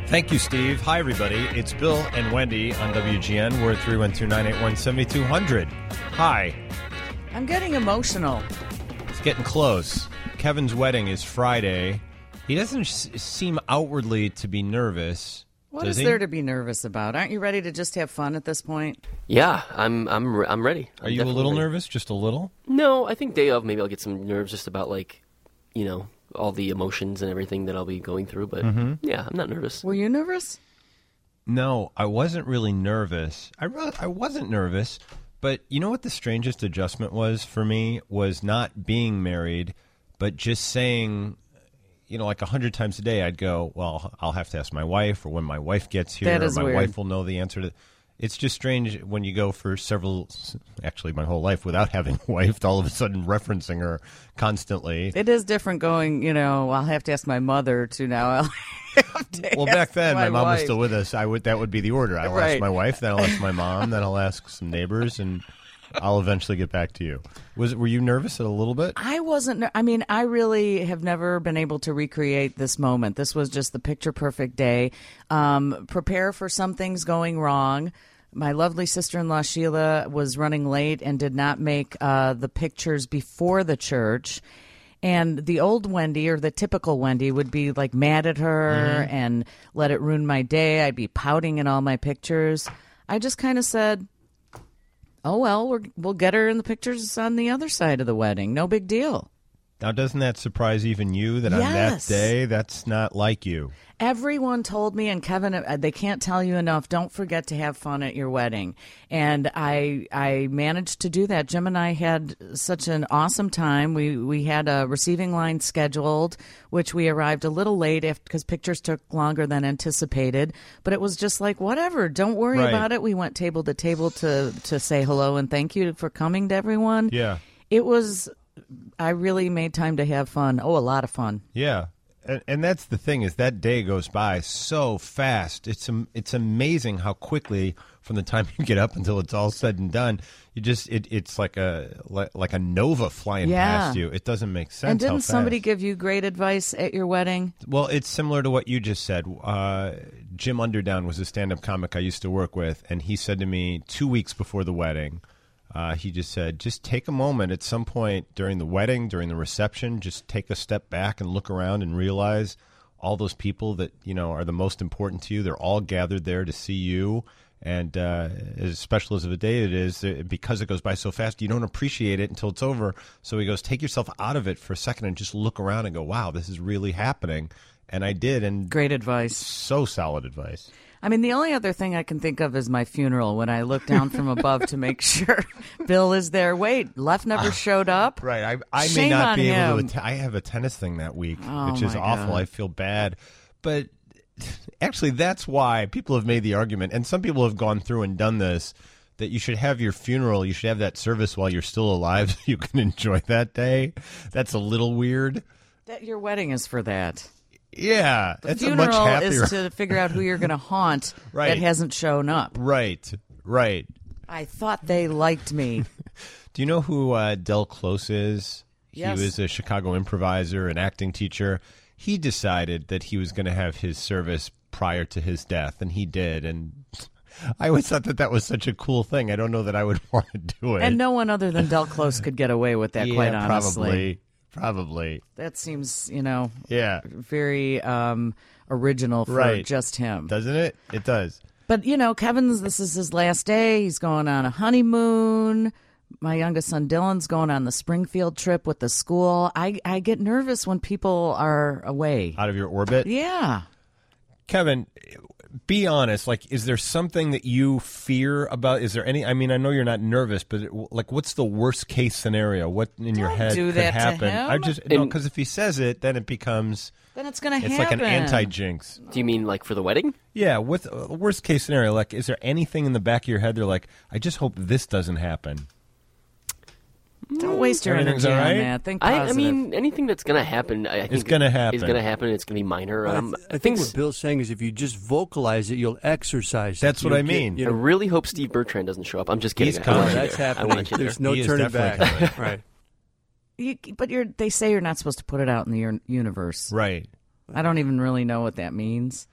Thank you, Steve. Hi, everybody. It's Bill and Wendy on WGN. We're at 312-981-7200. Hi. I'm getting emotional. It's getting close. Kevin's wedding is Friday. He doesn't seem outwardly to be nervous. What is there to be nervous about? Aren't you ready to just have fun at this point? Yeah, I'm ready. Are you a little nervous? Just a little? No, I think day of maybe I'll get some nerves just about all the emotions and everything that I'll be going through. But yeah, I'm not nervous. Were you nervous? No, I wasn't really nervous. I wasn't nervous, but you know what the strangest adjustment was for me was not being married, but just saying, like 100 times a day, I'd go, well, I'll have to ask my wife, or when my wife gets here, that is or my weird. wife will know the answer to. It's just strange when you go for actually my whole life without having a wife, to all of a sudden referencing her constantly. It is different going, I'll have to ask my mother to now. I'll have to Well, ask back then, my mom wife. was still with us. That would be the order. I'll ask my wife, then I'll ask my mom, then I'll ask some neighbors, and I'll eventually get back to you. Were you nervous a little bit? I wasn't. I really have never been able to recreate this moment. This was just the picture-perfect day. Prepare for some things going wrong. My lovely sister-in-law, Sheila, was running late and did not make the pictures before the church. And the old Wendy, or the typical Wendy, would be like mad at her and let it ruin my day. I'd be pouting in all my pictures. I just kind of said, oh, well, we'll get her in the pictures on the other side of the wedding. No big deal. Now, doesn't that surprise even you that on that day, that's not like you? Everyone told me, and Kevin, they can't tell you enough, don't forget to have fun at your wedding. And I managed to do that. Jim and I had such an awesome time. We had a receiving line scheduled, which we arrived a little late because pictures took longer than anticipated. But it was just like, whatever, don't worry about it. We went table to table to say hello and thank you for coming to everyone. Yeah. I really made time to have fun. Oh, a lot of fun. Yeah. And that's the thing, is that day goes by so fast. It's amazing how quickly, from the time you get up until it's all said and done, it's like a nova flying past you. It doesn't make sense. And didn't somebody give you great advice at your wedding? Well, it's similar to what you just said. Jim Underdown was a stand-up comic I used to work with, and he said to me 2 weeks before the wedding, he just said, just take a moment at some point during the wedding, during the reception, just take a step back and look around and realize all those people that, are the most important to you. They're all gathered there to see you. And as special as of a day it is, because it goes by so fast, you don't appreciate it until it's over. So he goes, take yourself out of it for a second and just look around and go, wow, this is really happening. And I did. And great advice. So solid advice. The only other thing I can think of is my funeral, when I look down from above to make sure Bill is there. Wait, Lef never showed up? Right. I may Shame not on be able him. to. I have a tennis thing that week, Oh, which is my awful. God. I feel bad. But actually, that's why people have made the argument, and some people have gone through and done this, that you should have your funeral, you should have that service while you're still alive so you can enjoy that day. That's a little weird. That your wedding is for that. Yeah, The it's a much funeral happier. is to figure out who you're going to haunt Right. that hasn't shown up. Right. I thought they liked me. Do you know who Del Close is? Yes. He was a Chicago improviser, an acting teacher. He decided that he was going to have his service prior to his death, and he did. And I always thought that was such a cool thing. I don't know that I would want to do it. And no one other than Del Close could get away with that, yeah, quite honestly. Probably. That seems, Yeah. very original for Right. just him. Doesn't it? It does. But, this is his last day. He's going on a honeymoon. My youngest son, Dylan's going on the Springfield trip with the school. I get nervous when people are away. Out of your orbit? Yeah. Kevin, be honest. Is there something that you fear about? Is there any? I know you're not nervous, but what's the worst case scenario? What in your Don't head do could that to happen? him. Because if he says it, then it becomes. Then it's going to happen. It's like an anti-jinx. Do you mean for the wedding? Yeah. With worst case scenario, is there anything in the back of your head? They're like, I just hope this doesn't happen. Don't waste your Everything's energy all right? on that. Think positive. Anything that's going to happen, I think It's gonna happen. It's going to happen. It's going to be minor. I think what Bill's saying is if you just vocalize it, you'll exercise it. That's what I mean. I really hope Steve Bertrand doesn't show up. I'm just kidding. He's I coming. want you That's there. happening. I want you there. There's no He is turning definitely back. Right. But they say you're not supposed to put it out in the universe. Right. I don't even really know what that means.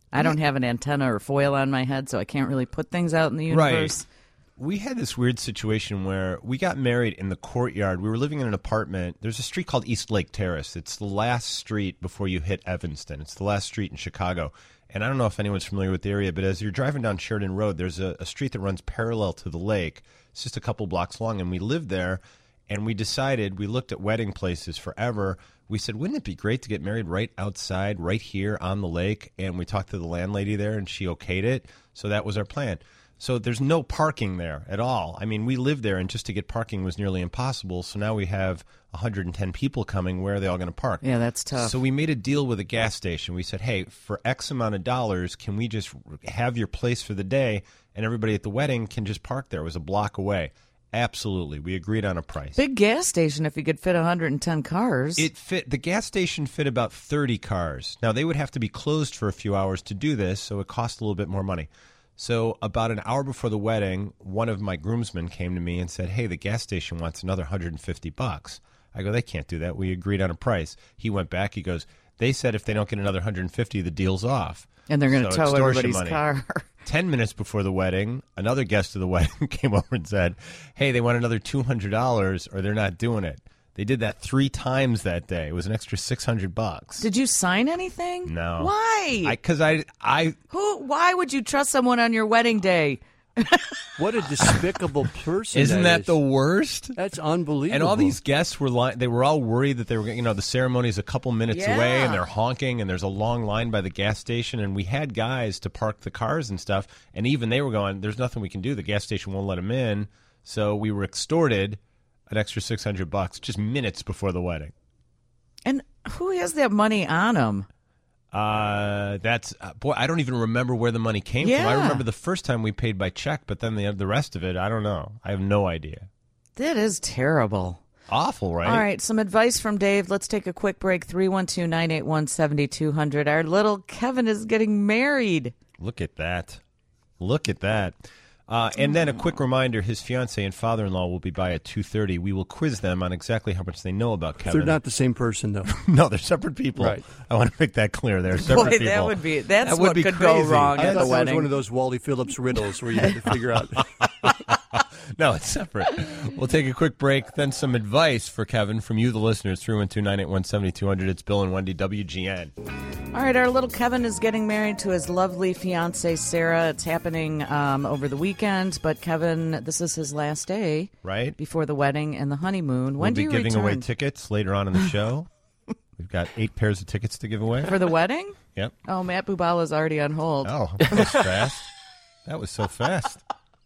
I don't have an antenna or foil on my head, so I can't really put things out in the universe. Right. We had this weird situation where we got married in the courtyard. We were living in an apartment. There's a street called East Lake Terrace. It's the last street before you hit Evanston. It's the last street in Chicago. And I don't know if anyone's familiar with the area, but as you're driving down Sheridan Road, there's a street that runs parallel to the lake. It's just a couple blocks long, and we lived there. And we decided, we looked at wedding places forever. We said, wouldn't it be great to get married right outside, right here on the lake? And we talked to the landlady there, and she okayed it. So that was our plan. So there's no parking there at all. I mean, we lived there, and just to get parking was nearly impossible. So now we have 110 people coming. Where are they all going to park? Yeah, that's tough. So we made a deal with a gas station. We said, hey, for X amount of dollars, can we just have your place for the day, and everybody at the wedding can just park there? It was a block away. Absolutely. We agreed on a price. Big gas station if you could fit 110 cars. The gas station fit about 30 cars. Now, they would have to be closed for a few hours to do this, so it cost a little bit more money. So about an hour before the wedding, one of my groomsmen came to me and said, hey, the gas station wants another $150. I go, they can't do that. We agreed on a price. He went back. He goes, they said if they don't get another $150, the deal's off. And they're going to tow everybody's money. car. 10 minutes before the wedding, another guest of the wedding came over and said, hey, they want another $200 or they're not doing it. They did that 3 times that day. It was an extra $600. Did you sign anything? No. Why? Because Why would you trust someone on your wedding day? What a despicable person! Isn't that is. the worst? That's unbelievable. And all these guests were they were all worried that they were, the ceremony's a couple minutes away, and they're honking, and there's a long line by the gas station, and we had guys to park the cars and stuff, and even they were going, there's nothing we can do. The gas station won't let them in, so we were extorted an extra $600 just minutes before the wedding. And who has that money on them? That's boy, I don't even remember where the money came from. I remember the first time we paid by check, but then the rest of it, I don't know. I have no idea. That is terrible. Awful, right? All right, some advice from Dave. Let's take a quick break. 312-981-7200. Our little Kevin is getting married. Look at that. Look at that. And then a quick reminder, his fiancée and father-in-law will be by at 2:30. We will quiz them on exactly how much they know about Kevin. They're not the same person, though. No, they're separate people. Right. I want to make that clear. They're separate people. That's what could go wrong at the That was wedding. one of those Wally Phillips riddles where you had to figure out. No, it's separate. We'll take a quick break, then some advice for Kevin from you, the listeners, 312-981-7200. It's Bill and Wendy, WGN. All right, our little Kevin is getting married to his lovely fiancée, Sarah. It's happening over the weekend, but Kevin, this is his last day. Right. Before the wedding and the honeymoon. When do you We'll be giving return? away tickets later on in the show. We've got 8 pairs of tickets to give away. For the wedding? Yep. Oh, Matt Bubala's already on hold. Oh, that was fast. That was so fast.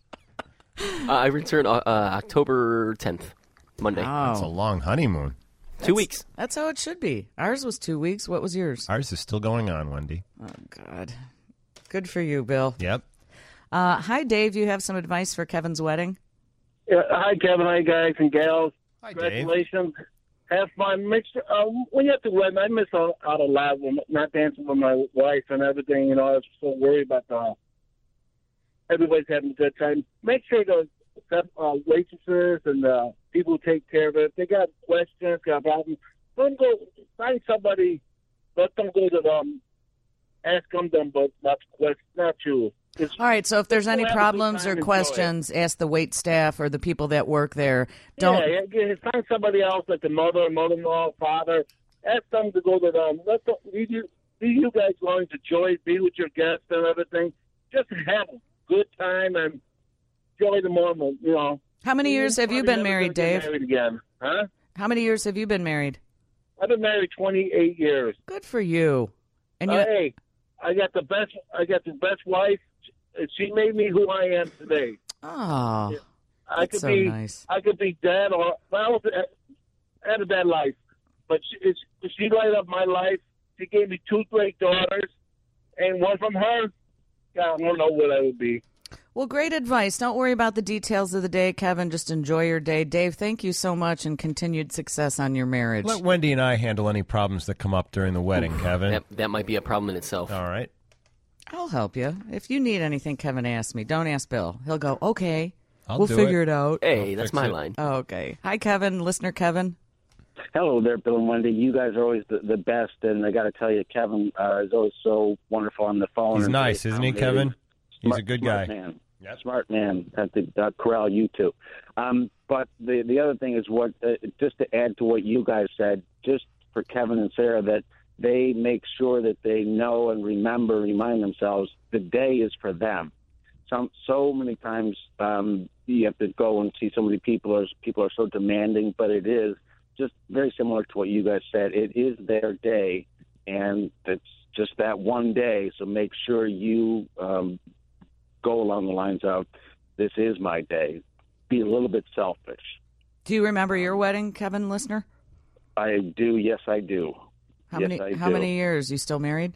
I return October 10th, Monday. That's a long honeymoon. 2 weeks. That's how it should be. Ours was 2 weeks. What was yours? Ours is still going on, Wendy. Oh, God. Good for you, Bill. Yep. Hi, Dave. You have some advice for Kevin's wedding? Yeah, hi, Kevin. Hi, guys and gals. Hi, Dave. Congratulations. Have fun. When you're at the wedding, I miss out a lot when not dancing with my wife and everything. I was so worried about everybody's having a good time. Make sure the waitresses and people who take care of it, if they got questions, got problems, don't go find somebody. Let them go to them. Ask them, but not you. All right, so if there's any problems or questions, ask the wait staff or the people that work there. Don't. Yeah, find somebody else, like the mother-in-law, father. Ask them to go to them. Let them, you guys go enjoy, be with your guests and everything. Just have a good time and enjoy the moment, How many years have you been married, Dave? Married again, huh? How many years have you been married? I've been married 28 years. Good for you. And you. Hey, I got the best wife. She made me who I am today. Oh, I that's so nice. I could be dead or I had a bad life, but she lighted up my life. She gave me 2 great daughters, and one from her. God, I don't know what I would be. Well, great advice. Don't worry about the details of the day, Kevin. Just enjoy your day. Dave, thank you so much, and continued success on your marriage. Let Wendy and I handle any problems that come up during the wedding, Kevin. That might be a problem in itself. All right. I'll help you. If you need anything, Kevin, ask me. Don't ask Bill. He'll go, okay, I'll we'll do figure it out. Hey, that's fix my it. line. Oh, okay. Hi, Kevin. Listener Kevin. Hello there, Bill and Wendy. You guys are always the best, and I got to tell you, Kevin is always so wonderful on the phone. He's and nice, isn't he, Kevin? He's a good guy. Smart man. Yep. Smart man at the corral you two. But the other thing is what just to add to what you guys said, just for Kevin and Sarah, that they make sure that they know and remind themselves the day is for them. So many times you have to go and see so many people are so demanding, but it is just very similar to what you guys said. It is their day, and it's just that one day. So make sure you go along the lines of, this is my day. Be a little bit selfish. Do you remember your wedding, Kevin, listener? I do. Yes, I do. How yes, many years? You still married?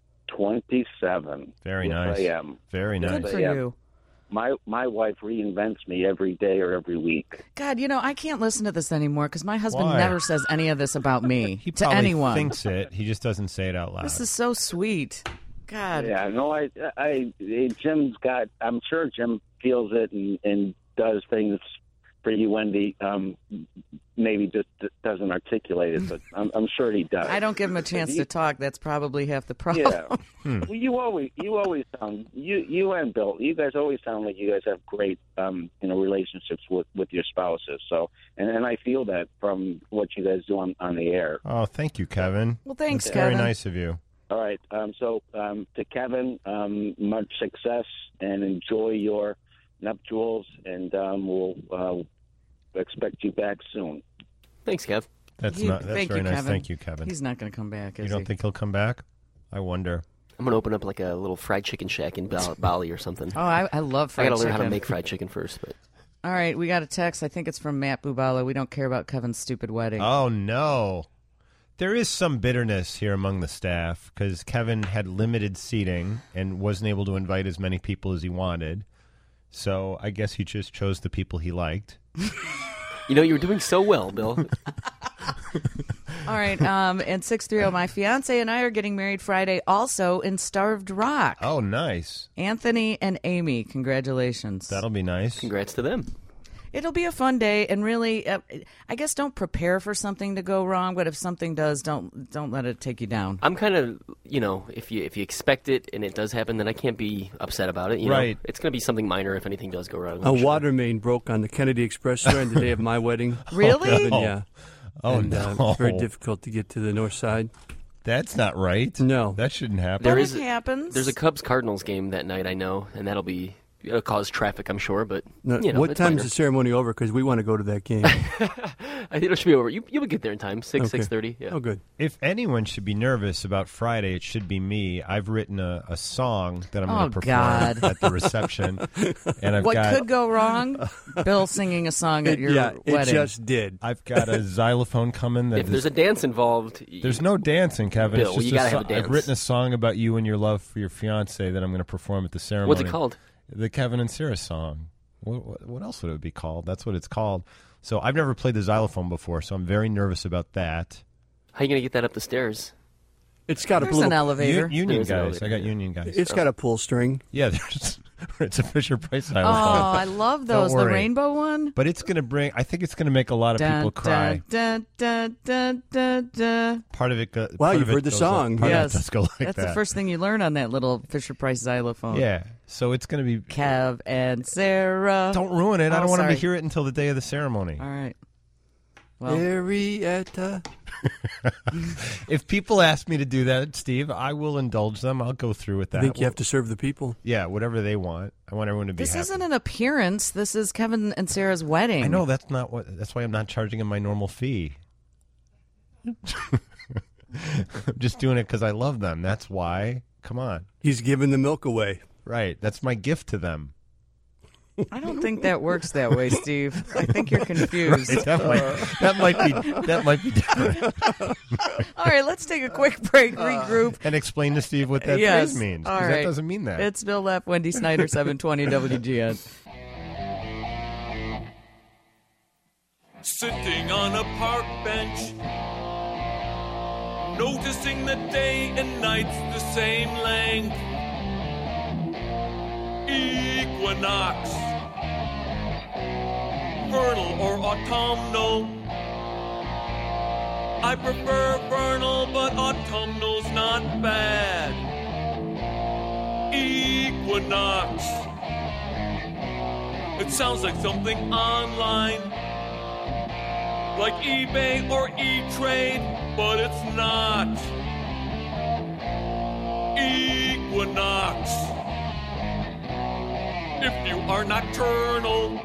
27. Very yes, nice. I am. Very nice. Good for you. My wife reinvents me every day or every week. God, I can't listen to this anymore because my husband Why? never says any of this about me He to probably anyone. thinks it. He just doesn't say it out loud. This is so sweet. God. Yeah, no, Jim's got. I'm sure Jim feels it and does things for you, Wendy. Maybe just doesn't articulate it, but I'm sure he does. I don't give him a chance to talk. That's probably half the problem. Yeah. Well, you always sound you and Bill. You guys always sound like you guys have great relationships with your spouses. So and I feel that from what you guys do on the air. Oh, thank you, Kevin. Well, thanks, That's Kevin. very nice of you. All right. So to Kevin, much success and enjoy your nuptials, and we'll expect you back soon. Thanks, Kev. That's Thank very you, nice. Kevin. Thank you, Kevin. He's not going to come back, is You don't he? think he'll come back? I wonder. I'm going to open up like a little fried chicken shack in Bali or something. Oh, I love I fried got to learn how to chicken. make fried chicken first. But All right, we got a text. I think it's from Matt Bubala. We don't care about Kevin's stupid wedding. Oh, no. There is some bitterness here among the staff because Kevin had limited seating and wasn't able to invite as many people as he wanted. So I guess he just chose the people he liked. you were doing so well, Bill. All right, and 630, my fiance and I are getting married Friday also in Starved Rock. Oh, nice. Anthony and Amy, congratulations. That'll be nice. Congrats to them. It'll be a fun day, and really, I guess don't prepare for something to go wrong, but if something does, don't let it take you down. I'm kind of, if you expect it and it does happen, then I can't be upset about it. Right. It's going to be something minor if anything does go wrong. A I'm sure. water main broke on the Kennedy Expressway on the day of my wedding. Really? Kevin, yeah. Oh, and, no. it's very difficult to get to the north side. That's not right. No. That shouldn't happen. There But is it happens. There's a Cubs-Cardinals game that night, I know, and it'll cause traffic, I'm sure, but, No, what it's time minor. is the ceremony over? Because we want to go to that game. I think it should be over. You'll get there in time, 6:30. Yeah. Oh, good. If anyone should be nervous about Friday, it should be me. I've written a song that I'm going to perform God. at the reception. And I've what got could go wrong? Bill singing a song at your it wedding. just did. I've got a xylophone coming. If there's a dance involved, There's no dancing, Kevin. Bill, it's just you gotta have a dance. I've written a song about you and your love for your fiance that I'm going to perform at the ceremony. what's it called? The Kevin and Sarah song. What else would it be called? That's what it's called. So I've never played the xylophone before, so I'm very nervous about that. How are you going to get that up the stairs? It's got There's a an little. elevator. Union There's an guys. elevator, I got yeah. union guys. It's got a pull string. Yeah, it's a Fisher Price Oh, xylophone. I love those. The worry. rainbow one? But it's going to I think it's going to make a lot of people cry. Dun, dun, dun, dun, dun. Part of it. Wow, part you've of it heard the goes song. Like, part Yes. of it does go like That's that. the first thing you learn on that little Fisher Price xylophone. Yeah. So it's going to be. Kev and Sarah. Don't ruin it. I Oh, don't want them sorry. to hear it until the day of the ceremony. All right. Well, Arietta. If people ask me to do that, Steve, I will indulge them. I'll go through with that. I think you have to serve the people. Yeah, whatever they want. I want everyone to be this happy. isn't an appearance. This is Kevin and Sarah's wedding. I know that's not what. That's why I'm not charging him my normal fee. I'm just doing it because I love them. That's why. Come on. He's giving the milk away. Right. That's my gift to them. I don't think that works that way, Steve. I think you're confused. That might be different. All right, let's take a quick break, regroup. And explain to Steve what that Yes. phrase means. All 'cause right. That doesn't mean that. It's Bill Leff, Wendy Snyder, 720 WGN. Sitting on a park bench, noticing the day and night's the same length. Equinox, vernal or autumnal, I prefer vernal, but autumnal's not bad. Equinox. It sounds like something online, like eBay or E-Trade, but it's not. Equinox. If you are nocturnal,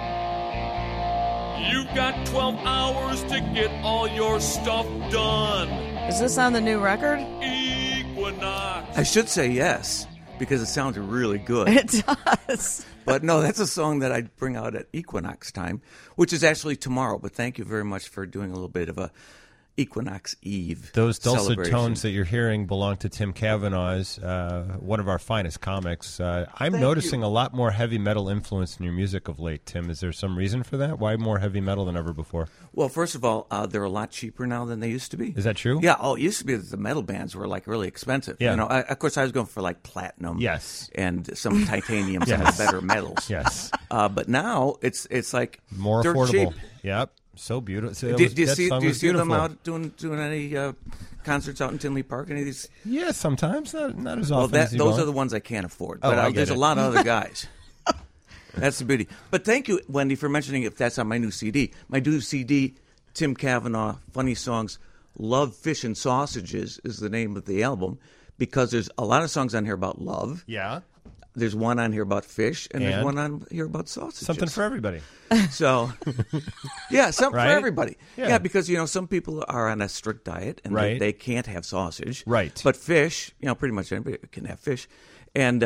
you've got 12 hours to get all your stuff done. Is this on the new record? Equinox. I should say yes, because it sounds really good. It does. But no, that's a song that I'd bring out at Equinox time, which is actually tomorrow. But thank you very much for doing a little bit of a Equinox Eve. Those dulcet celebration. tones that you're hearing belong to Tim Cavanaugh's, one of our finest comics. I'm noticing a lot more heavy metal influence in your music of late, Tim. Is there some reason for that? Why more heavy metal than ever before? Well, first of all, they're a lot cheaper now than they used to be. Is that true? Yeah. Oh, it used to be that the metal bands were like really expensive. Yeah. You know, of course, I was going for like platinum. Yes. And some titanium, some of Yes. the better metals. Yes. But now it's like More dirt affordable. cheap. Yep. So beautiful. So Do you that see? song Do you was see them beautiful. out doing any concerts out in Tinley Park? Any of these? Yeah, sometimes. Not as Well, often as you those want. are the ones I can't afford. Oh, But I get there's it. a lot of other guys. That's the beauty. But thank you, Wendy, for mentioning if that's on my new CD. My new CD, Tim Cavanaugh, Funny Songs, Love, Fish, and Sausages is the name of the album, because there's a lot of songs on here about love. Yeah. There's one on here about fish, and there's And? one on here about sausages. Something for everybody. So, yeah, something Right? for everybody. Yeah. Yeah. Because, some people are on a strict diet, and Right. they can't have sausage. Right. But fish, pretty much anybody can have fish. And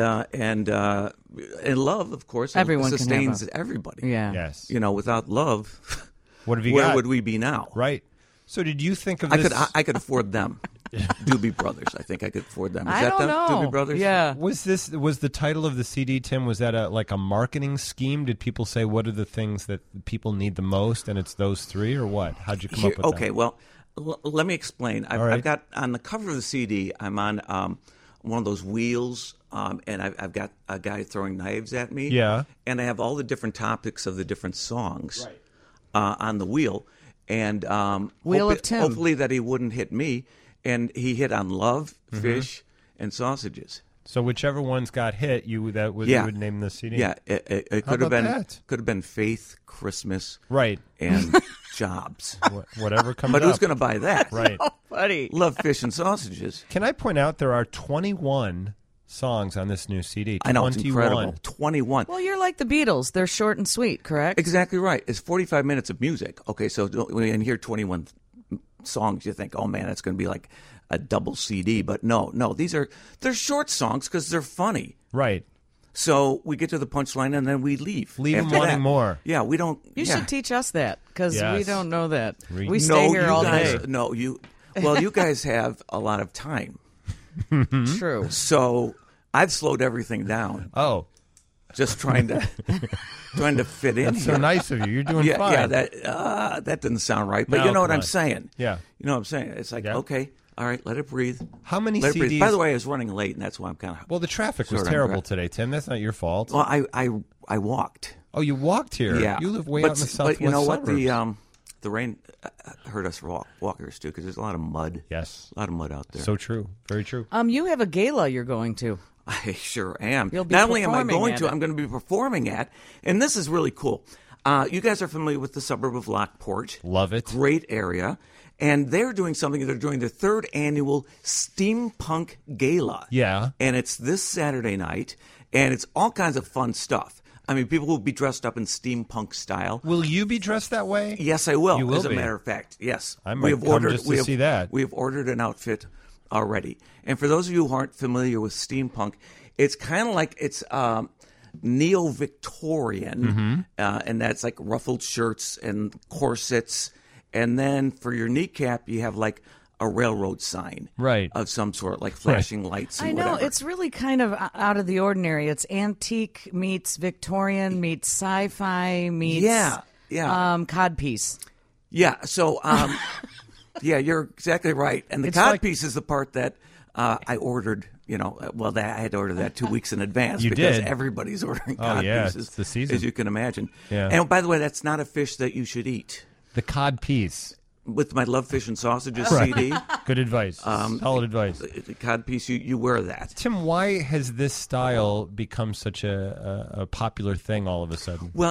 love, of course, Everyone can have sustains love. everybody. Yeah. Yes. Without love, What have you where got? would we be now? Right. So did you think of I this? could I could afford them. Doobie Brothers. I think I could afford them. Is I that don't them? know. Doobie Brothers? Yeah. Was the title of the CD, Tim? Was that like a marketing scheme? Did people say what are the things that people need the most, and it's those three, or what? How'd you come up with that? Okay, well, let me explain. All right. I've got on the cover of the CD. I'm on one of those wheels, and I've got a guy throwing knives at me. Yeah. And I have all the different topics of the different songs on the wheel, and Wheel of Tim. hopefully that he wouldn't hit me. And he hit on love, fish, and sausages. So whichever ones got hit, you would name the CD. Yeah, it How could have about that? been faith, Christmas, Right. and jobs. Whatever comes But up. who's going to buy that? Right. Buddy. Love, fish, and sausages. Can I point out there are 21 songs on this new CD? I know, it's 21. incredible. 21. Well, you're like the Beatles. They're short and sweet, correct? Exactly right. It's 45 minutes of music. Okay, so when you hear 21 songs, you think, oh, man, that's going to be like a double CD. But no, they're short songs because they're funny. Right. So we get to the punchline and then we leave. Leave 'em after wanting that. more. Yeah, we don't. You should teach us that, because we Yes. don't know that. Read- We stay here you all guys, day. No, you. Well, you guys have a lot of time, True. so I've slowed everything down, Oh, just trying to fit in. that's here. so nice of you. You're doing Yeah, fine. yeah, that didn't sound right, but No, you know what come I'm on. saying. Yeah. You know what I'm saying. It's like, Yeah. okay, all right, let it breathe. How many Let it breathe. CDs? By the way, I was running late, and that's why I'm kind of. Well, the traffic was Sort of terrible regret. today, Tim. That's not your fault. Well, I walked. Oh, you walked here. Yeah, You live way but, out in the southwest But you know what? suburbs. The rain hurt us walkers too, because there's a lot of mud. Yes. A lot of mud out there. So true. Very true. You have a gala you're going to. I sure am. You'll be Not only am I performing going at to, it. I'm going to be performing at, and this is really cool. You guys are familiar with the suburb of Lockport. Love it. Great area. And they're doing something. They're doing their third annual Steampunk Gala. Yeah. And it's this Saturday night, and it's all kinds of fun stuff. I mean, people will be dressed up in steampunk style. Will you be dressed that way? Yes, I will. You will as a be. matter of fact, yes. I might come just to see that. We have ordered an outfit already. And for those of you who aren't familiar with steampunk, it's kind of like it's neo-Victorian, Mm-hmm. and that's like ruffled shirts and corsets. And then for your kneecap, you have like a railroad sign, Right. of some sort, like flashing lights and I know, whatever. it's really kind of out of the ordinary. It's antique meets Victorian meets sci-fi meets Yeah. codpiece. Yeah. So, yeah, you're exactly right. And the It's cod like- piece is the part that I ordered. I had to order that 2 weeks in advance You because did? everybody's ordering Oh, cod yeah, pieces, it's the season. as you can imagine. Yeah. And by the way, that's not a fish that you should eat. The cod piece. with my Love Fish and Sausages CD. Good advice. Solid advice. The codpiece, you wear that. Tim, why has this style become such a popular thing all of a sudden? Well,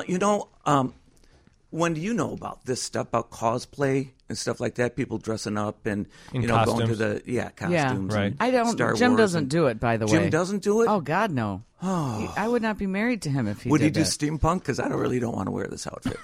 when do you know about this stuff, about cosplay and stuff like that? People dressing up and going to costumes. the costumes. right. and I don't. Star Jim Wars doesn't and- do it, by the way. Jim doesn't do it. Oh God, no. Oh. I would not be married to him if he Would he did do that. steampunk? Because I don't want to wear this outfit.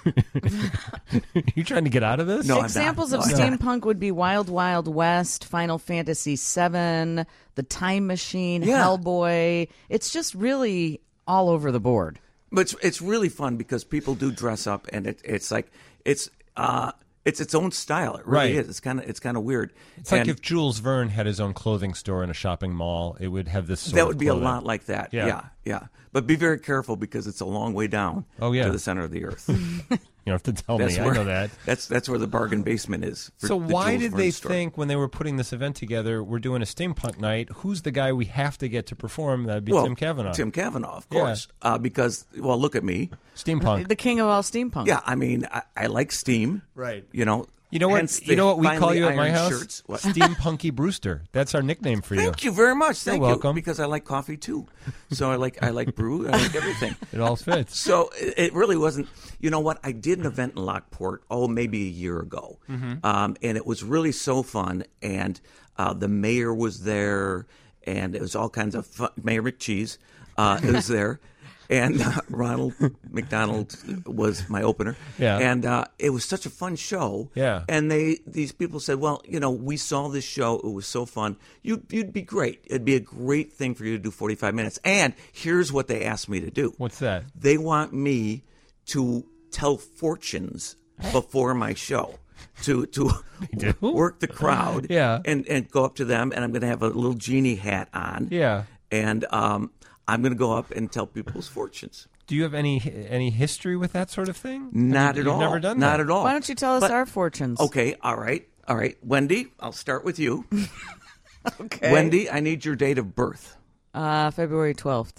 You trying to get out of this? No, I'm not. Examples of No, I'm not. steampunk would be Wild Wild West, Final Fantasy VII, The Time Machine, Yeah. Hellboy. It's just really all over the board. But it's really fun because people do dress up, and it's like it's its own style. It really Right. is. It's kind of weird. It's like if Jules Verne had his own clothing store in a shopping mall, it would have this sort that of would be a clothing. lot like that. Yeah. Yeah. But be very careful because it's a long way down. Oh, yeah. To the center of the earth. You don't have to tell me. I know that. That's where the bargain basement is. For So the why Jules did Verne they store. think when they were putting this event together, we're doing a steampunk night? Who's the guy we have to get to perform? That'd be Tim Cavanaugh. Tim Cavanaugh, of Yeah. course. Because look at me. Steampunk. The king of all steampunk. Yeah, I mean, I like steam. Right. You know. You know what? hence You know what we the call you at finely my ironed house? Shirts. What? Steampunky Brewster. That's our nickname for you. Thank you very much. Thank you. welcome. Because I like coffee too. So I like brew. I like everything. It all fits. So it really wasn't. You know what? I did an event in Lockport, maybe a year ago, and it was really so fun. And the mayor was there, and it was all kinds of fun. Mayor McCheese was there, and Ronald McDonald was my opener. Yeah. And it was such a fun show. Yeah. And these people said, well, we saw this show. It was so fun. You'd be great. It'd be a great thing for you to do 45 minutes. And here's what they asked me to do. What's that? They want me to tell fortunes before my show. To work the crowd. Yeah. And go up to them. And I'm going to have a little genie hat on. Yeah. And I'm going to go up and tell people's fortunes. Do you have any history with that sort of thing? Not at all. You've never done that? Not at all. Why don't you tell us But- our fortunes? Okay, all right. Wendy, I'll start with you. Okay. Wendy, I need your date of birth. February 12th.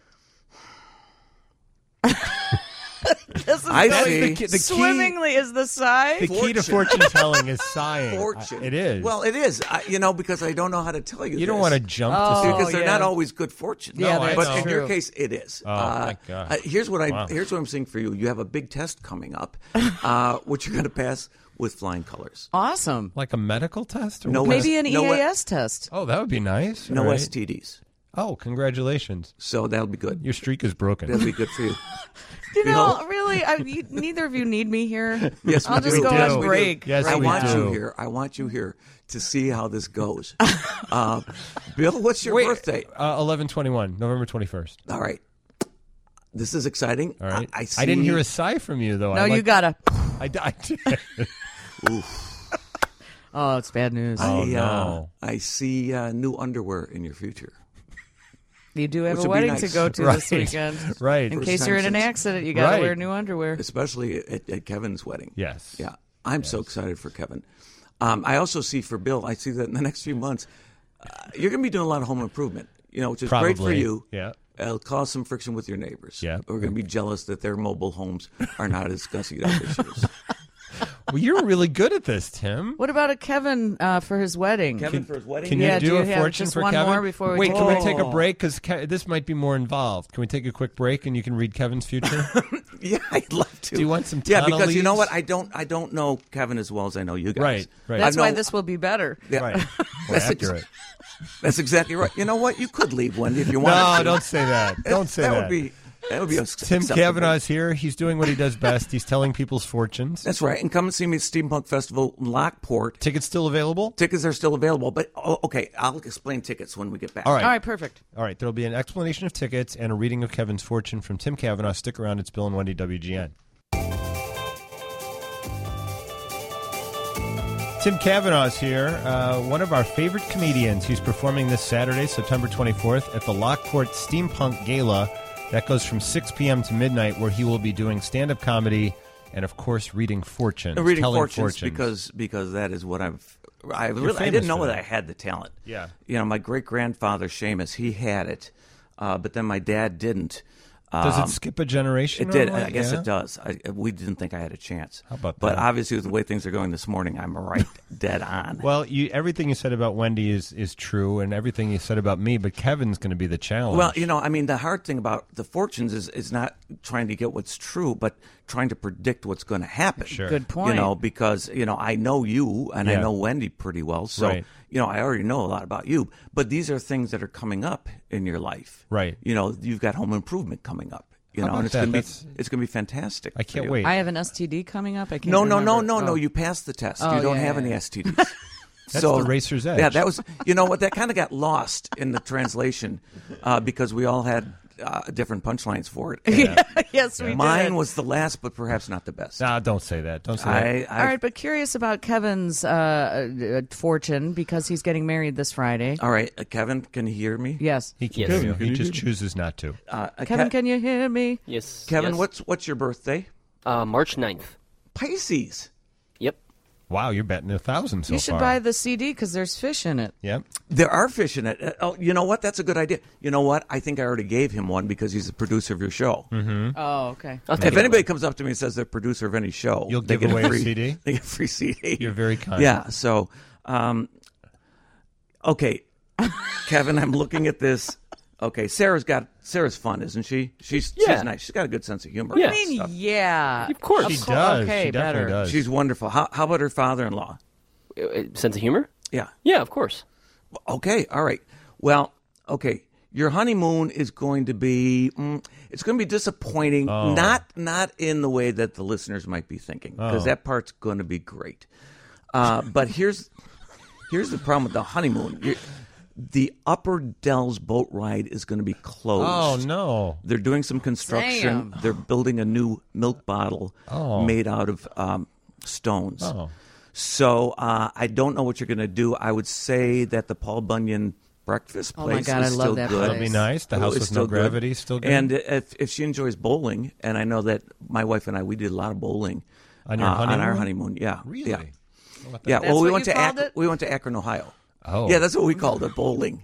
This is I going see. The key- swimmingly is the sign. The key to fortune telling is sighing. Fortune. It is. Well, it is. Because I don't know how to tell you you don't this. want to jump Oh, to Because they're yeah. not always good fortunes. Yeah, I but know. in your true. case, it is. Oh, thank God. Here's what Wow. here's what I'm saying for you. You have a big test coming up, which you're going to pass with flying colors. Awesome. like a medical test? Or No what? Maybe an No, EAS test. Oh, that would be nice. No All right. STDs. Oh, congratulations. So that'll be good. Your streak is broken. That'll be good for you. Really, neither of you need me here. Yes, I'll we just do. go Yes, on we do. break. Yes, I we want do. you here. I want you here to see how this goes. Bill, what's your Wait, birthday? 11/21, November 21st. All right. This is exciting. All right. I see. I didn't hear a sigh from you, though. No, you gotta. I did. Oh, it's bad news. Oh, no. I see new underwear in your future. You do have Which a would be wedding to nice. go to Right. this weekend. Right. In First case time you're in an since- accident, you gotta Right. wear new underwear. Especially at Kevin's wedding. Yes. Yeah. I'm so excited for Kevin. I also see for Bill, I see that in the next few months, you're going to be doing a lot of home improvement, which is great for Probably. you. Yeah. It'll cause some friction with your neighbors. Yeah. Who are going to be jealous that their mobile homes are not as gussied up as yours. Well, you're really good at this, Tim. What about a Kevin for his wedding? Kevin for his wedding? Can Yeah, you do do you a have fortune just for one Kevin? more before we Wait, take can a we break? take a break? Because this might be more involved. Can we take a quick break and you can read Kevin's future? Yeah, I'd love to. Do you want some Yeah, Tana because you know leaves? what? I don't know Kevin as well as I know you guys. Right. That's I why know- this will be better. Yeah. Right. More That's accurate. That's exactly right. You know what? You could leave, Wendy, if you wanted No, to. don't say that. Don't say that. That would be Tim acceptable. Cavanaugh is here. He's doing what he does best. He's telling people's fortunes. That's right. And come and see me at Steampunk Festival in Lockport. Tickets still available? Tickets are still available, but okay, I'll explain tickets when we get back. All right. All right, perfect. All right. There'll be an explanation of tickets and a reading of Kevin's fortune from Tim Cavanaugh. Stick around. It's Bill and Wendy WGN. Tim Cavanaugh is here, one of our favorite comedians. He's performing this Saturday, September 24th, at the Lockport Steampunk Gala. That goes from 6 p.m. to midnight, where he will be doing stand-up comedy and, of course, reading fortunes. Reading telling fortunes because that is what I famous didn't know for that that. I had the talent. Yeah. My great grandfather Seamus, he had it, but then my dad didn't. Does it skip a generation? It did. normally? I guess Yeah? it does. We didn't think I had a chance. How about But that? obviously, with the way things are going this morning, I'm right dead on. Well, everything you said about Wendy is true, and everything you said about me, but Kevin's going to be the challenge. Well, I mean, the hard thing about the fortunes is not trying to get what's true, but trying to predict what's going to happen. Sure. Good point. Because, I know you and I Yeah. know Wendy pretty well. So, Right. I already know a lot about you. But these are things that are coming up in your life. Right. You've got home improvement coming up. How about And it's that? going to That's- be going to be fantastic. I for can't you. wait. I have an STD coming up. I can't No, remember. Oh. You passed the test. Oh, you don't yeah, have yeah, any yeah. STDs. That's the racer's edge. Yeah, that was. You know what? That kind of got lost in the translation because we all had different punchlines for it. And Yes, we mine did. was the last, but perhaps not the best. Nah, don't say that. Don't say that. All right, but curious about Kevin's fortune because he's getting married this Friday. All right, Kevin, can you hear me? Yes. He can Yes. hear you. He just chooses not to. Kevin, can you hear me? Yes. Kevin, yes. what's your birthday? March 9th. Pisces. Yep. Wow, you're betting 1,000 so You should far. buy the CD because there's fish in it. Yep. There are fish in it. Oh, you know what? That's a good idea. You know what? I think I already gave him one because he's the producer of your show. Mm-hmm. Oh, okay. I'll take If it. anybody comes up to me and says they're producer of any show, You'll they give get away a free, CD? They get a free CD. You're very kind. Yeah. So, okay, Kevin, I'm looking at this. Okay, Sarah's fun, isn't she? She's nice. She's got a good sense of humor. Yeah. I mean, yeah. Of course. She does. Okay, she definitely better. does. She's wonderful. How about her father-in-law? Sense of humor? Yeah. Yeah, of course. Okay. All right. Well, okay. Your honeymoon is going to be it's going to be disappointing. Oh. Not in the way that the listeners might be thinking, because that part's going to be great. But here's the problem with the honeymoon. The Upper Dells boat ride is going to be closed. Oh, no. They're doing some construction. Damn. They're building a new milk bottle made out of stones. Oh. So I don't know what you're going to do. I would say that the Paul Bunyan breakfast Oh, my place God, is I love still that good. place. That'd be nice. The house It's with still no good. gravity is still good. And if she enjoys bowling, and I know that my wife and I, we did a lot of bowling On your on our honeymoon? honeymoon. Yeah, Really? Yeah. How about that? Yeah, That's well, we what went you to called it? we went to Akron, Ohio. Oh. Yeah, that's what we called it, bowling.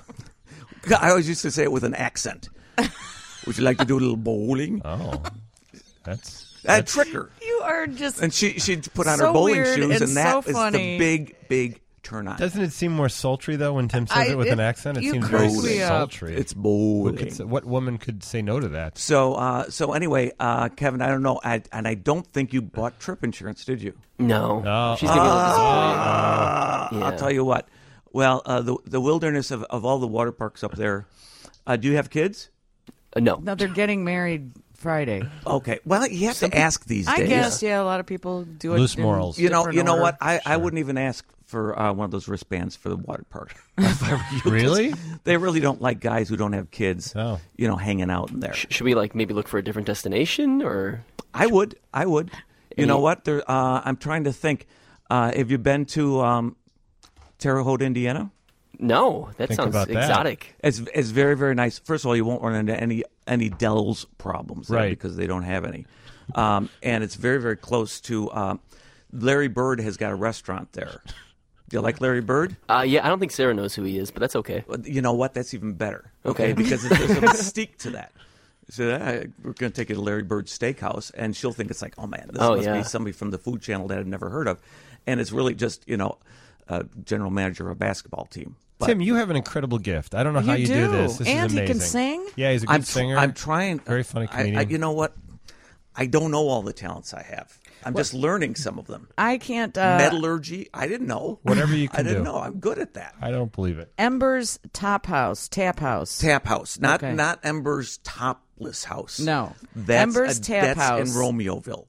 I always used to say it with an accent. Would you like to do a little bowling? Oh. That's I'd trick her. You are just. And she'd put on So her bowling weird shoes, and and that so is funny. the big turn on. Doesn't it seem more sultry, though, when Tim says it with an accent? It you seems very crack me up. sultry. It's Who bowling. could say- what woman could say no to that? So anyway, Kevin, I don't know, I don't think you bought trip insurance, did you? No. Oh. She's going to be a little disappointed. Yeah. I'll tell you what. Well, the wilderness of all the water parks up there. Do you have kids? No. No, they're getting married Friday. Okay. Well, you have to ask these days. I guess, yeah, a lot of people do it. Loose in morals. You know different order. what? I wouldn't even ask for one of those wristbands for the water park. If I were you, 'cause Really? They really don't like guys who don't have kids. Oh. Hanging out in there. Should we maybe look for a different destination or? I would. You know what? I'm trying to think. Have you been to Terre Haute, Indiana? No, that Think sounds about that. exotic. It's very, very nice. First of all, you won't run into any Dells problems there Right. because they don't have any. And it's very, very close to Larry Bird has got a restaurant there. Do you like Larry Bird? Yeah, I don't think Sarah knows who he is, but that's okay. Well, you know what? That's even better. Okay. Because there's a mystique to that. So we're going to take you to Larry Bird's Steakhouse, and she'll think it's like, oh man, this must be somebody from the Food Channel that I've never heard of, and it's really just a general manager of a basketball team. But Tim, you have an incredible gift. I don't know how you do this. This And is he amazing. can sing? Yeah, he's a good singer. I'm trying. Very funny comedian. You know what? I don't know all the talents I have. I'm just learning some of them. I can't. Metallurgy, I didn't know. Whatever you can I didn't do. know. I'm good at that. I don't believe it. Ember's Tap House. Tap House, not Ember's Topless House. No. That's Ember's Tap that's House. in Romeoville.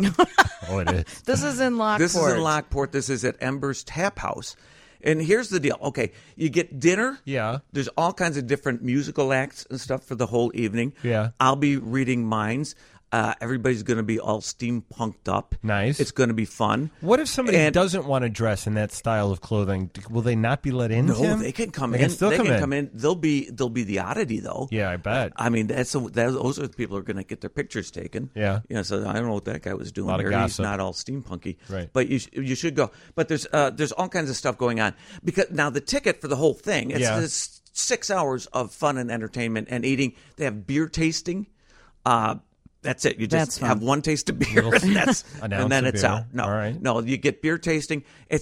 Oh, it is. This is in Lockport. This is in Lockport. This is at Ember's Tap House. And here's the deal. Okay, you get dinner. Yeah. There's all kinds of different musical acts and stuff for the whole evening. Yeah. I'll be reading minds. Everybody's going to be all steampunked up. Nice. It's going to be fun. What if somebody And- doesn't want to dress in that style of clothing? Will they not be let in? No, Tim? they can come They in. Can still they come can in. come in. They'll be the oddity though. Yeah, I bet. I mean, those are the people who are going to get their pictures taken. Yeah. So I don't know what that guy was doing Lot of there. He's gossip. not all steampunky. Right. But you should go. But there's all kinds of stuff going on because now the ticket for the whole thing it's 6 hours of fun and entertainment and eating. They have beer tasting. That's it. You That's just fun. have one taste of beer, and An ounce then of it's beer. out. No, All right. no, you get beer tasting. It's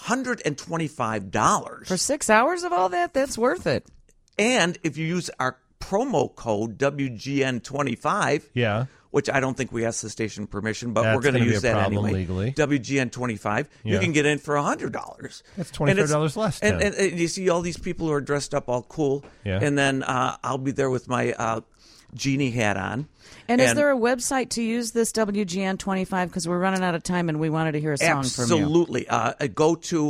$125. For 6 hours of all that, that's worth it. And if you use our promo code WGN25, Yeah. which I don't think we asked the station permission, but That's we're going to gonna be use a that problem anyway. legally. WGN25, you Yeah. can get in for $100. That's $25 less, And, Tim. and you see all these people who are dressed up all cool. Yeah. And then I'll be there with my genie hat on. And is there a website to use this WGN25? Because we're running out of time and we wanted to hear a song from you. Absolutely. Go to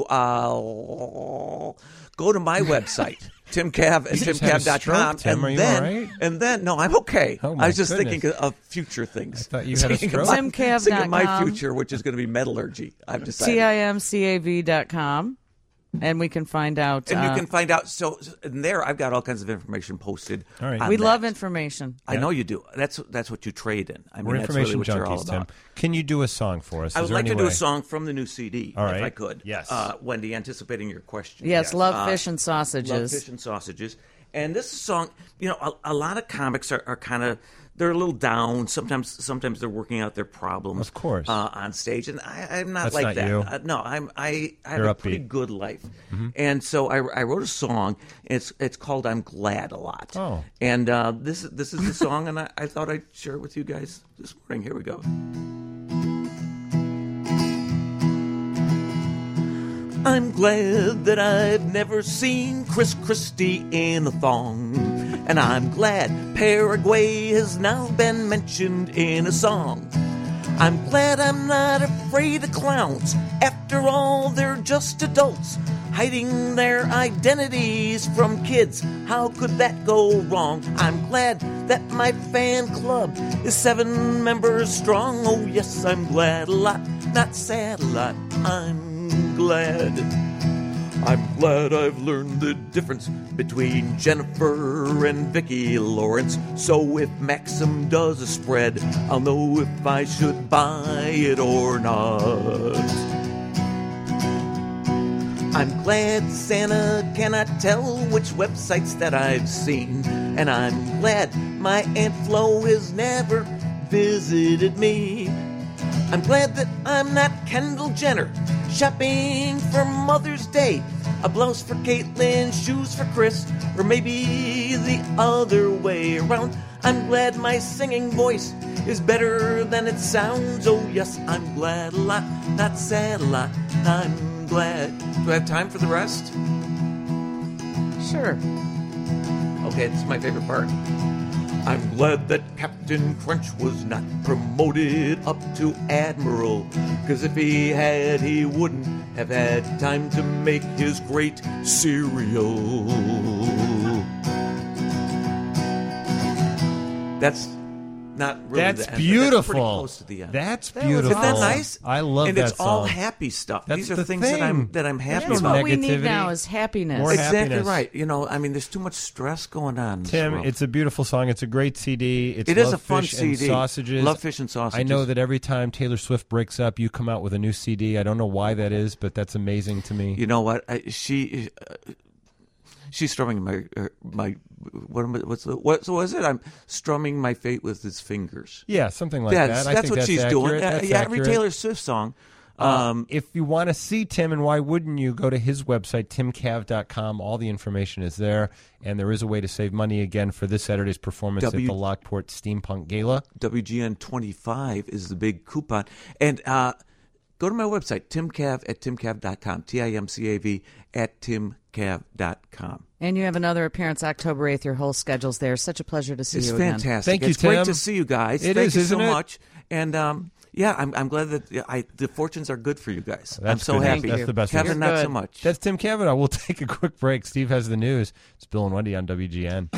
my website, timcav at just had a timcav.com. stroke, Tim. Are you all right? And then, no, I'm okay. Oh, my I was just goodness. thinking of future things. I thought you had a Thinking of stroke. my- Timcav.com. thinking of my future, which is going to be metallurgy. I've decided. TIMCAV.com. And we can find out. And you can find out. So in there, I've got all kinds of information posted. All right. on we that. love information. I know you do. That's what you trade in. I mean, We're that's really information what you're all junkies, Tim. about. Can you do a song for us? I Is would there like to any do a way? song from the new CD, All if right. I could. Yes. Wendy, anticipating your question. Yes, Love Fish and Sausages. Love Fish and Sausages. And this song, a lot of comics are kind of, they're a little down. Sometimes they're working out their problems. Of course. On stage, and I'm not That's like not that. you. No, I have You're a pretty upbeat. good life, and so I wrote a song. It's called "I'm Glad" a lot. Oh. And this is the song, and I thought I'd share it with you guys this morning. Here we go. I'm glad that I've never seen Chris Christie in a thong. And I'm glad Paraguay has now been mentioned in a song. I'm glad I'm not afraid of clowns. After all, they're just adults, hiding their identities from kids. How could that go wrong? I'm glad that my fan club is 7 members strong. Oh yes, I'm glad a lot, not sad a lot. I'm glad. I'm glad I've learned the difference between Jennifer and Vicki Lawrence. So if Maxim does a spread, I'll know if I should buy it or not. I'm glad Santa cannot tell which websites that I've seen. And I'm glad my Aunt Flo has never visited me. I'm glad that I'm not Kendall Jenner, shopping for Mother's Day. A blouse for Caitlin, shoes for Chris, or maybe the other way around. I'm glad my singing voice is better than it sounds. Oh yes, I'm glad a lot, not sad a lot. I'm glad. Do I have time for the rest? Sure. Okay, this is my favorite part. I'm glad that Captain Crunch was not promoted up to Admiral, 'cause if he had, he wouldn't have had time to make his great cereal. That's not really That's the end, but beautiful. That's pretty close to the end. That's was beautiful. Isn't that nice? I love and that it's all song. happy stuff. That's These are the things thing. that I'm happy That's no about. what we need negativity. now is happiness. More Exactly happiness. right. I mean, there's too much stress going on in this Tim, world. it's a beautiful song. It's a great CD. It's It is Love a fun Fish and CD. Sausages. Love Fish and Sausages. I know that every time Taylor Swift breaks up, you come out with a new CD. I don't know why that is, but that's amazing to me. You know what? She's strumming my what was it? I'm strumming my fate with his fingers. Yeah, something like That's that. I think what that's she's accurate. doing. That's Yeah, every accurate. Taylor Swift song. If you want to see Tim, and why wouldn't you, go to his website, timcav.com. All the information is there, and there is a way to save money again for this Saturday's performance at the Lockport Steampunk Gala. WGN25 is the big coupon. And go to my website, timcav at timcav.com, TIMCAV at timcav.com. And you have another appearance October 8th. Your whole schedule's there. Such a pleasure to see It's you again. fantastic. Thank you, It's great Tim. to see you guys. It Thank is, you isn't so it? much. And I'm glad that the fortunes are good for you guys. That's I'm so good news. happy. That's the best Kevin, news. not You're so good. much. That's Tim Cavanaugh. We'll take a quick break. Steve has the news. It's Bill and Wendy on WGN.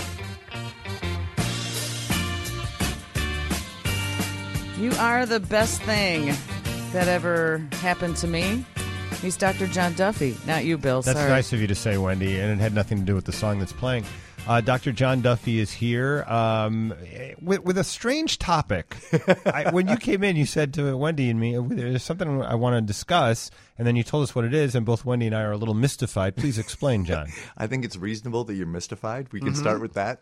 You are the best thing that ever happened to me. He's Dr. John Duffy, not you, Bill. That's Sorry. nice of you to say, Wendy, and it had nothing to do with the song that's playing. Dr. John Duffy is here with a strange topic. When you came in, you said to Wendy and me, there's something I want to discuss, and then you told us what it is, and both Wendy and I are a little mystified. Please explain, John. I think it's reasonable that you're mystified. We can start with that.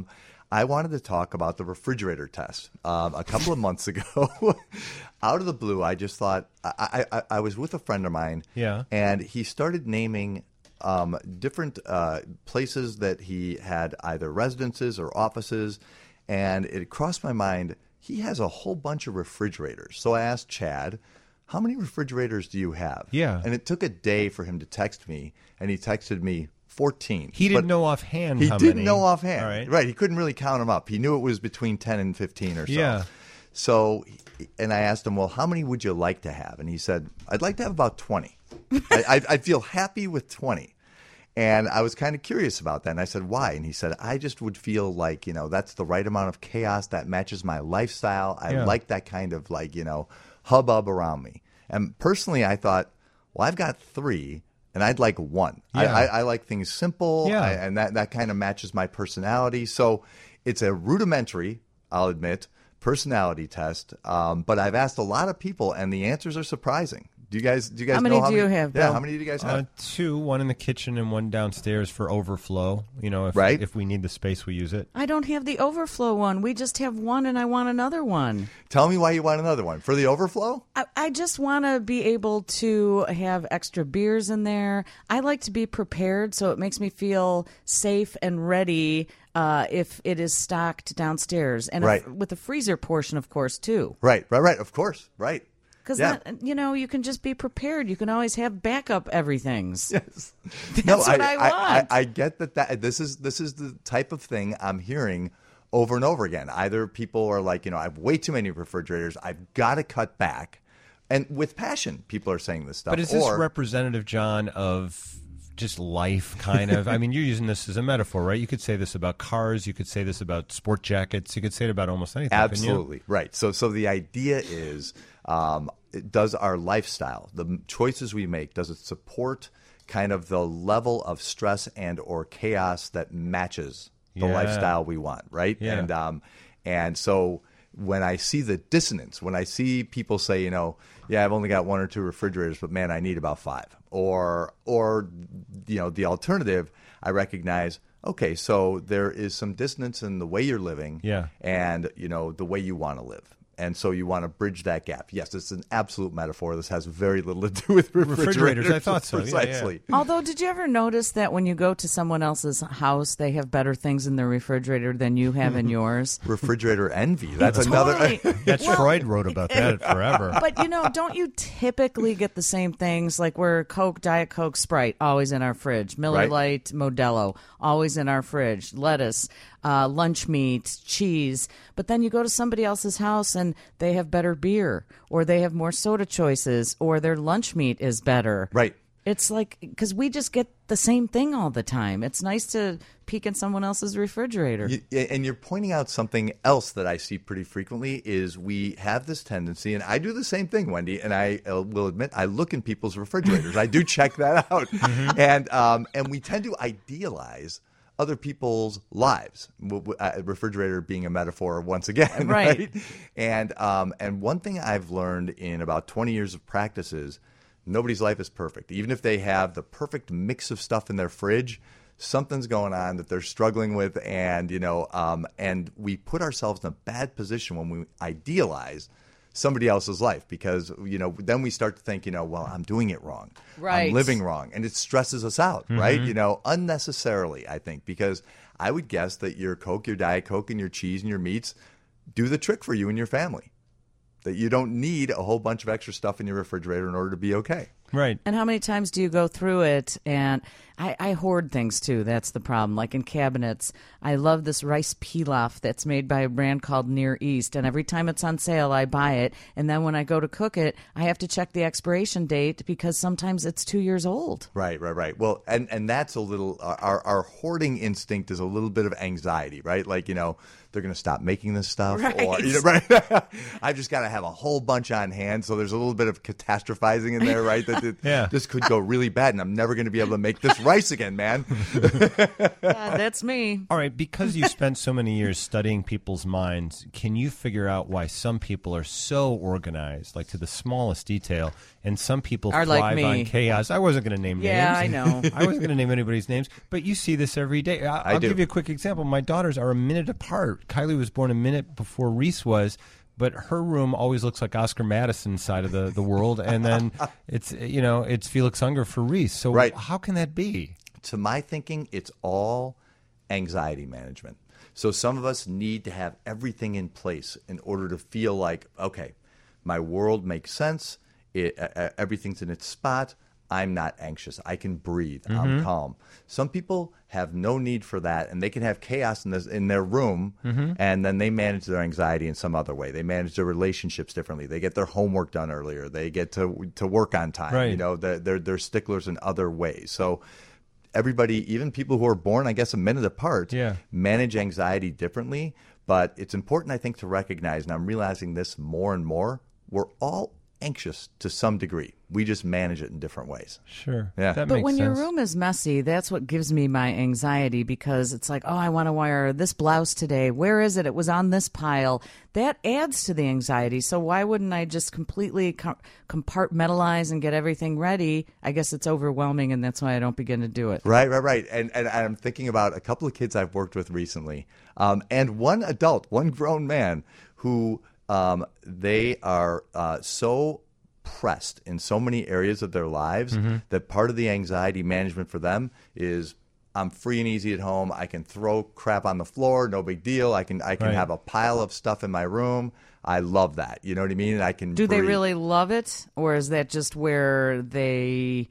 I wanted to talk about the refrigerator test. A couple of months ago, out of the blue, I just thought, I was with a friend of mine, and he started naming different places that he had either residences or offices, and it crossed my mind, he has a whole bunch of refrigerators. So I asked Chad, how many refrigerators do you have? Yeah. And it took a day for him to text me, and he texted me 14. He didn't know offhand He how didn't many. know offhand. All right. Right. He couldn't really count them up. He knew it was between 10 and 15 or so. Yeah. So, and I asked him, well, how many would you like to have? And he said, I'd like to have about 20. I'd feel happy with 20. And I was kind of curious about that. And I said, why? And he said, I just would feel like, that's the right amount of chaos that matches my lifestyle. I like that kind of hubbub around me. And personally, I thought, well, I've got 3 and I'd like 1. Yeah. I like things simple and that kind of matches my personality. So it's a rudimentary, I'll admit, personality test. But I've asked a lot of people and the answers are surprising. Do you guys how many know do you have, Yeah, Bill? how many do you guys have? 2, one in the kitchen and one downstairs for overflow. If we need the space, we use it. I don't have the overflow one. We just have one, and I want another one. Tell me why you want another one. For the overflow? I just want to be able to have extra beers in there. I like to be prepared, so it makes me feel safe and ready if it is stocked downstairs. And with the freezer portion, of course, too. Right. Of course. Right. Because, you can just be prepared. You can always have backup everythings. Yes. That's what I want. I get that this is the type of thing I'm hearing over and over again. Either people are like, I have way too many refrigerators. I've got to cut back. And with passion, people are saying this stuff. But is this representative, John, of just life, kind of? I mean, you're using this as a metaphor, right? You could say this about cars. You could say this about sport jackets. You could say it about almost anything. Absolutely. Right. So the idea is, does our lifestyle, the choices we make, does it support kind of the level of stress and or chaos that matches the lifestyle we want, right? Yeah. And so when I see the dissonance, when I see people say, I've only got 1 or 2 refrigerators, but man, I need about 5. Or the alternative, I recognize, okay, so there is some dissonance in the way you're living and, the way you want to live. And so you want to bridge that gap. Yes, it's an absolute metaphor. This has very little to do with refrigerators. I thought so. Precisely. Yeah. Although, did you ever notice that when you go to someone else's house, they have better things in their refrigerator than you have in yours? Refrigerator envy. That's Totally. Freud wrote about that forever. But, don't you typically get the same things? Like we're Coke, Diet Coke, Sprite, always in our fridge. Miller Lite, Modelo, always in our fridge. Lettuce. Lunch meat, cheese, but then you go to somebody else's house and they have better beer, or they have more soda choices, or their lunch meat is better. Right. It's like, because we just get the same thing all the time. It's nice to peek in someone else's refrigerator. And you're pointing out something else that I see pretty frequently is we have this tendency, and I do the same thing, Wendy, and I will admit I look in people's refrigerators. I do check that out. And we tend to idealize other people's lives, refrigerator being a metaphor once again, right? And one thing I've learned in about 20 years of practice is nobody's life is perfect. Even if they have the perfect mix of stuff in their fridge, something's going on that they're struggling with, and and we put ourselves in a bad position when we idealize somebody else's life, because then we start to think, well, I'm doing it wrong, right? I'm living wrong, and it stresses us out, right? Unnecessarily, I think, because I would guess that your Coke, your Diet Coke, and your cheese and your meats do the trick for you and your family. That you don't need a whole bunch of extra stuff in your refrigerator in order to be okay. Right. And how many times do you go through it? And I hoard things, too. That's the problem. Like in cabinets, I love this rice pilaf that's made by a brand called Near East. And every time it's on sale, I buy it. And then when I go to cook it, I have to check the expiration date because sometimes it's 2 years old. Right. Well, and that's a little, our hoarding instinct is a little bit of anxiety, right? Like, they're going to stop making this stuff. Right. Or, right? I've just got to have a whole bunch on hand. So there's a little bit of catastrophizing in there, right? That this could go really bad, and I'm never going to be able to make this rice again, man. That's me. All right, because you spent so many years studying people's minds, can you figure out why some people are so organized, like to the smallest detail, and some people Are thrive like me. on chaos? I wasn't going to name names. Yeah, I know. I wasn't going to name anybody's names, but you see this every day. I'll do. give you a quick example. My daughters are a minute apart. Kylie was born a minute before Reese was, but her room always looks like Oscar Madison's side of the world, and then it's Felix Unger for Reese. So Right. how can that be? To my thinking, it's all anxiety management. So some of us need to have everything in place in order to feel like, okay, my world makes sense. Everything's in its spot. I'm not anxious. I can breathe. I'm calm. Some people have no need for that, and they can have chaos in their room, and then they manage their anxiety in some other way. They manage their relationships differently. They get their homework done earlier. They get to work on time. Right. You know, they're sticklers in other ways. So everybody, even people who are born, I guess, a minute apart, manage anxiety differently. But it's important, I think, to recognize, and I'm realizing this more and more, we're all anxious to some degree. We just manage it in different ways. Sure. Yeah. That But makes when sense. your room is messy, that's what gives me my anxiety, because it's like, oh, I want to wear this blouse today. Where is it? It was on this pile. That adds to the anxiety. So why wouldn't I just completely compartmentalize and get everything ready? I guess it's overwhelming, and that's why I don't begin to do it. Right. And I'm thinking about a couple of kids I've worked with recently, and one adult, one grown man who they are so pressed in so many areas of their lives that part of the anxiety management for them is, I'm free and easy at home. I can throw crap on the floor, no big deal. I can have a pile of stuff in my room. I love that. You know what I mean? And I can. Do they breathe. really love it, or is that just where they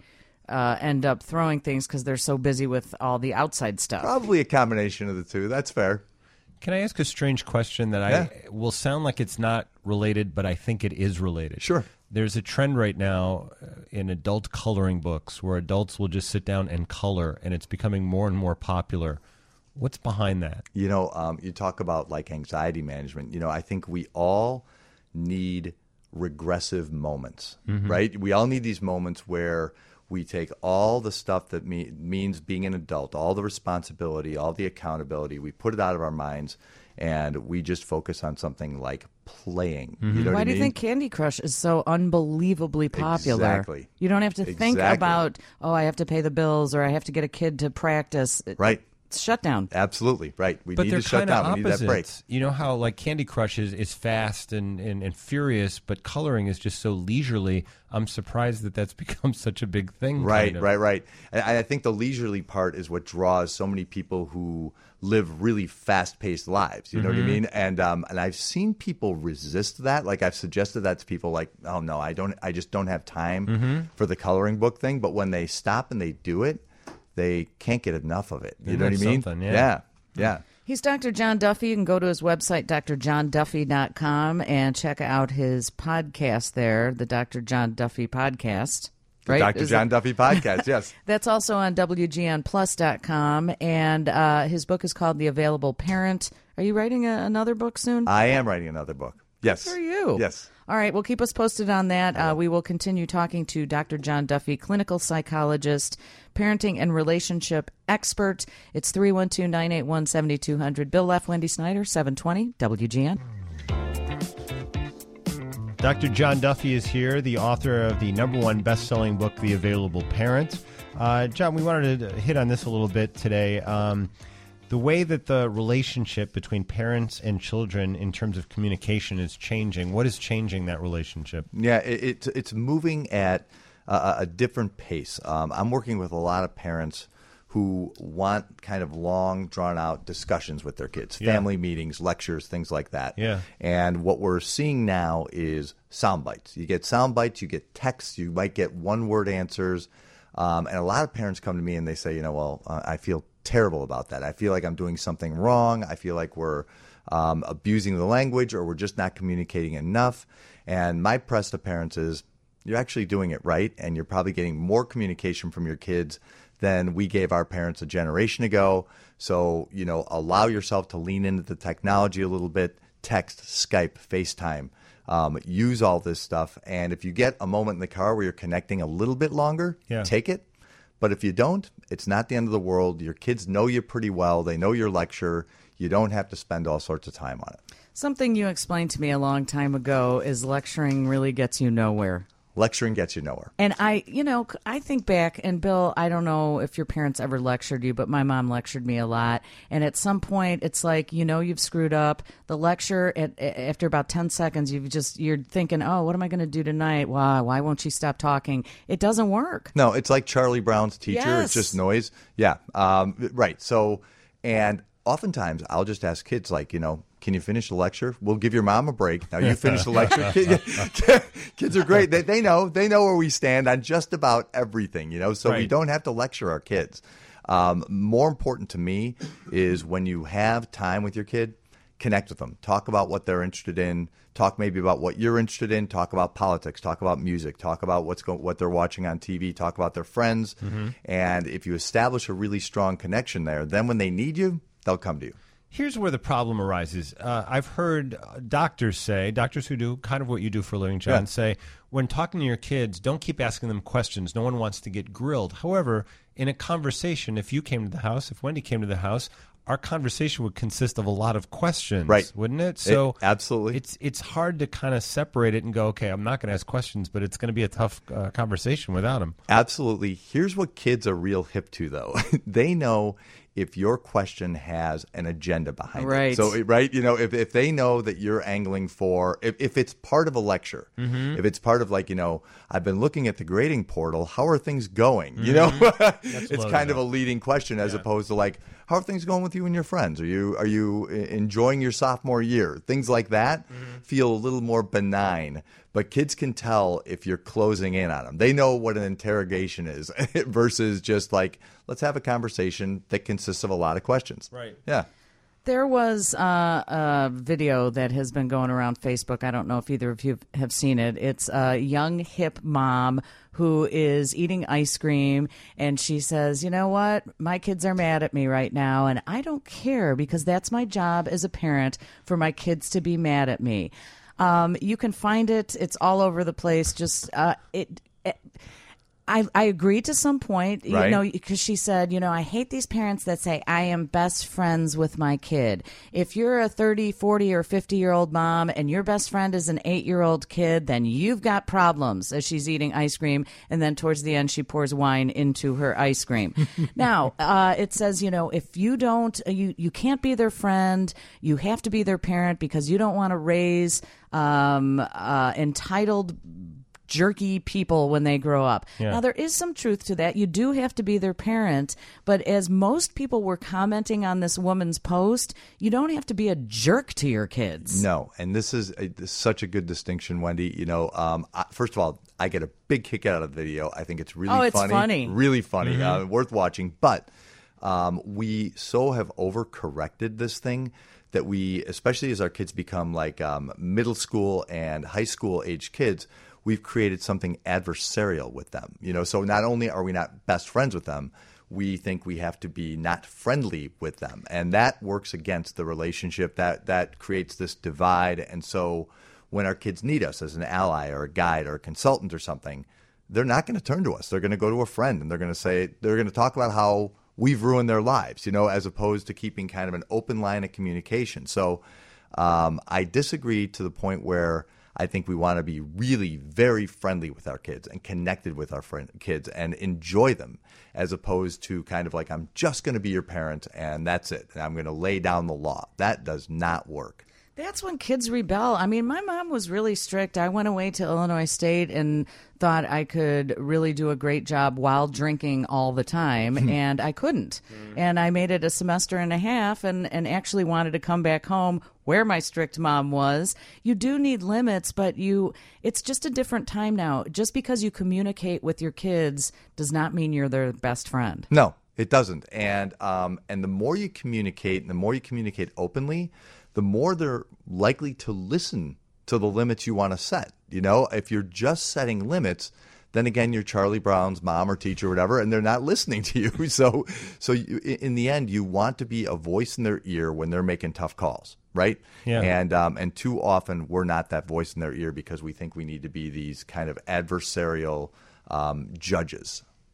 end up throwing things because they're so busy with all the outside stuff? Probably a combination of the two. That's fair. Can I ask a strange question that I will sound like it's not related, but I think it is related? Sure. There's a trend right now in adult coloring books where adults will just sit down and color, and it's becoming more and more popular. What's behind that? You know, you talk about like anxiety management. You know, I think we all need regressive moments, right? We all need these moments where we take all the stuff that means being an adult, all the responsibility, all the accountability, we put it out of our minds, and we just focus on something like playing. You know what Why I do you mean? think Candy Crush is so unbelievably popular? Exactly. You don't have to think Exactly. about, oh, I have to pay the bills, or I have to get a kid to practice. Right. It's shut down. Absolutely. Right. We But need they're to shut kind of down. We need that break. opposites. You know how like Candy Crush is fast and furious, but coloring is just so leisurely. I'm surprised that that's become such a big thing. Right, kind of. right. And I think the leisurely part is what draws so many people who live really fast-paced lives. You know what I mean? And I've seen people resist that. Like I've suggested that to people, like, oh no, I just don't have time for the coloring book thing. But when they stop and they do it, they can't get enough of it. You know what I That's mean? something, yeah. Yeah. He's Dr. John Duffy. You can go to his website, drjohnduffy.com, and check out his podcast there, the Dr. John Duffy podcast. Right? Dr. John Duffy podcast, yes. That's also on WGNplus.com, and his book is called The Available Parent. Are you writing another book soon? I am writing another book. Yes. Good for you. Yes. All right, well, keep us posted on that. We will continue talking to Dr. John Duffy, clinical psychologist, parenting and relationship expert. It's 312-981-7200. Bill Leff, Wendy Snyder, 720 WGN. Dr. John Duffy is here, the author of the #1 best-selling book, The Available Parent. John, we wanted to hit on this a little bit today. The way that the relationship between parents and children in terms of communication is changing. What is changing that relationship? Yeah, it's moving at a different pace. I'm working with a lot of parents who want kind of long, drawn-out discussions with their kids, family meetings, lectures, things like that. Yeah. And what we're seeing now is sound bites. You get sound bites, you get texts, you might get one-word answers. And a lot of parents come to me and they say, I feel terrible about that. I feel like I'm doing something wrong. I feel like we're abusing the language, or we're just not communicating enough. And my press to parents is, you're actually doing it right, and you're probably getting more communication from your kids than we gave our parents a generation ago. So, allow yourself to lean into the technology a little bit, text, Skype, FaceTime, use all this stuff. And if you get a moment in the car where you're connecting a little bit longer, take it. But if you don't, it's not the end of the world. Your kids know you pretty well. They know your lecture. You don't have to spend all sorts of time on it. Something you explained to me a long time ago is lecturing really gets you nowhere. Lecturing gets you nowhere. And I think back, and Bill, I don't know if your parents ever lectured you, but my mom lectured me a lot. And at some point, it's like, you've screwed up. The lecture, after about 10 seconds, you're thinking, oh, what am I going to do tonight? Why won't she stop talking? It doesn't work. No, it's like Charlie Brown's teacher. Yes. It's just noise. Yeah, right. So, and oftentimes I'll just ask kids, like, can you finish the lecture? We'll give your mom a break. Now you finish the lecture. Kids are great. They know where we stand on just about everything, so Right. we don't have to lecture our kids. More important to me is when you have time with your kid, connect with them. Talk about what they're interested in. Talk maybe about what you're interested in. Talk about politics. Talk about music. Talk about what they're watching on TV. Talk about their friends. Mm-hmm. And if you establish a really strong connection there, then when they need you, they'll come to you. Here's where the problem arises. I've heard doctors who do kind of what you do for a living, John, say, when talking to your kids, don't keep asking them questions. No one wants to get grilled. However, in a conversation, if you came to the house, if Wendy came to the house, our conversation would consist of a lot of questions, right? Wouldn't it? So absolutely. It's hard to kind of separate it and go, okay, I'm not going to ask questions, but it's going to be a tough conversation without them. Absolutely. Here's what kids are real hip to, though. They know if your question has an agenda behind Right. it. So, right, if they know that you're angling for, if it's part of a lecture, Mm-hmm. if it's part of like, I've been looking at the grading portal, how are things going? It's loaded kind of up. a leading question as opposed to like, how are things going with you and your friends? Are you enjoying your sophomore year? Things like that feel a little more benign. But kids can tell if you're closing in on them. They know what an interrogation is versus just like, let's have a conversation that consists of a lot of questions. Right. Yeah. There was a video that has been going around Facebook. I don't know if either of you have seen it. It's a young, hip mom who is eating ice cream, and she says, you know what? My kids are mad at me right now, and I don't care because that's my job as a parent for my kids to be mad at me. You can find it. It's all over the place. Just I agree to some point, Right. because she said, I hate these parents that say, I am best friends with my kid. If you're a 30, 40, or 50-year-old mom and your best friend is an 8-year-old kid, then you've got problems, as she's eating ice cream. And then towards the end, she pours wine into her ice cream. Now, it says, if you don't, you can't be their friend. You have to be their parent because you don't want to raise entitled jerky people when they grow up. Yeah. Now, there is some truth to that. You do have to be their parent, but as most people were commenting on this woman's post, you don't have to be a jerk to your kids. No, and this is such a good distinction, Wendy. First of all, I get a big kick out of the video. I think it's really funny. Really funny, worth watching. But we so have overcorrected this thing that we, especially as our kids become like middle school and high school age kids, we've created something adversarial with them. So not only are we not best friends with them, we think we have to be not friendly with them. And that works against the relationship. That creates this divide. And so when our kids need us as an ally or a guide or a consultant or something, they're not going to turn to us. They're going to go to a friend and they're going to talk about how we've ruined their lives, as opposed to keeping kind of an open line of communication. So I disagree to the point where I think we want to be really very friendly with our kids and connected with our kids and enjoy them, as opposed to kind of like, I'm just going to be your parent and that's it. And I'm going to lay down the law. That does not work. That's when kids rebel. I mean, my mom was really strict. I went away to Illinois State and thought I could really do a great job while drinking all the time, and I couldn't. And I made it a semester and a half and actually wanted to come back home where my strict mom was. You do need limits, but it's just a different time now. Just because you communicate with your kids does not mean you're their best friend. No, it doesn't. And the more you communicate and the more you communicate openly, the more they're likely to listen to the limits you want to set. If you're just setting limits, then again, you're Charlie Brown's mom or teacher or whatever, and they're not listening to you. So in the end, you want to be a voice in their ear when they're making tough calls, right? Yeah. And too often we're not that voice in their ear because we think we need to be these kind of adversarial judges.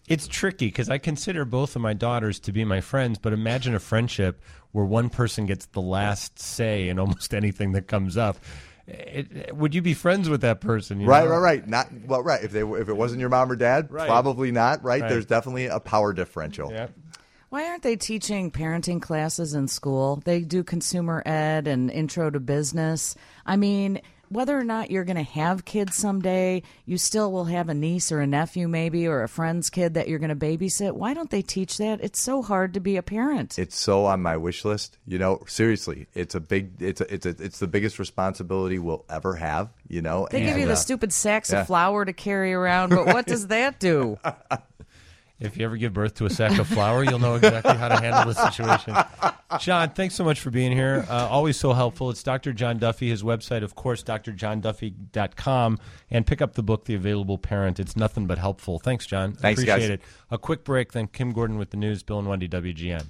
It's tricky because I consider both of my daughters to be my friends, but imagine a friendship where one person gets the last say in almost anything that comes up. Would you be friends with that person? You know? Right. Right. If it wasn't your mom or dad, probably not. Right? There's definitely a power differential. Yeah. Why aren't they teaching parenting classes in school? They do consumer ed and intro to business. I mean, whether or not you're going to have kids someday, you still will have a niece or a nephew maybe or a friend's kid that you're going to babysit. Why don't they teach that? It's so hard to be a parent. It's so on my wish list. You know, seriously, it's the biggest responsibility we'll ever have, you know. They give you the stupid sacks of flour to carry around, but what does that do? If you ever give birth to a sack of flour, you'll know exactly how to handle the situation. John, thanks so much for being here. Always so helpful. It's Dr. John Duffy. His website, of course, drjohnduffy.com. And pick up the book, The Available Parent. It's nothing but helpful. Thanks, John. Thanks, Appreciate guys. it. A quick break, then Kim Gordon with the news. Bill and Wendy, WGN.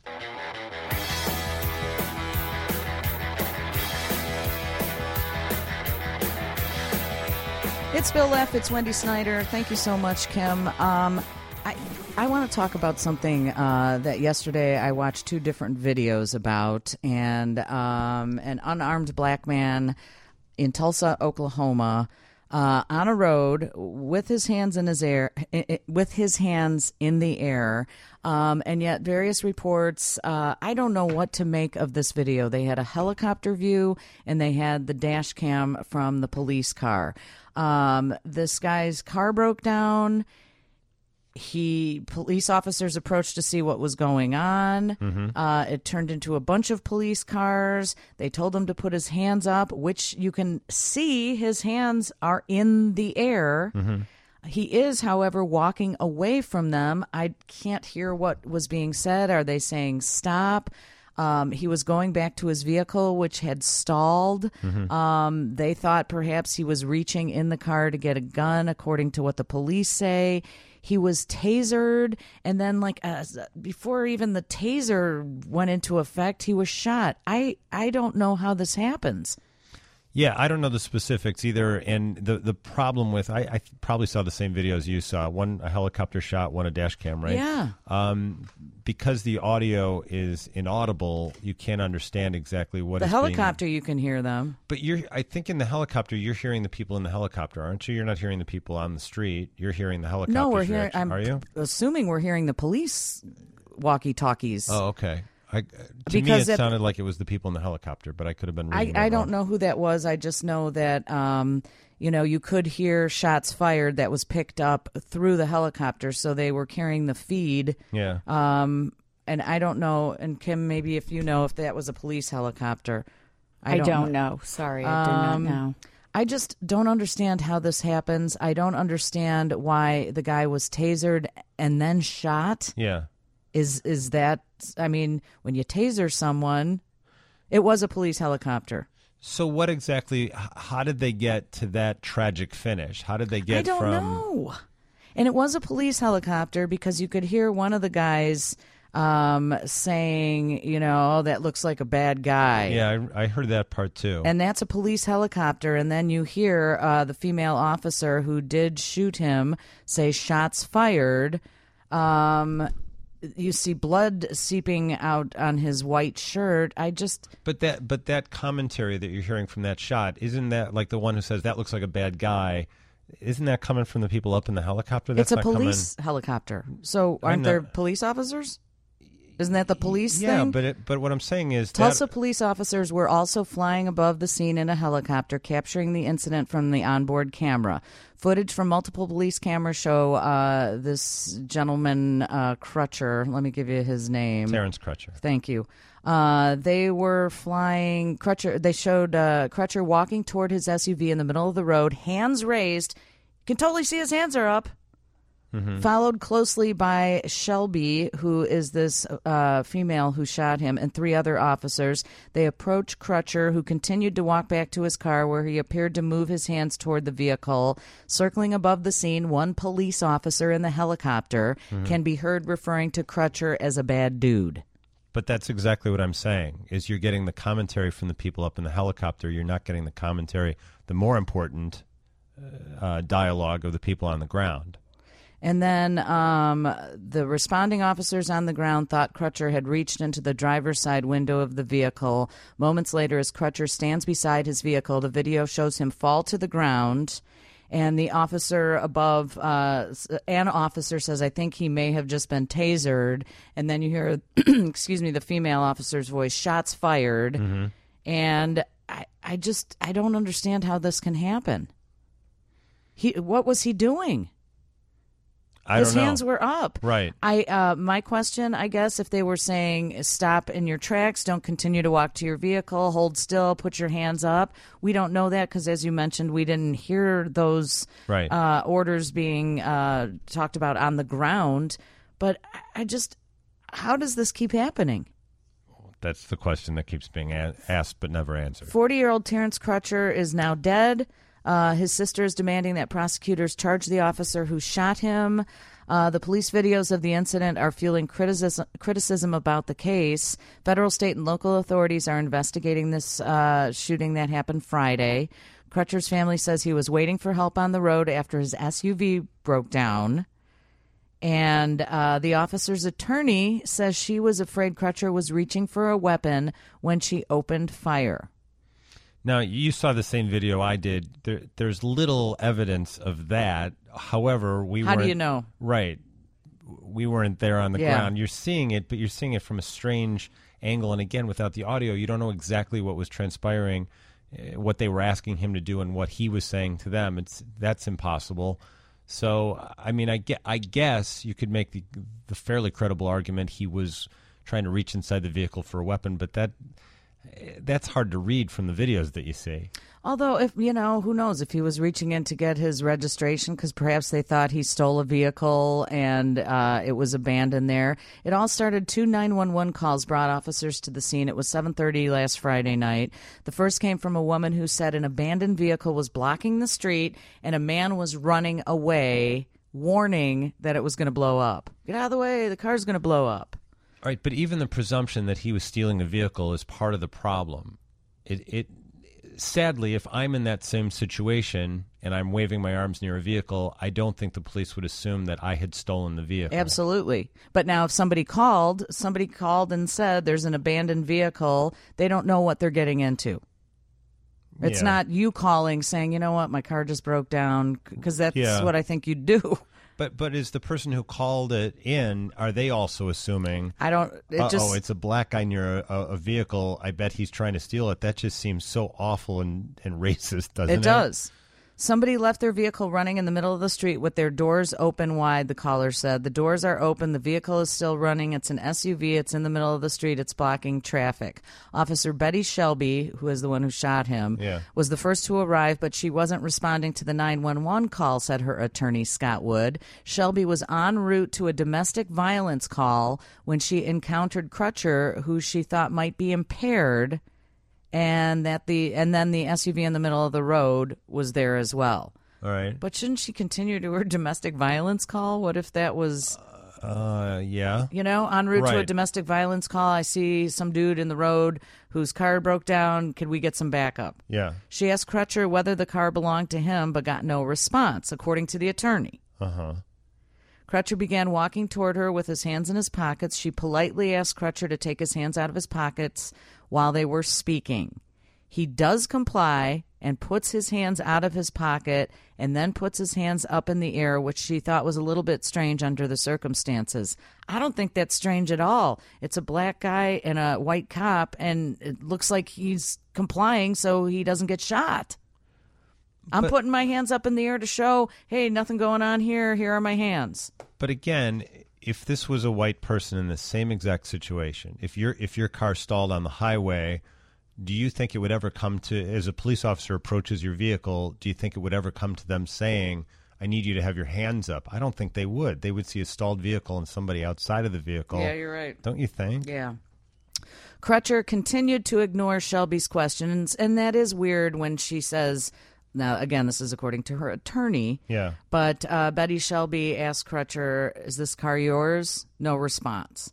It's Bill Leff. It's Wendy Snyder. Thank you so much, Kim. I want to talk about something that yesterday I watched two different videos about, and an unarmed black man in Tulsa, Oklahoma, on a road with his hands in the air, and yet various reports. I don't know what to make of this video. They had a helicopter view, and they had the dash cam from the police car. This guy's car broke down. Police officers approached to see what was going on. Mm-hmm. It turned into a bunch of police cars. They told him to put his hands up, which you can see his hands are in the air. Mm-hmm. He is, however, walking away from them. I can't hear what was being said. Are they saying stop? He was going back to his vehicle, which had stalled. Mm-hmm. They thought perhaps he was reaching in the car to get a gun, according to what the police say. He was tasered, and then before even the taser went into effect, he was shot. I don't know how this happens. Yeah, I don't know the specifics either. And the problem with, I probably saw the same videos you saw. One a helicopter shot, one a dash cam, right? Yeah. Because the audio is inaudible, you can't understand exactly what the is helicopter, you can hear them. But I think in the helicopter, you're hearing the people in the helicopter, aren't you? You're not hearing the people on the street. You're hearing the helicopter. No, we're hearing. Are you? Assuming we're hearing the police walkie-talkies. Oh, okay. To me, it sounded like it was the people in the helicopter, but I could have been reading I don't know who that was. I just know that, you could hear shots fired that was picked up through the helicopter, so they were carrying the feed. Yeah. And I don't know, and Kim, maybe if you know if that was a police helicopter. I don't know. Sorry, I do not know. I just don't understand how this happens. I don't understand why the guy was tasered and then shot. Yeah. Is that, I mean, when you taser someone, it was a police helicopter. So what exactly, how did they get to that tragic finish? How did they get I don't know. And it was a police helicopter because you could hear one of the guys saying, oh, that looks like a bad guy. Yeah, I heard that part too. And that's a police helicopter. And then you hear the female officer who did shoot him say shots fired. You see blood seeping out on his white shirt. But that commentary that you're hearing from that shot, isn't that like the one who says that looks like a bad guy? Isn't that coming from the people up in the helicopter? It's a police helicopter. So aren't there police officers? Isn't that the police thing? Yeah, but what I'm saying is Tulsa police officers were also flying above the scene in a helicopter, capturing the incident from the onboard camera. Footage from multiple police cameras show this gentleman, Crutcher. Let me give you his name. Terrence Crutcher. Thank you. They were flying Crutcher. They showed Crutcher walking toward his SUV in the middle of the road, hands raised. You can totally see his hands are up. Mm-hmm. Followed closely by Shelby, who is this female who shot him, and three other officers. They approached Crutcher, who continued to walk back to his car, where he appeared to move his hands toward the vehicle. Circling above the scene, one police officer in the helicopter can be heard referring to Crutcher as a bad dude. But that's exactly what I'm saying, is you're getting the commentary from the people up in the helicopter. You're not getting the commentary, the more important dialogue of the people on the ground. And then the responding officers on the ground thought Crutcher had reached into the driver's side window of the vehicle. Moments later, as Crutcher stands beside his vehicle, the video shows him fall to the ground. And the officer above, an officer says, I think he may have just been tasered. And then you hear, the female officer's voice, shots fired. Mm-hmm. And I don't understand how this can happen. What was he doing? His hands were up. Right. My question, I guess, if they were saying stop in your tracks, don't continue to walk to your vehicle, hold still, put your hands up. We don't know that because, as you mentioned, we didn't hear those orders being talked about on the ground. But how does this keep happening? That's the question that keeps being asked but never answered. 40-year-old Terrence Crutcher is now dead. His sister is demanding that prosecutors charge the officer who shot him. The police videos of the incident are fueling criticism about the case. Federal, state, and local authorities are investigating this shooting that happened Friday. Crutcher's family says he was waiting for help on the road after his SUV broke down. And the officer's attorney says she was afraid Crutcher was reaching for a weapon when she opened fire. Now, you saw the same video I did. There's little evidence of that. However, How do you know? Right. We weren't there on the ground. You're seeing it, but you're seeing it from a strange angle. And again, without the audio, you don't know exactly what was transpiring, what they were asking him to do, and what he was saying to them. That's impossible. So, I mean, I guess you could make the fairly credible argument he was trying to reach inside the vehicle for a weapon, but that's hard to read from the videos that you see. Although, who knows if he was reaching in to get his registration because perhaps they thought he stole a vehicle and it was abandoned there. It all started 2 911 calls brought officers to the scene. It was 7:30 last Friday night. The first came from a woman who said an abandoned vehicle was blocking the street and a man was running away, warning that it was going to blow up. Get out of the way, the car's going to blow up. All right, but even the presumption that he was stealing a vehicle is part of the problem. Sadly, if I'm in that same situation and I'm waving my arms near a vehicle, I don't think the police would assume that I had stolen the vehicle. Absolutely. But now if somebody called and said there's an abandoned vehicle, they don't know what they're getting into. It's not you calling saying, you know what, my car just broke down, because that's what I think you'd do. But is the person who called it in, are they also assuming, it's a black guy near a vehicle, I bet he's trying to steal it? That just seems so awful and racist, doesn't it? It does. Somebody left their vehicle running in the middle of the street with their doors open wide, the caller said. The doors are open. The vehicle is still running. It's an SUV. It's in the middle of the street. It's blocking traffic. Officer Betty Shelby, who is the one who shot him, was the first to arrive, but she wasn't responding to the 911 call, said her attorney, Scott Wood. Shelby was en route to a domestic violence call when she encountered Crutcher, who she thought might be impaired, and then the SUV in the middle of the road was there as well. All right. But shouldn't she continue to her domestic violence call? What if that was... yeah. En route to a domestic violence call, I see some dude in the road whose car broke down. Could we get some backup? Yeah. She asked Crutcher whether the car belonged to him, but got no response, according to the attorney. Uh-huh. Crutcher began walking toward her with his hands in his pockets. She politely asked Crutcher to take his hands out of his pockets while they were speaking. He does comply and puts his hands out of his pocket and then puts his hands up in the air, which she thought was a little bit strange under the circumstances. I don't think that's strange at all. It's a black guy and a white cop, and it looks like he's complying so he doesn't get shot. I'm putting my hands up in the air to show, hey, nothing going on here. Here are my hands. But again, if this was a white person in the same exact situation, if your car stalled on the highway, do you think it would ever come to, as a police officer approaches your vehicle, do you think it would ever come to them saying, I need you to have your hands up? I don't think they would. They would see a stalled vehicle and somebody outside of the vehicle. Yeah, you're right. Don't you think? Yeah. Crutcher continued to ignore Shelby's questions, and that is weird when she says... Now, again, this is according to her attorney. Yeah. But Betty Shelby asked Crutcher, is this car yours? No response.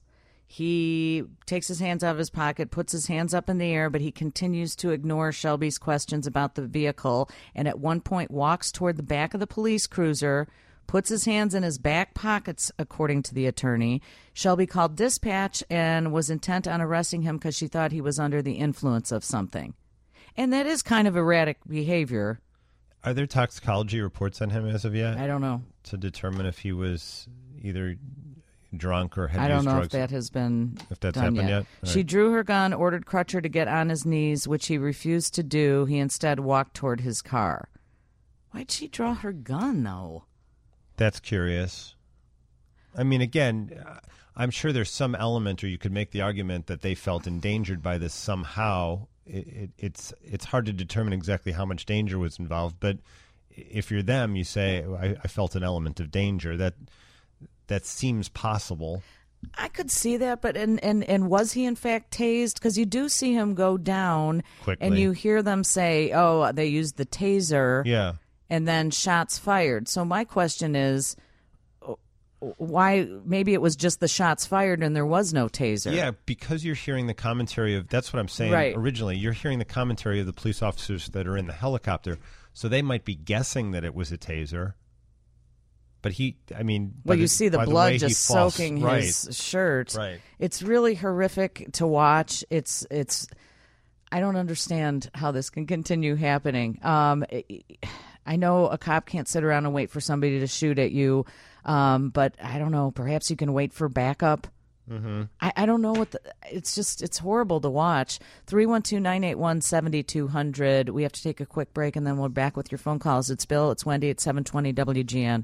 He takes his hands out of his pocket, puts his hands up in the air, but he continues to ignore Shelby's questions about the vehicle, and at one point walks toward the back of the police cruiser, puts his hands in his back pockets, according to the attorney. Shelby called dispatch and was intent on arresting him because she thought he was under the influence of something. And that is kind of erratic behavior. Are there toxicology reports on him as of yet? I don't know. To determine if he was either drunk or had I don't used know drugs? if that has been If that's done happened yet? She Right. drew her gun, ordered Crutcher to get on his knees, which he refused to do. He instead walked toward his car. Why'd she draw her gun, though? That's curious. I mean, again, I'm sure there's some element, or you could make the argument that they felt endangered by this somehow. It's hard to determine exactly how much danger was involved, but if you're them, you say, I felt an element of danger. That seems possible. I could see that, but and was he in fact tased? Because you do see him go down, Quickly. and you hear them say, "Oh, they used the taser," Yeah. and then shots fired. So my question is, why? Maybe it was just the shots fired, and there was no taser. Yeah, because you're hearing the commentary of, that's what I'm saying Right. originally, you're hearing the commentary of the police officers that are in the helicopter, so they might be guessing that it was a taser. But Well, you see the by blood way just he falls- soaking right. his shirt. Right. It's really horrific to watch. It's. I don't understand how this can continue happening. I know a cop can't sit around and wait for somebody to shoot at you, but I don't know. Perhaps you can wait for backup. Mm-hmm. I don't know it's horrible to watch. 312-981-7200. We have to take a quick break, and then we're back with your phone calls. It's Bill. It's Wendy at 720 WGN.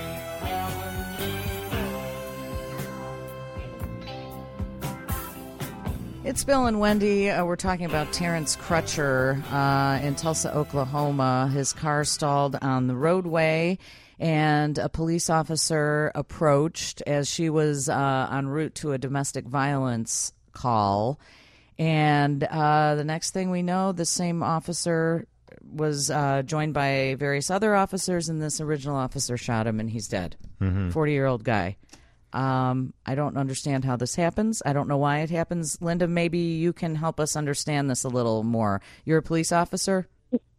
It's Bill and Wendy. We're talking about Terrence Crutcher in Tulsa, Oklahoma. His car stalled on the roadway, and a police officer approached as she was en route to a domestic violence call. And the next thing we know, the same officer was joined by various other officers, and this original officer shot him, and he's dead. 40-year-old guy. I don't understand how this happens. I don't know why it happens. Linda, maybe you can help us understand this a little more. You're a police officer?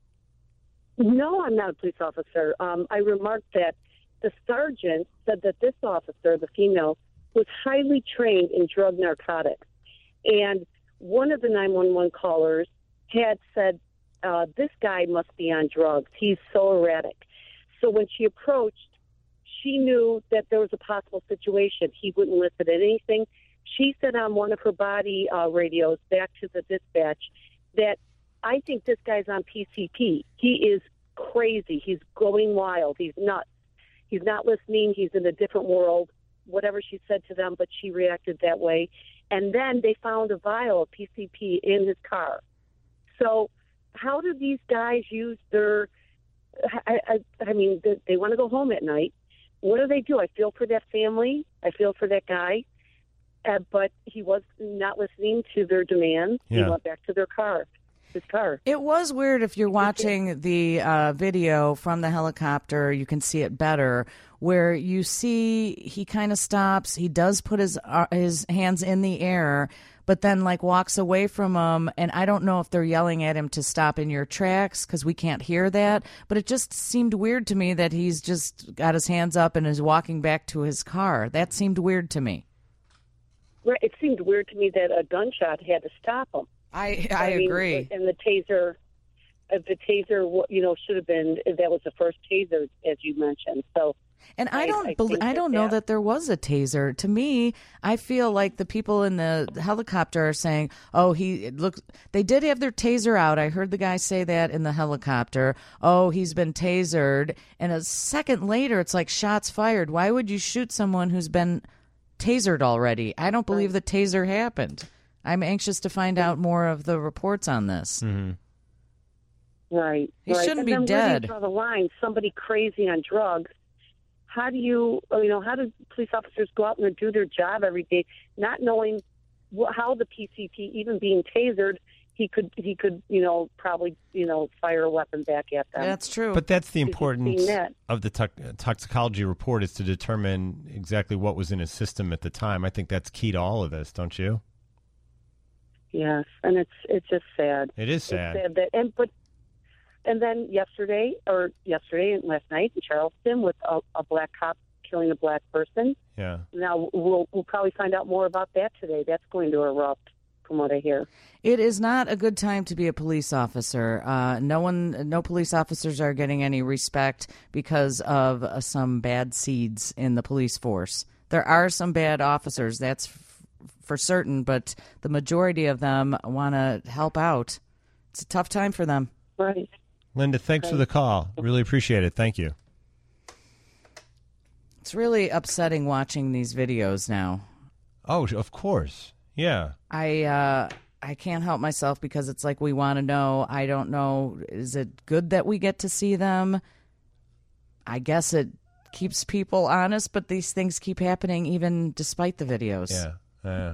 No, I'm not a police officer. I remarked that the sergeant said that this officer, the female, was highly trained in drug narcotics. And one of the 911 callers had said, this guy must be on drugs. He's so erratic. So when she approached, she knew that there was a possible situation. He wouldn't listen to anything. She said on one of her body radios back to the dispatch that I think this guy's on PCP. He is crazy. He's going wild. He's nuts. He's not listening. He's in a different world, whatever she said to them, but she reacted that way. And then they found a vial of PCP in his car. So how do these guys use their I mean, they want to go home at night. What do? I feel for that family. I feel for that guy. But he was not listening to their demands. Yeah. He went back to his car. It was weird. If you're watching the video from the helicopter, you can see it better, where you see he kind of stops. He does put his hands in the air, but then walks away from him. And I don't know if they're yelling at him to stop in your tracks, because we can't hear that. But it just seemed weird to me that he's just got his hands up and is walking back to his car. That seemed weird to me. Right. It seemed weird to me that a gunshot had to stop him. I mean, agree. And the taser, should have been, that was the first taser, as you mentioned. So, and I don't know that there was a taser. To me, I feel like the people in the helicopter are saying, "Oh, they did have their taser out." I heard the guy say that in the helicopter. "Oh, he's been tasered." And a second later, it's like shots fired. Why would you shoot someone who's been tasered already? I don't believe the taser happened. I'm anxious to find out more of the reports on this. Mm-hmm. Right. He shouldn't be Where dead. do you draw the line? Somebody crazy on drugs. How do police officers go out and do their job every day, not knowing how the PCP, even being tasered, he could probably fire a weapon back at them. That's true. But that's the importance of the toxicology report, is to determine exactly what was in his system at the time. I think that's key to all of this, don't you? Yes, and it's just sad. It is sad. It's sad And then yesterday and last night in Charleston with a black cop killing a black person. Yeah. Now we'll probably find out more about that today. That's going to erupt, from what I hear. It is not a good time to be a police officer. No police officers are getting any respect because of some bad seeds in the police force. There are some bad officers, that's for certain, but the majority of them want to help out. It's a tough time for them. Right. Linda, thanks for the call. Really appreciate it. Thank you. It's really upsetting watching these videos now. Oh, of course. Yeah. I can't help myself because it's like we want to know. I don't know. Is it good that we get to see them? I guess it keeps people honest, but these things keep happening even despite the videos. Yeah.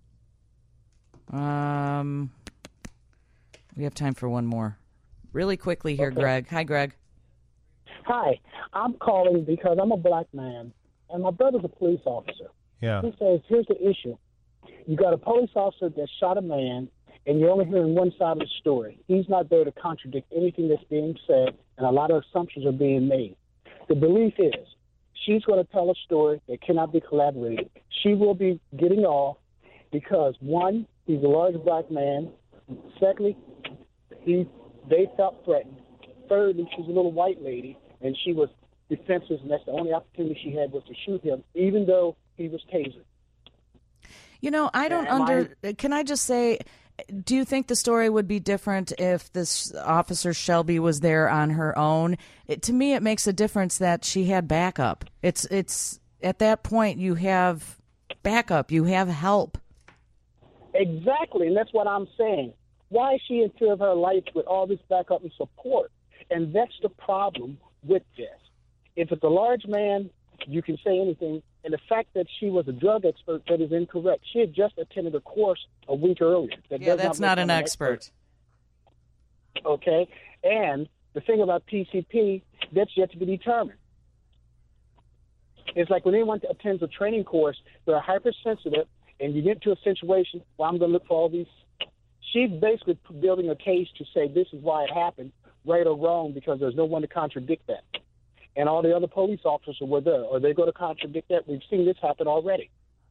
We have time for one more. Really quickly here, okay. Greg. Hi, Greg. Hi. I'm calling because I'm a black man, and my brother's a police officer. Yeah. He says, here's the issue. You got a police officer that shot a man, and you're only hearing one side of the story. He's not there to contradict anything that's being said, and a lot of assumptions are being made. The belief is she's going to tell a story that cannot be collaborated. She will be getting off because, one, he's a large black man. Secondly, they felt threatened. Thirdly, she's a little white lady, and she was defenseless, and that's the only opportunity she had was to shoot him, even though he was tasered. You know, I don't Can I just say, do you think the story would be different if this officer Shelby was there on her own? To me, it makes a difference that she had backup. It's at that point you have backup, you have help. Exactly, and that's what I'm saying. Why is she in fear of her life with all this backup and support? And that's the problem with this. If it's a large man, you can say anything. And the fact that she was a drug expert, that is incorrect. She had just attended a course a week earlier. That's not an expert. Okay. And the thing about PCP, that's yet to be determined. It's like when anyone attends a training course, they're hypersensitive, and you get into a situation where I'm going to look for all these. She's basically building a case to say this is why it happened, right or wrong, because there's no one to contradict that. And all the other police officers were there. Are they going to contradict that? We've seen this happen already.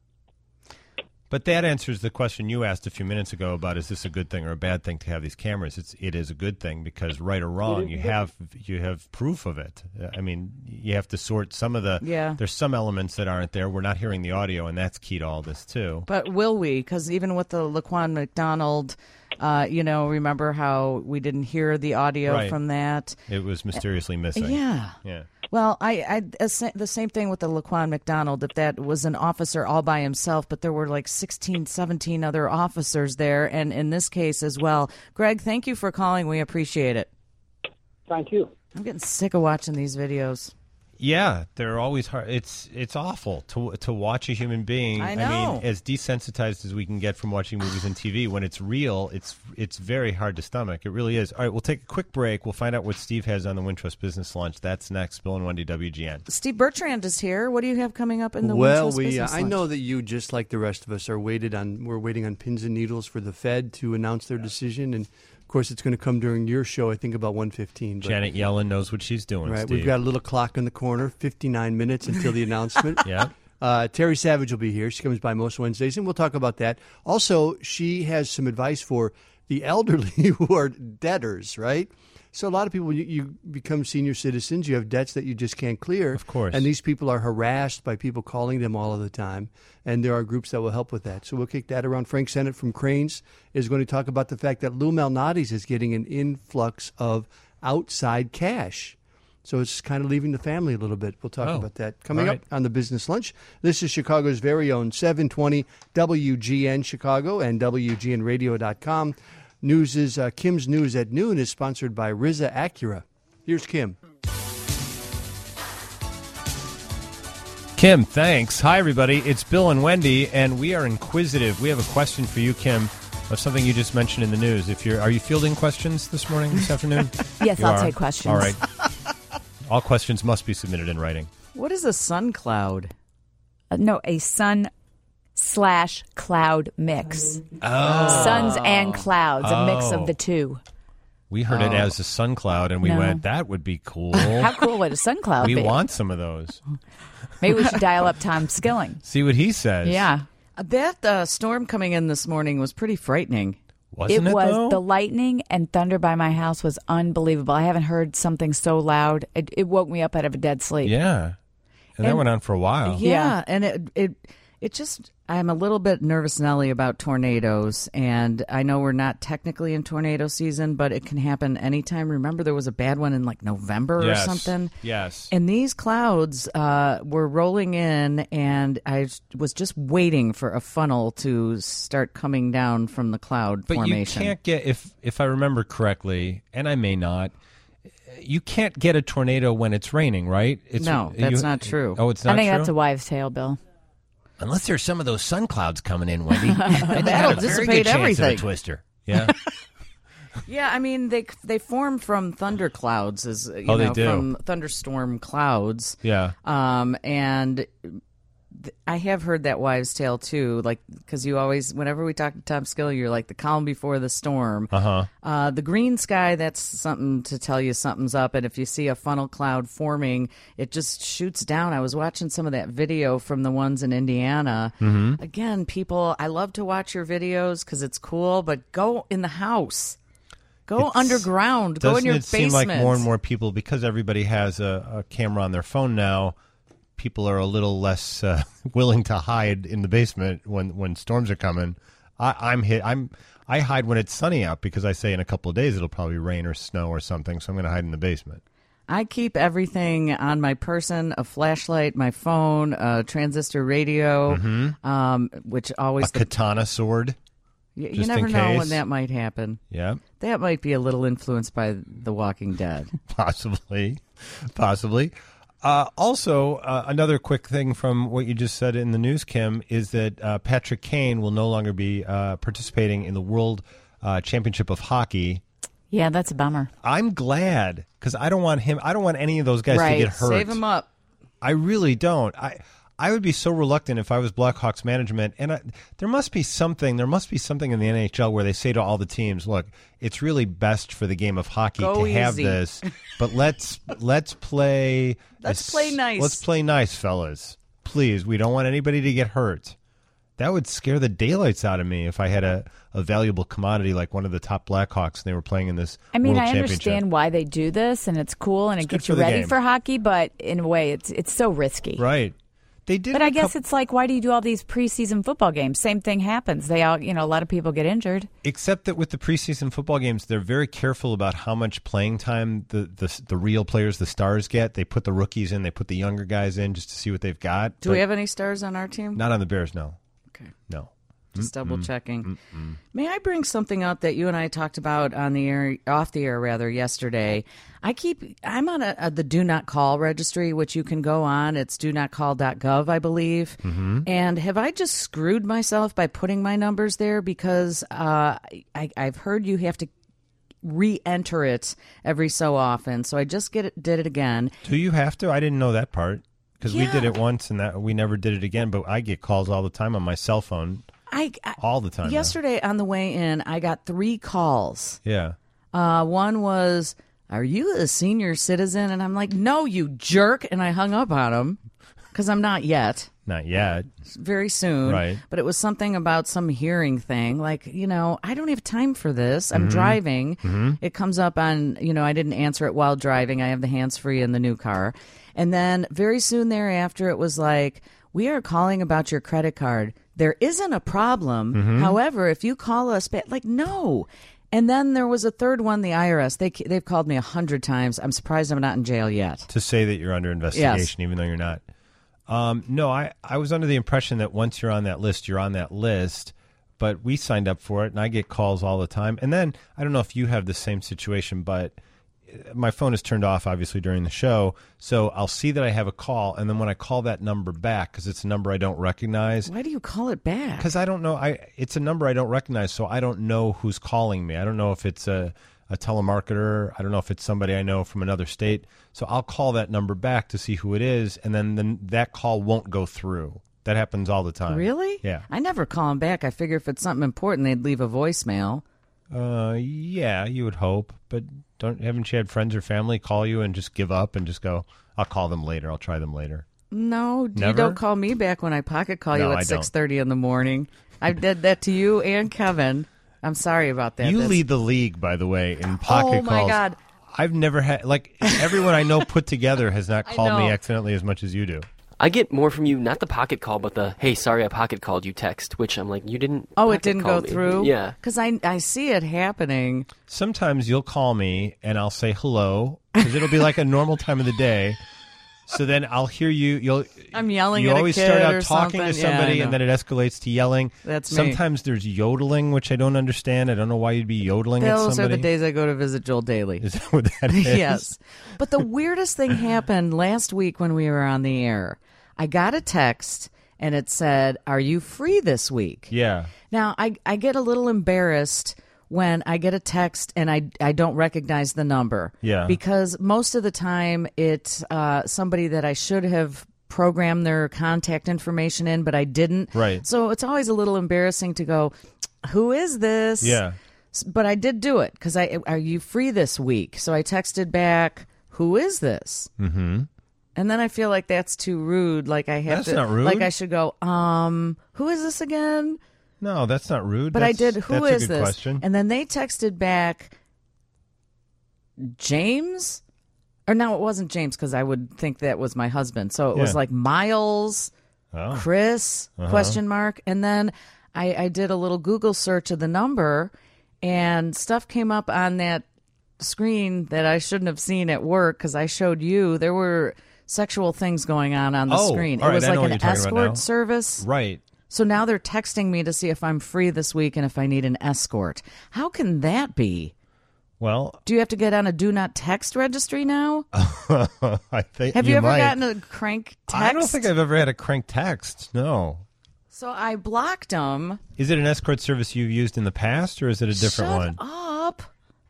But that answers the question you asked a few minutes ago about is this a good thing or a bad thing to have these cameras? It is a good thing because right or wrong, you have proof of it. I mean, you have to sort some of the. Yeah. There's some elements that aren't there. We're not hearing the audio, and that's key to all this too. But will we? Because even with the Laquan McDonald, remember how we didn't hear the audio from that? It was mysteriously missing. Yeah. Well, the same thing with the Laquan McDonald, if that was an officer all by himself, but there were like 16, 17 other officers there, and in this case as well. Greg, thank you for calling. We appreciate it. Thank you. I'm getting sick of watching these videos. Yeah, they're always hard. It's awful to watch a human being. I know. I mean, as desensitized as we can get from watching movies and TV, when it's real, it's very hard to stomach. It really is. All right, we'll take a quick break. We'll find out what Steve has on the Wintrust Business Lunch. That's next. Bill and Wendy, WGN. Steve Bertrand is here. What do you have coming up in the Wintrust Business Lunch? I know that you, just like the rest of us, we're waiting on pins and needles for the Fed to announce their decision, and of course, it's going to come during your show, I think, about 1:15. Janet Yellen knows what she's doing, right, Steve. We've got a little clock in the corner, 59 minutes until the announcement. Yeah. Terry Savage will be here. She comes by most Wednesdays, and we'll talk about that. Also, she has some advice for the elderly who are debtors, right? So a lot of people, when you become senior citizens, you have debts that you just can't clear. Of course. And these people are harassed by people calling them all of the time. And there are groups that will help with that. So we'll kick that around. Frank Sennett from Cranes is going to talk about the fact that Lou Malnati's is getting an influx of outside cash. So it's kind of leaving the family a little bit. We'll talk about that coming up on the Business Lunch. This is Chicago's very own 720 WGN Chicago and WGNradio.com. News is Kim's News at Noon is sponsored by Rizza Acura. Here's Kim. Kim, thanks. Hi, everybody. It's Bill and Wendy, and we are inquisitive. We have a question for you, Kim, of something you just mentioned in the news. Are you fielding questions this afternoon? Yes, I'll take questions. All right. All questions must be submitted in writing. What is a sun cloud? No, a sun/cloud mix. Oh. Suns and clouds, a mix of the two. We heard it as a sun cloud, and we went, that would be cool. How cool would a sun cloud be? We want some of those. Maybe we should dial up Tom Skilling. See what he says. Yeah. That storm coming in this morning was pretty frightening. Wasn't it, was. though? The lightning and thunder by my house was unbelievable. I haven't heard something so loud. It woke me up out of a dead sleep. Yeah. And that went on for a while. Yeah, and it just, I'm a little bit nervous, Nelly, about tornadoes. And I know we're not technically in tornado season, but it can happen anytime. Remember, there was a bad one in like November or something? Yes. And these clouds were rolling in, and I was just waiting for a funnel to start coming down from the cloud formation. You can't get, if I remember correctly, and I may not, you can't get a tornado when it's raining, right? No, that's not true. Oh, it's not I think true? that's a wives' tale, Bill. Unless there's some of those sun clouds coming in, Wendy. That'll dissipate everything. A twister. Yeah. Yeah, I mean they form from thunderclouds, They do. from thunderstorm clouds. Yeah. And I have heard that wives' tale too, like because you always, whenever we talk to Tom Skilling, you're like the calm before the storm. The green sky, that's something to tell you something's up. And if you see a funnel cloud forming, it just shoots down. I was watching some of that video from the ones in Indiana. Again, people, I love to watch your videos because it's cool, but go in the house. Go underground. Go in your basement. Doesn't it seem like more and more people, because everybody has a camera on their phone now, people are a little less willing to hide in the basement when storms are coming. I hide when it's sunny out because I say in a couple of days it'll probably rain or snow or something, so I'm going to hide in the basement. I keep everything on my person: a flashlight, my phone, a transistor radio, which always a katana sword. You never know when that might happen. Yeah, that might be a little influenced by The Walking Dead. Possibly. Also, another quick thing from what you just said in the news, Kim, is that Patrick Kane will no longer be participating in the World Championship of Hockey. Yeah, that's a bummer. I'm glad, because I don't want any of those guys to get hurt. Save him up. I really don't. I would be so reluctant if I was Blackhawks management, and there must be something in the NHL where they say to all the teams, look, it's really best for the game of hockey to have this, but let's play nice. Let's play nice, fellas. Please, we don't want anybody to get hurt. That would scare the daylights out of me if I had a valuable commodity like one of the top Blackhawks and they were playing in this World Championship. I understand why they do this, and it's cool, and it gets you ready for hockey, but in a way, it's so risky. Right. They did, but I guess it's like, why do you do all these preseason football games? Same thing happens. They all, a lot of people get injured. Except that with the preseason football games, they're very careful about how much playing time the real players, the stars, get. They put the rookies in, they put the younger guys in just to see what they've got. Do we have any stars on our team? Not on the Bears, no. Okay. No. Just double checking. May I bring something up that you and I talked about on the air, off the air rather, yesterday? I'm on the Do Not Call registry, which you can go on. It's donotcall.gov, I believe. And have I just screwed myself by putting my numbers there? Because I've heard you have to re-enter it every so often. So I just did it again. Do you have to? I didn't know that part. Because we did it once and we never did it again. But I get calls all the time on my cell phone. All the time. Yesterday on the way in, I got 3 calls. Yeah. One was, are you a senior citizen? And I'm like, no, you jerk. And I hung up on him because I'm not yet. Not yet. Very soon. Right. But it was something about some hearing thing. Like, I don't have time for this. I'm driving. It comes up on, I didn't answer it while driving. I have the hands-free in the new car. And then very soon thereafter, it was like, we are calling about your credit card. There isn't a problem. However, if you call us back, no. And then there was a third one, the IRS. They've called me 100 times. I'm surprised I'm not in jail yet. To say that you're under investigation, even though you're not. No, I was under the impression that once you're on that list, you're on that list. But we signed up for it, and I get calls all the time. And then, I don't know if you have the same situation, but my phone is turned off, obviously, during the show. So I'll see that I have a call, and then when I call that number back, because it's a number I don't recognize. Why do you call it back? Because I don't know. It's a number I don't recognize, so I don't know who's calling me. I don't know if it's a telemarketer. I don't know if it's somebody I know from another state. So I'll call that number back to see who it is, and then that call won't go through. That happens all the time. Really? Yeah. I never call them back. I figure if it's something important, they'd leave a voicemail. Yeah, you would hope, but haven't you had friends or family call you and just give up and just go, I'll call them later, I'll try them later? No, Never? you don't call me back when I pocket call No, you I at don't. 6:30 in the morning. I did that to you and Kevin. I'm sorry about that. You That's- lead the league, by the way, in pocket Oh, my calls. God. I've never had, like, everyone I know put together has not I called me know. accidentally as much as you do. I get more from you, not the pocket call, but the, hey, sorry I pocket called you text, which I'm like, you didn't Oh, it pocket didn't call go me. through? Yeah. Because I see it happening. Sometimes you'll call me and I'll say hello because it'll be like a normal time of the day. So then I'll hear you. I'm yelling You at a always kid start out or talking to something. Yeah, I somebody know. and then it escalates to yelling. That's me. Sometimes there's yodeling, which I don't understand. I don't know why you'd be yodeling at Those somebody. are the days I go to visit Joel Daly. Is that what that is? Yes. But the weirdest thing happened last week when we were on the air. I got a text and it said, "Are you free this week?" Yeah. Now, I get a little embarrassed when I get a text and I don't recognize the number. Yeah. Because most of the time it's somebody that I should have programmed their contact information in, but I didn't. Right. So it's always a little embarrassing to go, who is this? Yeah. But I did do it because are you free this week? So I texted back, who is this? Mm-hmm. And then I feel like that's too rude. Like I have That's to, not rude. like I should go, who is this again? No, that's not rude. But that's, I did. Who that's is a good this? question. And then they texted back, James, or no, it wasn't James because I would think that was my husband. So it was Yeah. like Miles, Oh. Chris, question mark, and then I did a little Google search of the number, and stuff came up on that screen that I shouldn't have seen at work because I showed you there were sexual things going on the Oh, screen. all It right, was I know like what an you're talking about now. escort service. Right. So now they're texting me to see if I'm free this week and if I need an escort. How can that be? Well, Do you have to get on a do not text registry now? I think Have you ever might. gotten a crank text? I don't think I've ever had a crank text. No. So I blocked them. Is it an escort service you've used in the past, or is it a different Shut one? up.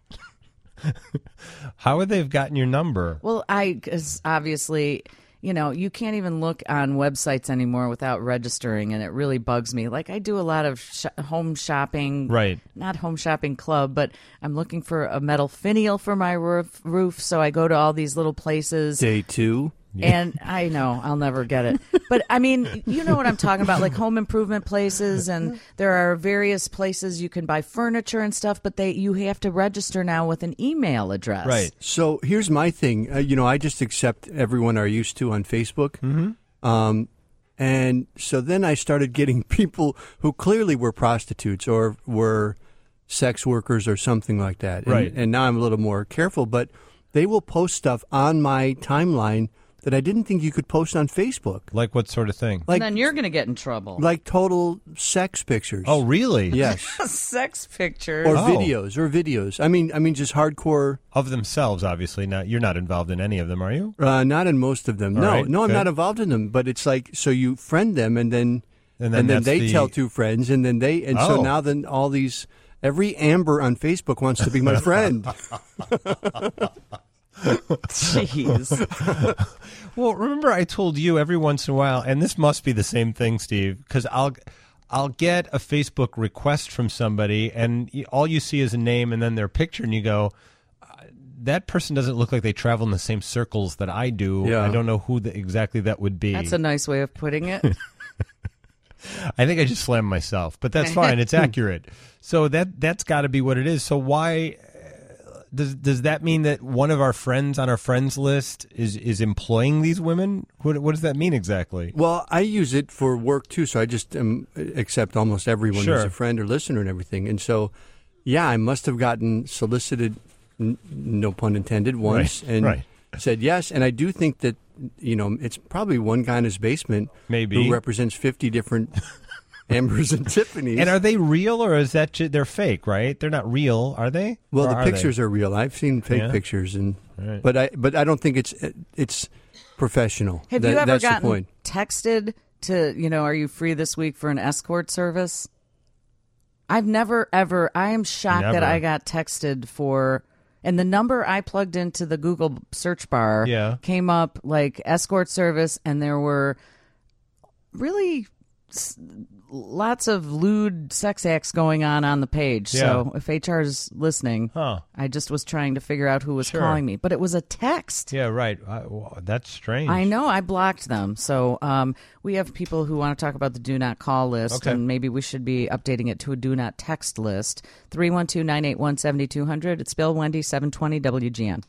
How would they have gotten your number? Well, because obviously, you can't even look on websites anymore without registering, and it really bugs me. Like I do a lot of home shopping, Right. Not home shopping club, but I'm looking for a metal finial for my roof. So I go to all these little places. Day 2. And I know I'll never get it. But I mean, you know what I'm talking about, like home improvement places, and there are various places you can buy furniture and stuff, but you have to register now with an email address. Right. So here's my thing. I just accept everyone are used to on Facebook. Mm-hmm. And so then I started getting people who clearly were prostitutes or were sex workers or something like that. Right. And now I'm a little more careful, but they will post stuff on my timeline that I didn't think you could post on Facebook. Like what sort of thing? And then you're going to get in trouble. Like total sex pictures. Oh, really? Yes. Sex pictures. Or Oh. videos. I mean just hardcore. Of themselves, obviously. You're not involved in any of them, are you? Not in most of them. All No, right, no, I'm good. not involved in them. But it's like, so you friend them, and then that's they the- tell two friends, and then so Oh. now then all these every Amber on Facebook wants to be my friend. Jeez. Well, remember I told you every once in a while, and this must be the same thing, Steve, because I'll get a Facebook request from somebody, and all you see is a name and then their picture, and you go, that person doesn't look like they travel in the same circles that I do. Yeah. I don't know who exactly that would be. That's a nice way of putting it. I think I just slammed myself, but that's fine. It's accurate. So that's got to be what it is. So why does that mean that one of our friends on our friends list is employing these women? What does that mean exactly? Well, I use it for work too, so I just accept almost everyone Sure. who's a friend or listener and everything. And so, yeah, I must have gotten solicited, no pun intended, once, Right, and right. said yes. And I do think that it's probably one guy in his basement Maybe. who represents 50 different Ambers and Tiffany's. And are they real, or is that they're fake? Right? They're not real, are they? Well, Or the are pictures they? are real. I've seen fake Yeah? pictures, and Right. but I don't think it's professional. Have you ever that's the gotten point. texted to, are you free this week for an escort service? I've never, ever. I am shocked that Never. I got texted for, and the number I plugged into the Google search bar Yeah. came up like escort service, and there were really lots of lewd sex acts going on the page. So if HR is listening, I just was trying to figure out who was calling me. But it was a text. Yeah, right. That's strange. I know. I blocked them. So we have people who want to talk about the do not call list, and maybe we should be updating it to a do not text list. 312-981-7200. It's Bill, Wendy, 720 WGN.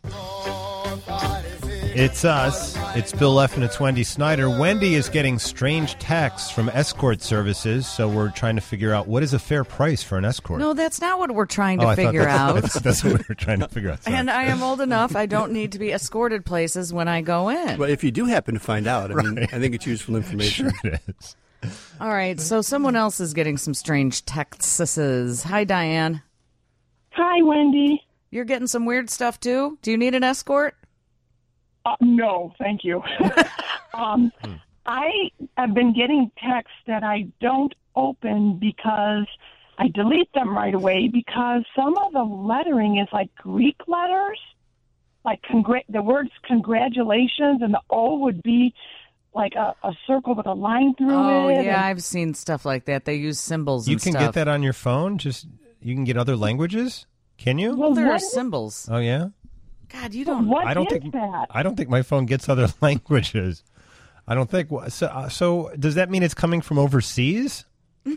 It's us. It's Bill Leff and it's Wendy Snyder. Wendy is getting strange texts from escort services, so we're trying to figure out what is a fair price for an escort. No, that's not what we're trying to figure out. That's what we were trying to figure out. Sorry. And I am old enough, I don't need to be escorted places when I go in. Well, if you do happen to find out, I mean, I think it's useful information. Sure it is. All right, so someone else is getting some strange texts. Hi, Diane. Hi, Wendy. You're getting some weird stuff, too? Do you need an escort? No, thank you. I have been getting texts that I don't open because I delete them right away because some of the lettering is like Greek letters, like the words congratulations, and the O would be like a circle with a line through it. Oh, yeah, I've seen stuff like that. They use symbols and stuff. You can get that on your phone? You can get other languages? Can you? Well, there are symbols. Oh, yeah? God, you don't. What is that? I don't think my phone gets other languages. I don't think. So does that mean it's coming from overseas? No.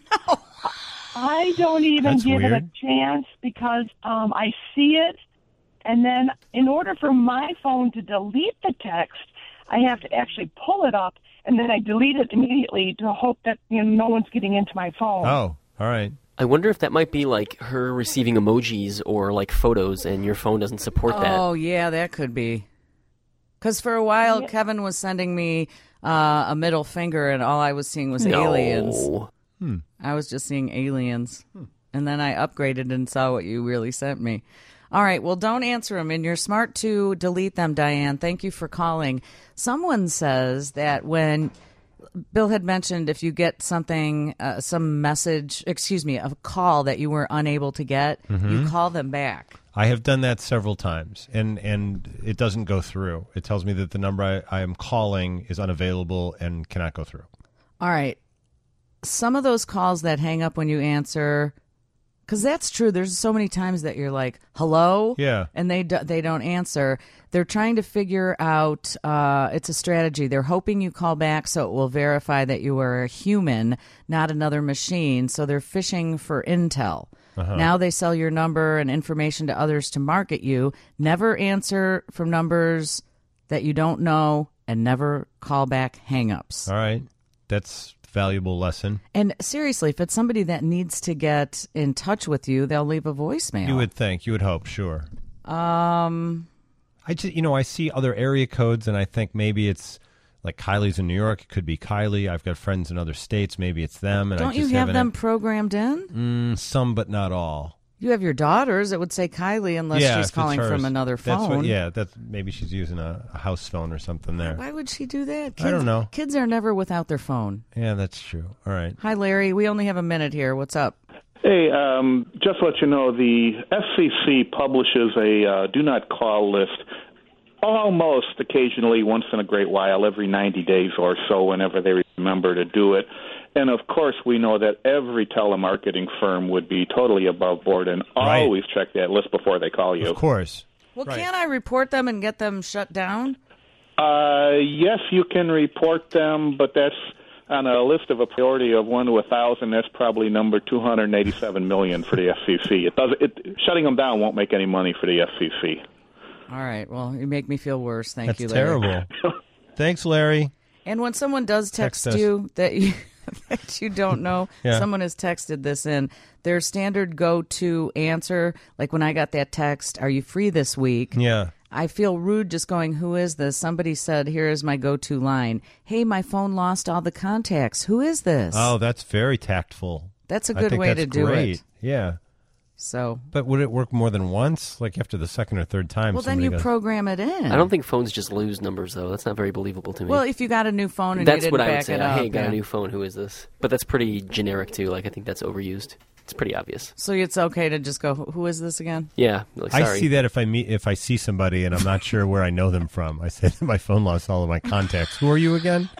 I don't even give it a chance because I see it, and then in order for my phone to delete the text, I have to actually pull it up, and then I delete it immediately to hope that no one's getting into my phone. Oh, all right. I wonder if that might be like her receiving emojis or like photos and your phone doesn't support that. Oh, yeah, that could be. Because for a while, Kevin was sending me a middle finger, and all I was seeing was aliens. I was just seeing aliens. And then I upgraded and saw what you really sent me. All right, well, don't answer them, and you're smart to delete them, Diane. Thank you for calling. Someone says that when Bill had mentioned if you get something, some message, a call that you were unable to get, you call them back. I have done that several times, and it doesn't go through. It tells me that the number I am calling is unavailable and cannot go through. All right. Some of those calls that hang up when you answer, because that's true. There's so many times that you're like, hello? Yeah. And they don't answer. They're trying to figure out, it's a strategy. They're hoping you call back so it will verify that you are a human, not another machine. So they're fishing for intel. Now they sell your number and information to others to market you. Never answer from numbers that you don't know, and never call back hang-ups. All right. That's a valuable lesson. And seriously, if it's somebody that needs to get in touch with you, they'll leave a voicemail. You would think. You would hope, sure. I see other area codes, and I think maybe it's like Kylie's in New York. It could be Kylie. I've got friends in other states. Maybe it's them. And don't you have them programmed in? Some, but not all. You have your daughters. It would say Kylie unless she's calling from another phone. Maybe she's using a house phone or something there. Why would she do that? I don't know. Kids are never without their phone. Yeah, that's true. All right. Hi, Larry. We only have a minute here. What's up? Hey, just to let you know, the FCC publishes a do not call list almost occasionally, once in a great while, every 90 days or so, whenever they remember to do it. And, of course, we know that every telemarketing firm would be totally above board and always check that list before they call you. Of course. Well, can't I report them and get them shut down? Yes, you can report them, but that's on a list of a priority of 1 to 1,000. That's probably number 287 million for the FCC. Shutting them down won't make any money for the FCC. All right. Well, you make me feel worse. Thank you, That's Larry. terrible. Thanks, Larry. And when someone does text you that you don't know, someone has texted this in, their standard go-to answer, like when I got that text, are you free this week? Yeah. I feel rude just going, who is this? Somebody said, here is my go-to line. Hey, my phone lost all the contacts. Who is this? Oh, that's very tactful. That's a good way to do it. Yeah. So, but would it work more than once? Like after the second or third time? Well, then you program it in. I don't think phones just lose numbers, though. That's not very believable to me. Well, if you got a new phone and that's you didn't what I would back say. it up. Hey, got a new phone. Who is this? But that's pretty generic, too. Like, I think that's overused. It's pretty obvious. So it's okay to just go, who is this again? Yeah. Like, sorry. I see that if I see somebody and I'm not sure where I know them from. I say that my phone lost all of my contacts. Who are you again?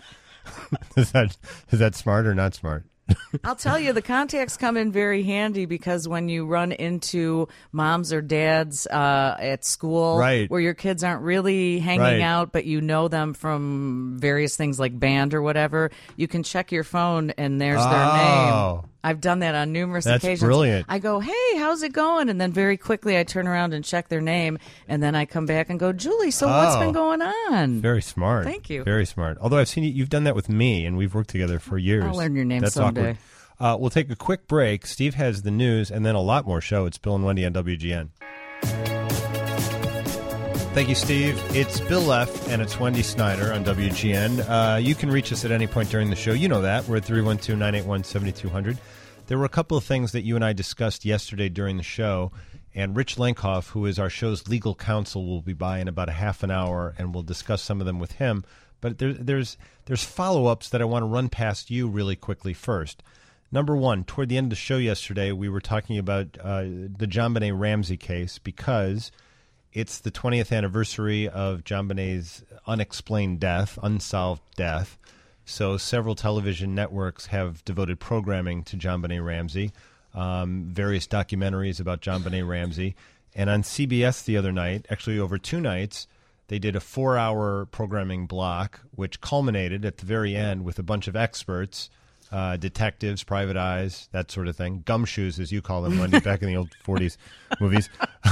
Is that smart or not smart? I'll tell you, the contacts come in very handy because when you run into moms or dads at school Right. where your kids aren't really hanging Right. out, but you know them from various things like band or whatever, you can check your phone and there's their Oh. name. I've done that on numerous That's occasions. brilliant. I go, hey, how's it going? And then very quickly I turn around and check their name, and then I come back and go, Julie, so what's Oh. been going on? Very smart. Thank you. Very smart. Although I've seen you've done that with me, and we've worked together for years. I'll learn your name That's someday. awkward. We'll take a quick break. Steve has the news, and then a lot more show. It's Bill and Wendy on WGN. Thank you, Steve. It's Bill Leff, and it's Wendy Snyder on WGN. You can reach us at any point during the show. You know that. We're at 312-981-7200. There were a couple of things that you and I discussed yesterday during the show, and Rich Lenkhoff, who is our show's legal counsel, will be by in about a half an hour, and we'll discuss some of them with him. But there's follow-ups that I want to run past you really quickly first. Number one, toward the end of the show yesterday, we were talking about the JonBenet Ramsey case because it's the 20th anniversary of JonBenet's unexplained death, unsolved death. So several television networks have devoted programming to JonBenet Ramsey, various documentaries about JonBenet Ramsey. And on CBS the other night, actually over 2 nights, they did a 4-hour programming block, which culminated at the very end with a bunch of experts, detectives, private eyes, that sort of thing. Gumshoes, as you call them, Wendy, back in the old 40s movies.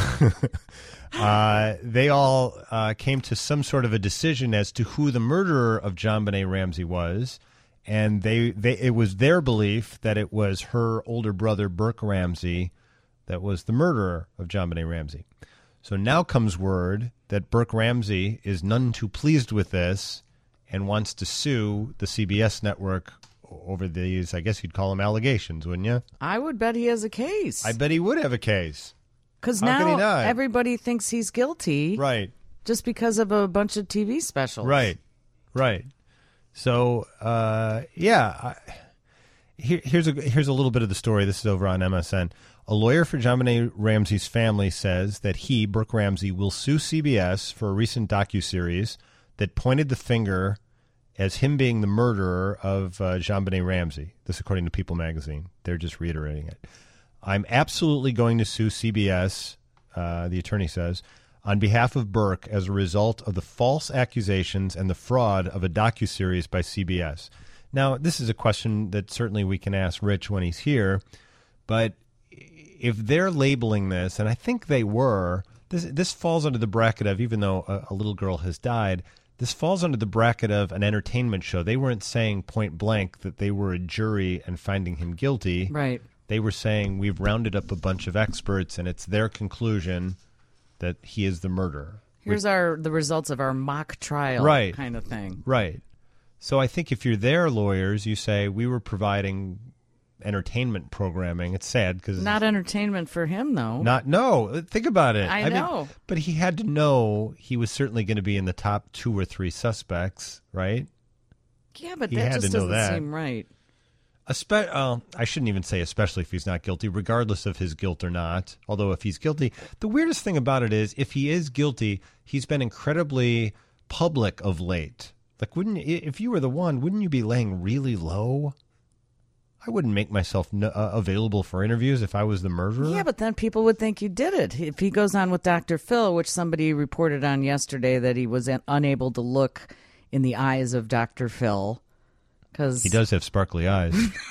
They all came to some sort of a decision as to who the murderer of JonBenet Ramsey was, and it was their belief that it was her older brother, Burke Ramsey, that was the murderer of JonBenet Ramsey. So now comes word that Burke Ramsey is none too pleased with this and wants to sue the CBS network over these, I guess you'd call them allegations, wouldn't you? I would bet he has a case. I bet he would have a case. Because How can he now not? everybody thinks he's guilty. Right. Just because of a bunch of TV specials. Right. So, here's a little bit of the story. This is over on MSN. A lawyer for JonBenet Ramsey's family says that he, Burke Ramsey, will sue CBS for a recent docuseries that pointed the finger as him being the murderer of JonBenet Ramsey. This according to People magazine. They're just reiterating it. I'm absolutely going to sue CBS, the attorney says, on behalf of Burke as a result of the false accusations and the fraud of a docuseries by CBS. Now, this is a question that certainly we can ask Rich when he's here, but if they're labeling this, and I think they were, this falls under the bracket of, even though a little girl has died, this falls under the bracket of an entertainment show. They weren't saying point blank that they were a jury and finding him guilty. Right. They were saying we've rounded up a bunch of experts, and it's their conclusion that he is the murderer. Here's the results of our mock trial Right. kind of thing. Right. So I think if you're their lawyers, you say we were providing entertainment programming. It's sad because Not entertainment for him, though. No, think about it. I know. mean, but he had to know he was certainly going to be in the top 2 or 3 suspects, right? Yeah, but He that had just to know doesn't that. seem right. I shouldn't even say especially if he's not guilty, regardless of his guilt or not. Although if he's guilty, the weirdest thing about it is if he is guilty, he's been incredibly public of late. Like, if you were the one, wouldn't you be laying really low? I wouldn't make myself available for interviews if I was the murderer. Yeah, but then people would think you did it. If he goes on with Dr. Phil, which somebody reported on yesterday that he was unable to look in the eyes of Dr. Phil. Cause he does have sparkly eyes.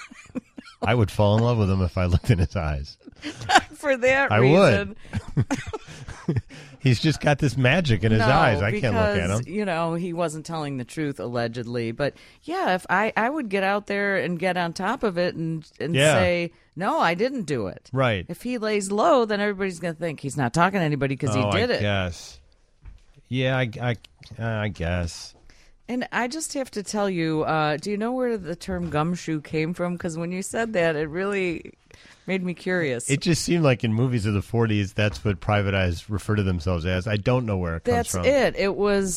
I would fall in love with him if I looked in his eyes. For that I reason. would. He's just got this magic in his eyes. I can't look at him. You know, he wasn't telling the truth, allegedly. But, yeah, if I would get out there and get on top of it and say, no, I didn't do it. Right. If he lays low, then everybody's going to think he's not talking to anybody because he did it. I guess. Yeah, I guess. And I just have to tell you, do you know where the term gumshoe came from? Because when you said that, it really made me curious. It just seemed like in movies of the 40s, that's what private eyes refer to themselves as. I don't know where it comes from. That's it. It was,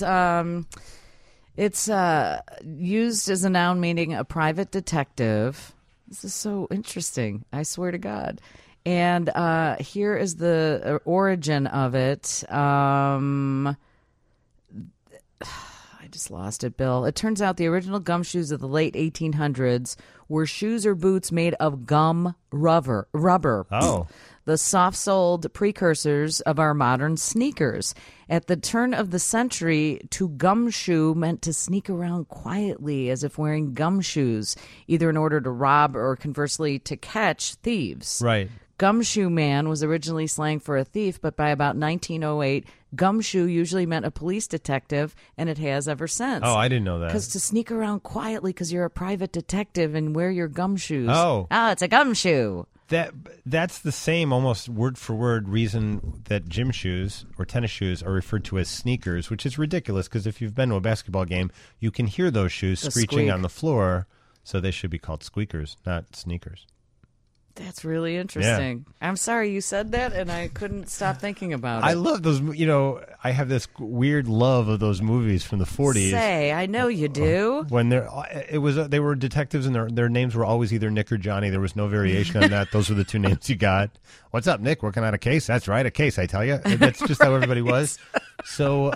it's used as a noun meaning a private detective. This is so interesting. I swear to God. And here is the origin of it. I I just lost it, Bill. It turns out the original gumshoes of the late 1800s were shoes or boots made of gum rubber. Oh. The soft-soled precursors of our modern sneakers. At the turn of the century, to gumshoe meant to sneak around quietly as if wearing gumshoes, either in order to rob or conversely to catch thieves. Right. Gumshoe man was originally slang for a thief, but by about 1908, gumshoe usually meant a police detective, and it has ever since. Oh, I didn't know that. Because to sneak around quietly because you're a private detective and wear your gumshoes. Oh, it's a gumshoe. That's the same almost word for word reason that gym shoes or tennis shoes are referred to as sneakers, which is ridiculous because if you've been to a basketball game, you can hear those shoes screeching squeak on the floor, so they should be called squeakers, not sneakers. That's really interesting. Yeah. I'm sorry you said that, and I couldn't stop thinking about it. I love those. I have this weird love of those movies from the 40s. I know you do. When they were detectives, and their names were always either Nick or Johnny. There was no variation on that. Those were the two names you got. What's up, Nick? Working on a case? That's right, a case. I tell you, that's just how everybody was. So,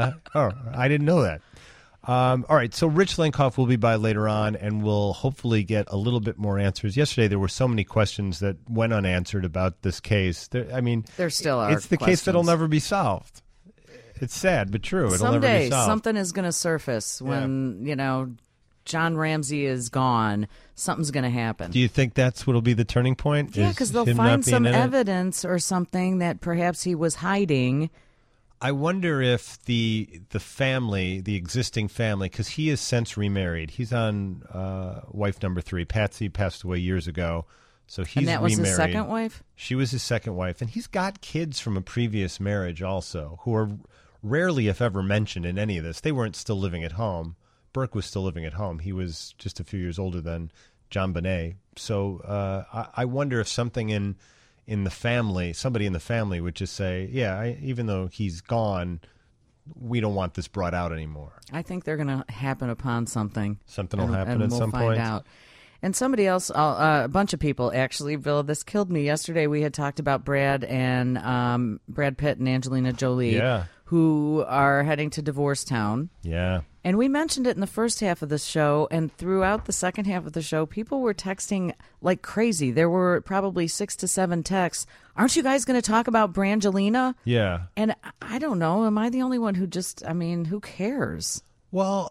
I didn't know that. All right, so Rich Linkoff will be by later on, and we'll hopefully get a little bit more answers. Yesterday, there were so many questions that went unanswered about this case. There still are. It's the case that'll never be solved. It's sad, but true. It'll never be solved. Someday, something is going to surface when, John Ramsey is gone. Something's going to happen. Do you think that's what'll be the turning point? Yeah, because they'll find some evidence or something that perhaps he was hiding. I wonder if the family, the existing family, because he has since remarried. He's on wife number 3. Patsy passed away years ago, so he's remarried. And that was his second wife? She was his second wife, and he's got kids from a previous marriage also, who are rarely, if ever, mentioned in any of this. They weren't still living at home. Burke was still living at home. He was just a few years older than John Bonet. So I wonder if something in the family, somebody in the family would just say, even though he's gone, we don't want this brought out anymore. I think they're going to happen upon something. Something will happen at some point. We'll find out. And somebody else, a bunch of people, actually, Bill, this killed me. Yesterday we had talked about Brad Pitt and Angelina Jolie, who are heading to Divorce Town. Yeah. And we mentioned it in the first half of the show, and throughout the second half of the show, people were texting like crazy. There were probably 6 to 7 texts. Aren't you guys going to talk about Brangelina? Yeah. And I don't know. Am I the only one who who cares? Well,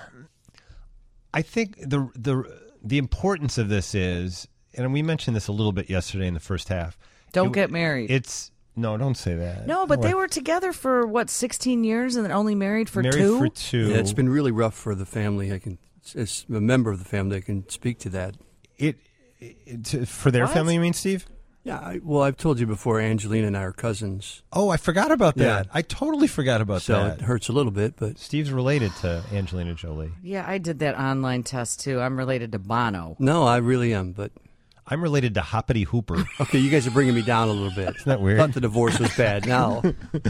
I think the importance of this is, and we mentioned this a little bit yesterday in the first half. Don't get married. No, don't say that. No, but they were together for 16 years and then only married for 2? Married for 2. Yeah, it's been really rough for the family. As a member of the family, I can speak to that. For their family, you mean, Steve? Yeah, I've told you before, Angelina and I are cousins. Oh, I forgot about that. Yeah. I totally forgot about that. So it hurts a little bit, but Steve's related to Angelina Jolie. Yeah, I did that online test, too. I'm related to Bono. No, I really am, but I'm related to Hoppity Hooper. Okay, you guys are bringing me down a little bit. Isn't that weird? I thought the divorce was bad. Now.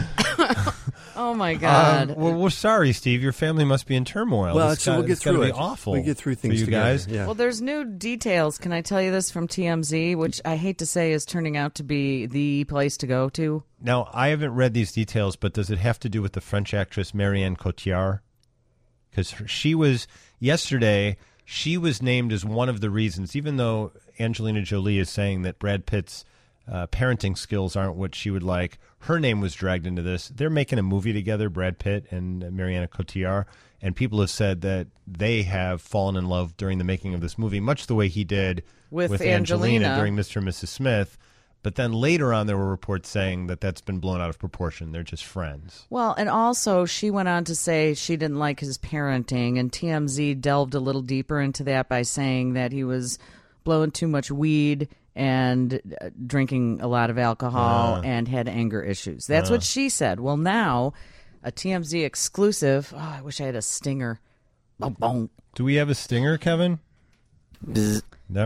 Oh, my God. Well, we're sorry, Steve. Your family must be in turmoil. Well, we'll get through it. Be awful. We get through things for you together. guys. Yeah. Well, there's new details. Can I tell you this from TMZ, which I hate to say is turning out to be the place to go to? Now, I haven't read these details, but does it have to do with the French actress Marianne Cotillard? Because yesterday, she was named as one of the reasons, even though Angelina Jolie is saying that Brad Pitt's parenting skills aren't what she would like, her name was dragged into this. They're making a movie together, Brad Pitt and Marianne Cotillard, and people have said that they have fallen in love during the making of this movie, much the way he did with Angelina during Mr. and Mrs. Smith. But then later on, there were reports saying that that's been blown out of proportion. They're just friends. Well, and also she went on to say she didn't like his parenting, and TMZ delved a little deeper into that by saying that he was blowing too much weed and drinking a lot of alcohol and had anger issues. That's what she said. Well, now, a TMZ exclusive. Oh, I wish I had a stinger. Boom, boom. Do we have a stinger, Kevin? Bzz.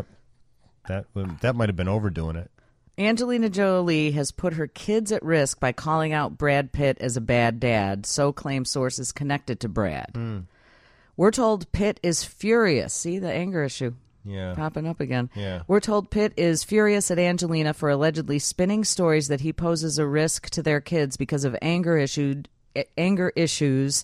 That might have been overdoing it. Angelina Jolie has put her kids at risk by calling out Brad Pitt as a bad dad, so claim sources connected to Brad. We're told Pitt is furious. See, the anger issue. Yeah. Popping up again. Yeah. We're told Pitt is furious at Angelina for allegedly spinning stories that he poses a risk to their kids because of anger issues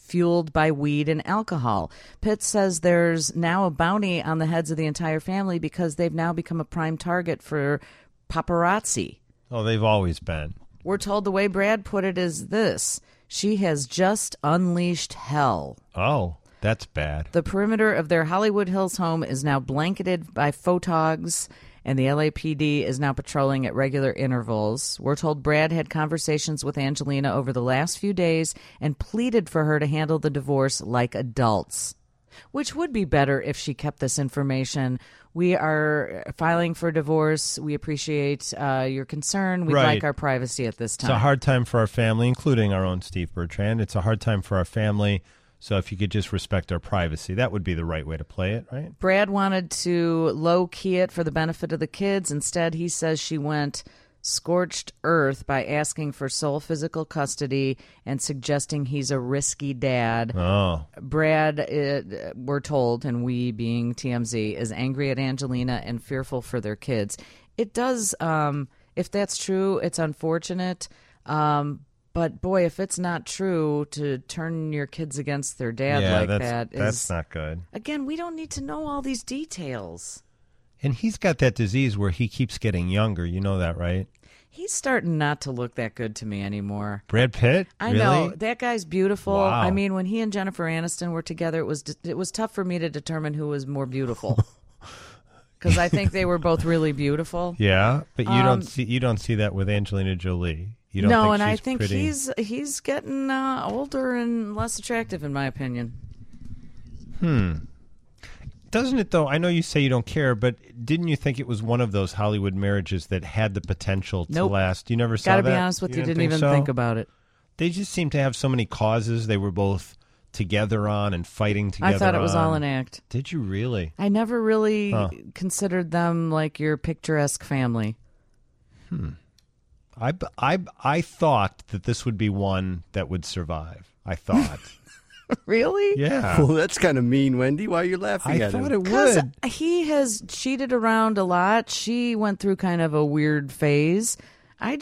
fueled by weed and alcohol. Pitts says there's now a bounty on the heads of the entire family because they've now become a prime target for paparazzi. Oh, they've always been. We're told the way Brad put it is this: she has just unleashed hell. Oh, that's bad. The perimeter of their Hollywood Hills home is now blanketed by photogs, and the LAPD is now patrolling at regular intervals. We're told Brad had conversations with Angelina over the last few days and pleaded for her to handle the divorce like adults, which would be better if she kept this information. We are filing for divorce. We appreciate your concern. We'd like our privacy at this time. It's a hard time for our family, including our own Steve Bertrand. It's a hard time for our family. So if you could just respect our privacy, that would be the right way to play it, right? Brad wanted to low-key it for the benefit of the kids. Instead, he says she went scorched earth by asking for sole physical custody and suggesting he's a risky dad. Oh. Brad, we're told, and we being TMZ, is angry at Angelina and fearful for their kids. It does, if that's true, it's unfortunate. But, boy, if it's not true, to turn your kids against their dad that's not good. Again, we don't need to know all these details. And he's got that disease where he keeps getting younger. You know that, right? He's starting not to look that good to me anymore. Brad Pitt? I really? know. That guy's beautiful. Wow. I mean, when he and Jennifer Aniston were together, it was tough for me to determine who was more beautiful. Because I think they were both really beautiful. Yeah, but you don't see that with Angelina Jolie. You don't no, think and she's I think pretty? he's getting older and less attractive, in my opinion. Doesn't it, though? I know you say you don't care, but didn't you think it was one of those Hollywood marriages that had the potential to last? You never saw that? Gotta be honest with you, didn't even think about it. They just seem to have so many causes they were both together on and fighting together on. I thought it was all an act. Did you really? I never really considered them like your picturesque family. I thought that this would be one that would survive. I thought. Really? Yeah. Well, that's kind of mean, Wendy. Why are you laughing at him? I thought it would. He has cheated around a lot. She went through kind of a weird phase. I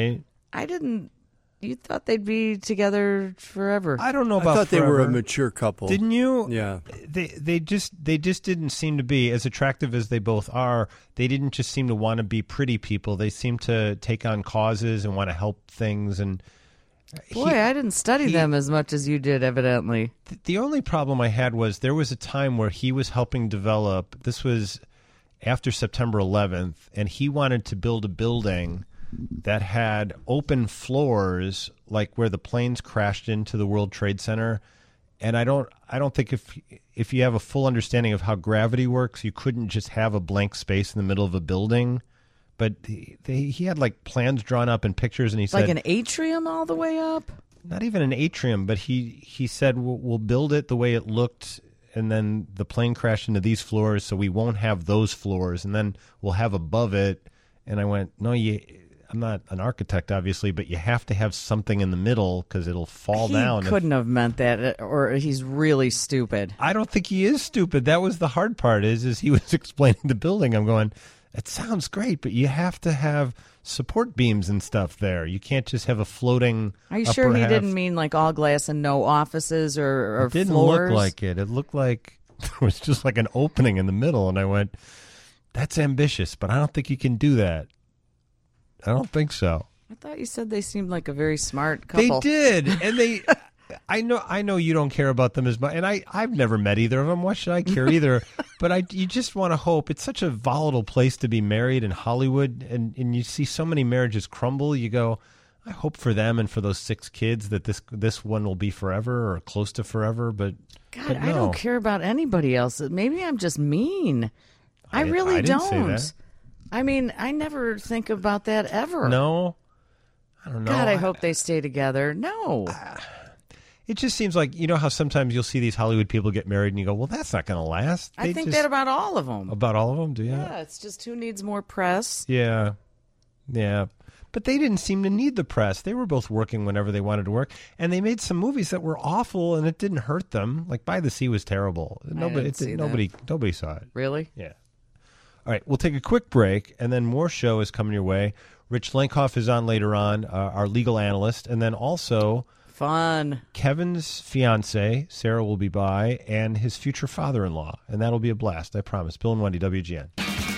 didn't. You thought they'd be together forever. I don't know about I thought forever. they were a mature couple. Didn't you? Yeah. They just didn't seem to be, as attractive as they both are, they didn't just seem to want to be pretty people. They seemed to take on causes and want to help things. And boy, I didn't study them as much as you did, evidently. The only problem I had was there was a time where he was helping develop, this was after September 11th, and he wanted to build a building that had open floors, like where the planes crashed into the World Trade Center. And I don't think if you have a full understanding of how gravity works, you couldn't just have a blank space in the middle of a building. But he had like plans drawn up and pictures, and he said, like an atrium all the way up. Not even an atrium, but he said we'll build it the way it looked, and then the plane crashed into these floors, so we won't have those floors, and then we'll have above it. And I went, no, I'm not an architect, obviously, but you have to have something in the middle because it'll fall down. He couldn't have meant that, or he's really stupid. I don't think he is stupid. That was the hard part, is he was explaining the building. I'm going, it sounds great, but you have to have support beams and stuff there. You can't just have a floating Are you upper sure he half. didn't mean like all glass and no offices or It didn't floors? look like it. It looked like there was just like an opening in the middle, and I went, that's ambitious, but I don't think you can do that. I don't think so. I thought you said they seemed like a very smart couple. They did, and they. I know you don't care about them as much, and I've never met either of them. Why should I care either? But you just want to hope. It's such a volatile place to be married in Hollywood, and you see so many marriages crumble. You go, I hope for them and for those 6 kids that this one will be forever or close to forever. But God, but no. I don't care about anybody else. Maybe I'm just mean. I really didn't don't. say that. I mean, I never think about that ever. No, I don't know. God, I hope they stay together. No. It just seems like, you know how sometimes you'll see these Hollywood people get married and you go, well, that's not going to last. I think that about all of them. About all of them, do you? Yeah, it's just who needs more press. Yeah. But they didn't seem to need the press. They were both working whenever they wanted to work. And they made some movies that were awful and it didn't hurt them. Like By the Sea was terrible. Nobody saw it. Really? Yeah. All right, we'll take a quick break, and then more show is coming your way. Rich Lenkhoff is on later on, our legal analyst, and then also Fun. Kevin's fiance, Sarah, will be by, and his future father-in-law. And that'll be a blast, I promise. Bill and Wendy, WGN.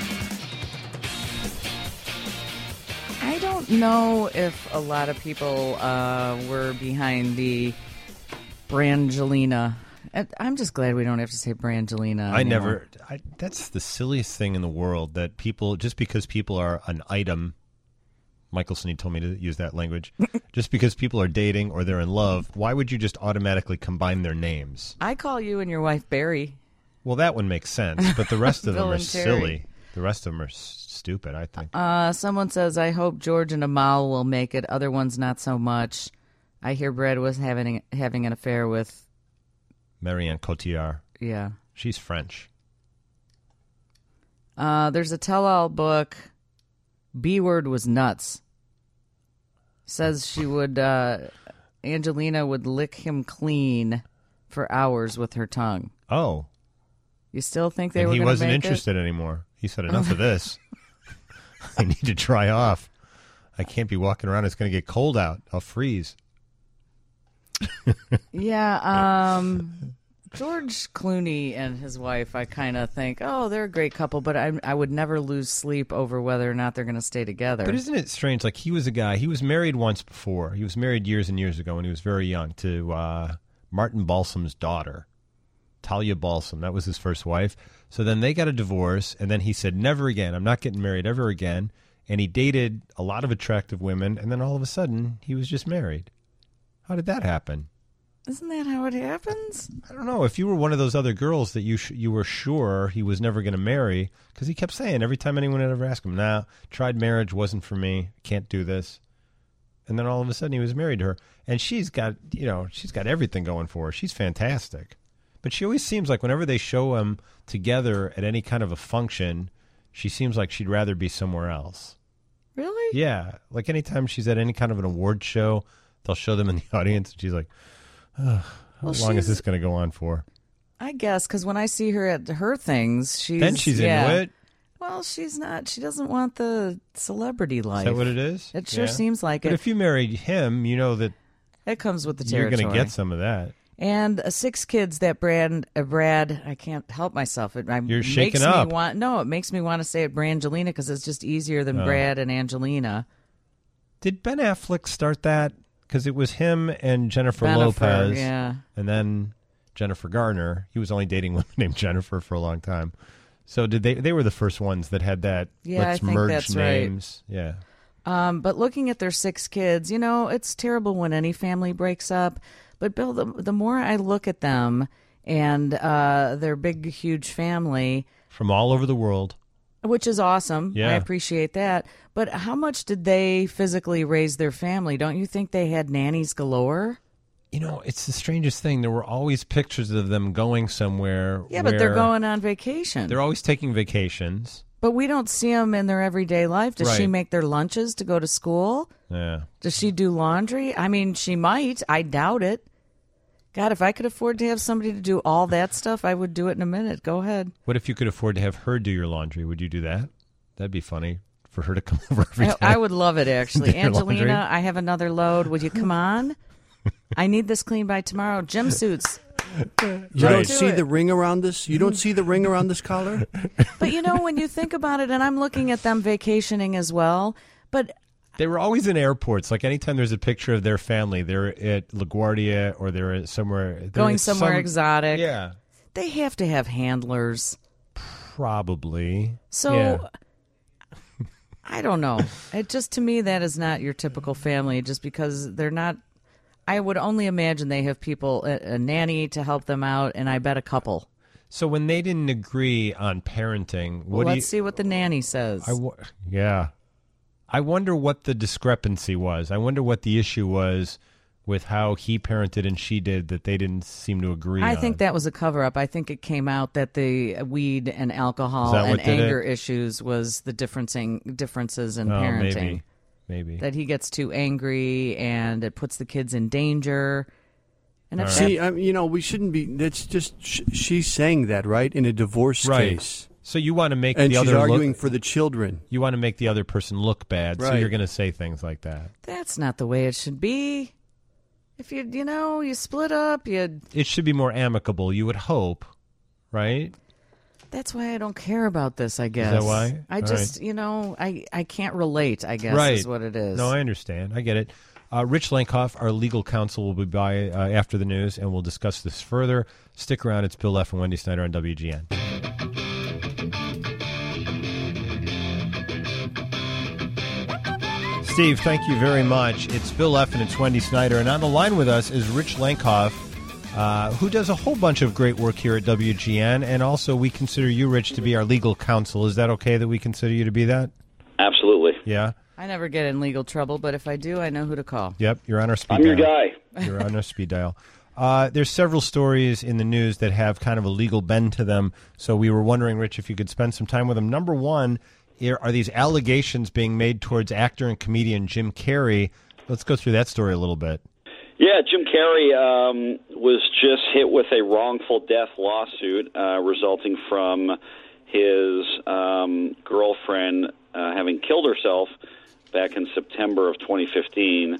I don't know if a lot of people were behind the Brangelina. I'm just glad we don't have to say Brangelina anymore. That's the silliest thing in the world, that people, just because people are an item, Michael Sneed told me to use that language, just because people are dating or they're in love, why would you just automatically combine their names? I call you and your wife Barry. Well, that one makes sense, but the rest of them Bill are and Terry. Silly. The rest of them are stupid, I think. Someone says, I hope George and Amal will make it. Other ones, not so much. I hear Brad was having an affair with Marianne Cotillard. Yeah. She's French. There's a tell-all book. B-word was nuts. Says she would, Angelina would lick him clean for hours with her tongue. Oh. You still think they and were going to make he wasn't interested anymore. He said, enough of this. I need to dry off. I can't be walking around. It's going to get cold out. I'll freeze. Yeah, George Clooney and his wife, I kind of think, oh, they're a great couple, but I would never lose sleep over whether or not they're going to stay together. But isn't it strange? Like, he was a guy, he was married once before. He was married years and years ago when he was very young to Martin Balsam's daughter, Talia Balsam. That was his first wife. So then they got a divorce, and then he said, never again. I'm not getting married ever again. And he dated a lot of attractive women, and then all of a sudden, he was just married. How did that happen? Isn't that how it happens? I don't know. If you were one of those other girls that you were sure he was never going to marry, because he kept saying every time anyone had ever asked him, nah, tried marriage, wasn't for me, can't do this. And then all of a sudden he was married to her. And she's got everything going for her. She's fantastic. But she always seems like whenever they show them together at any kind of a function, she seems like she'd rather be somewhere else. Really? Yeah. Like anytime she's at any kind of an award show, they'll show them in the audience, and she's like, how long is this going to go on for? I guess, because when I see her at her things, she's into it. Well, she's not. She doesn't want the celebrity life. Is that what it is? It sure seems like but it. If you married him, you know that it comes with the territory. You're going to get some of that. And 6 kids that Brad, I can't help myself. You're shaking up. It makes me want to say it Brangelina because it's just easier than Brad and Angelina. Did Ben Affleck start that? Because it was him and Jennifer Lopez, yeah, and then Jennifer Garner. He was only dating women named Jennifer for a long time. So did they were the first ones that had that? Yeah, let's I think merge that's names. Right. Yeah. But looking at their 6 kids, it's terrible when any family breaks up. But Bill, the more I look at them and their big, huge family from all over the world. Which is awesome. Yeah. I appreciate that. But how much did they physically raise their family? Don't you think they had nannies galore? It's the strangest thing. There were always pictures of them going somewhere. Yeah, but they're going on vacation. They're always taking vacations. But we don't see them in their everyday life. Does she Right. make their lunches to go to school? Yeah. Does she do laundry? I mean, she might. I doubt it. God, if I could afford to have somebody to do all that stuff, I would do it in a minute. Go ahead. What if you could afford to have her do your laundry? Would you do that? That'd be funny for her to come over every day. I would love it, actually. Do your laundry. Angelina, I have another load. Would you come on? I need this cleaned by tomorrow. Gym suits. You don't see the ring around this? You don't see the ring around this collar? But, when you think about it, and I'm looking at them vacationing as well, but they were always in airports. Like anytime there's a picture of their family, they're at LaGuardia or they're at somewhere. Going somewhere exotic. Yeah. They have to have handlers. Probably. So, yeah. I don't know. To me, that is not your typical family just because they're not. I would only imagine they have people, a nanny to help them out, and I bet a couple. So when they didn't agree on parenting, let's see what the nanny says. Yeah. I wonder what the discrepancy was. I wonder what the issue was with how he parented and she did that they didn't seem to agree on. I think that was a cover-up. I think it came out that the weed and alcohol and anger issues was the differences in parenting. Maybe. That he gets too angry and it puts the kids in danger. And we shouldn't be. That's just she's saying that, right, in a divorce case. So you want to make and the she's other arguing for the children. You want to make the other person look bad, so Right. you're going to say things like that. That's not the way it should be. If you split up, It should be more amicable, you would hope, right? That's why I don't care about this, I guess. Is that why? I just, I can't relate, I guess, right. is what it is. No, I understand. I get it. Rich Lenkhoff, our legal counsel, will be by after the news, and we'll discuss this further. Stick around. It's Bill F. and Wendy Snyder on WGN. Steve, thank you very much. It's Bill F. and it's Wendy Snyder. And on the line with us is Rich Lenkhoff, who does a whole bunch of great work here at WGN. And also, we consider you, Rich, to be our legal counsel. Is that okay that we consider you to be that? Absolutely. Yeah? I never get in legal trouble, but if I do, I know who to call. Yep, you're on our speed I'm dial. your guy. You're on our speed dial. There's several stories in the news that have kind of a legal bend to them. So we were wondering, Rich, if you could spend some time with them. Number one, are these allegations being made towards actor and comedian Jim Carrey? Let's go through that story a little bit. Yeah, Jim Carrey was just hit with a wrongful death lawsuit resulting from his girlfriend having killed herself back in September of 2015.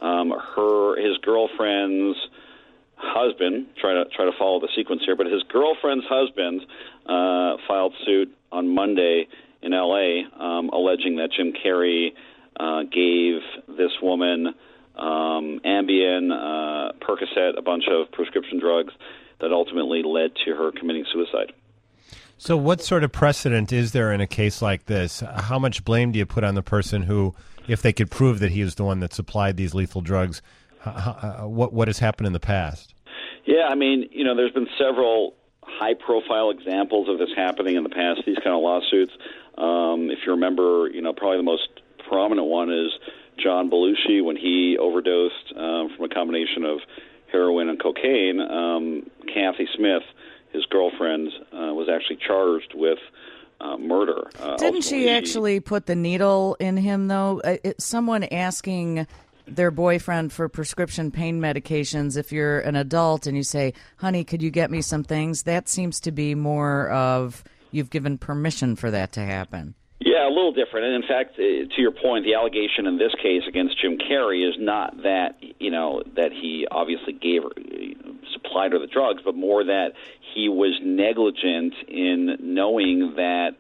His girlfriend's husband, try to follow the sequence here, but his girlfriend's husband filed suit on Monday in L.A., alleging that Jim Carrey gave this woman Ambien, Percocet, a bunch of prescription drugs that ultimately led to her committing suicide. So what sort of precedent is there in a case like this? How much blame do you put on the person who, if they could prove that he was the one that supplied these lethal drugs, what has happened in the past? Yeah, I mean, there's been several high-profile examples of this happening in the past, these kind of lawsuits. If you remember, probably the most prominent one is John Belushi when he overdosed from a combination of heroin and cocaine. Kathy Smith, his girlfriend, was actually charged with murder. Didn't she actually put the needle in him, though? Someone asking their boyfriend for prescription pain medications, if you're an adult and you say, honey, could you get me some things? That seems to be more of you've given permission for that to happen. Yeah, a little different. And in fact, to your point, the allegation in this case against Jim Carrey is not that, that he obviously supplied her the drugs, but more that he was negligent in knowing that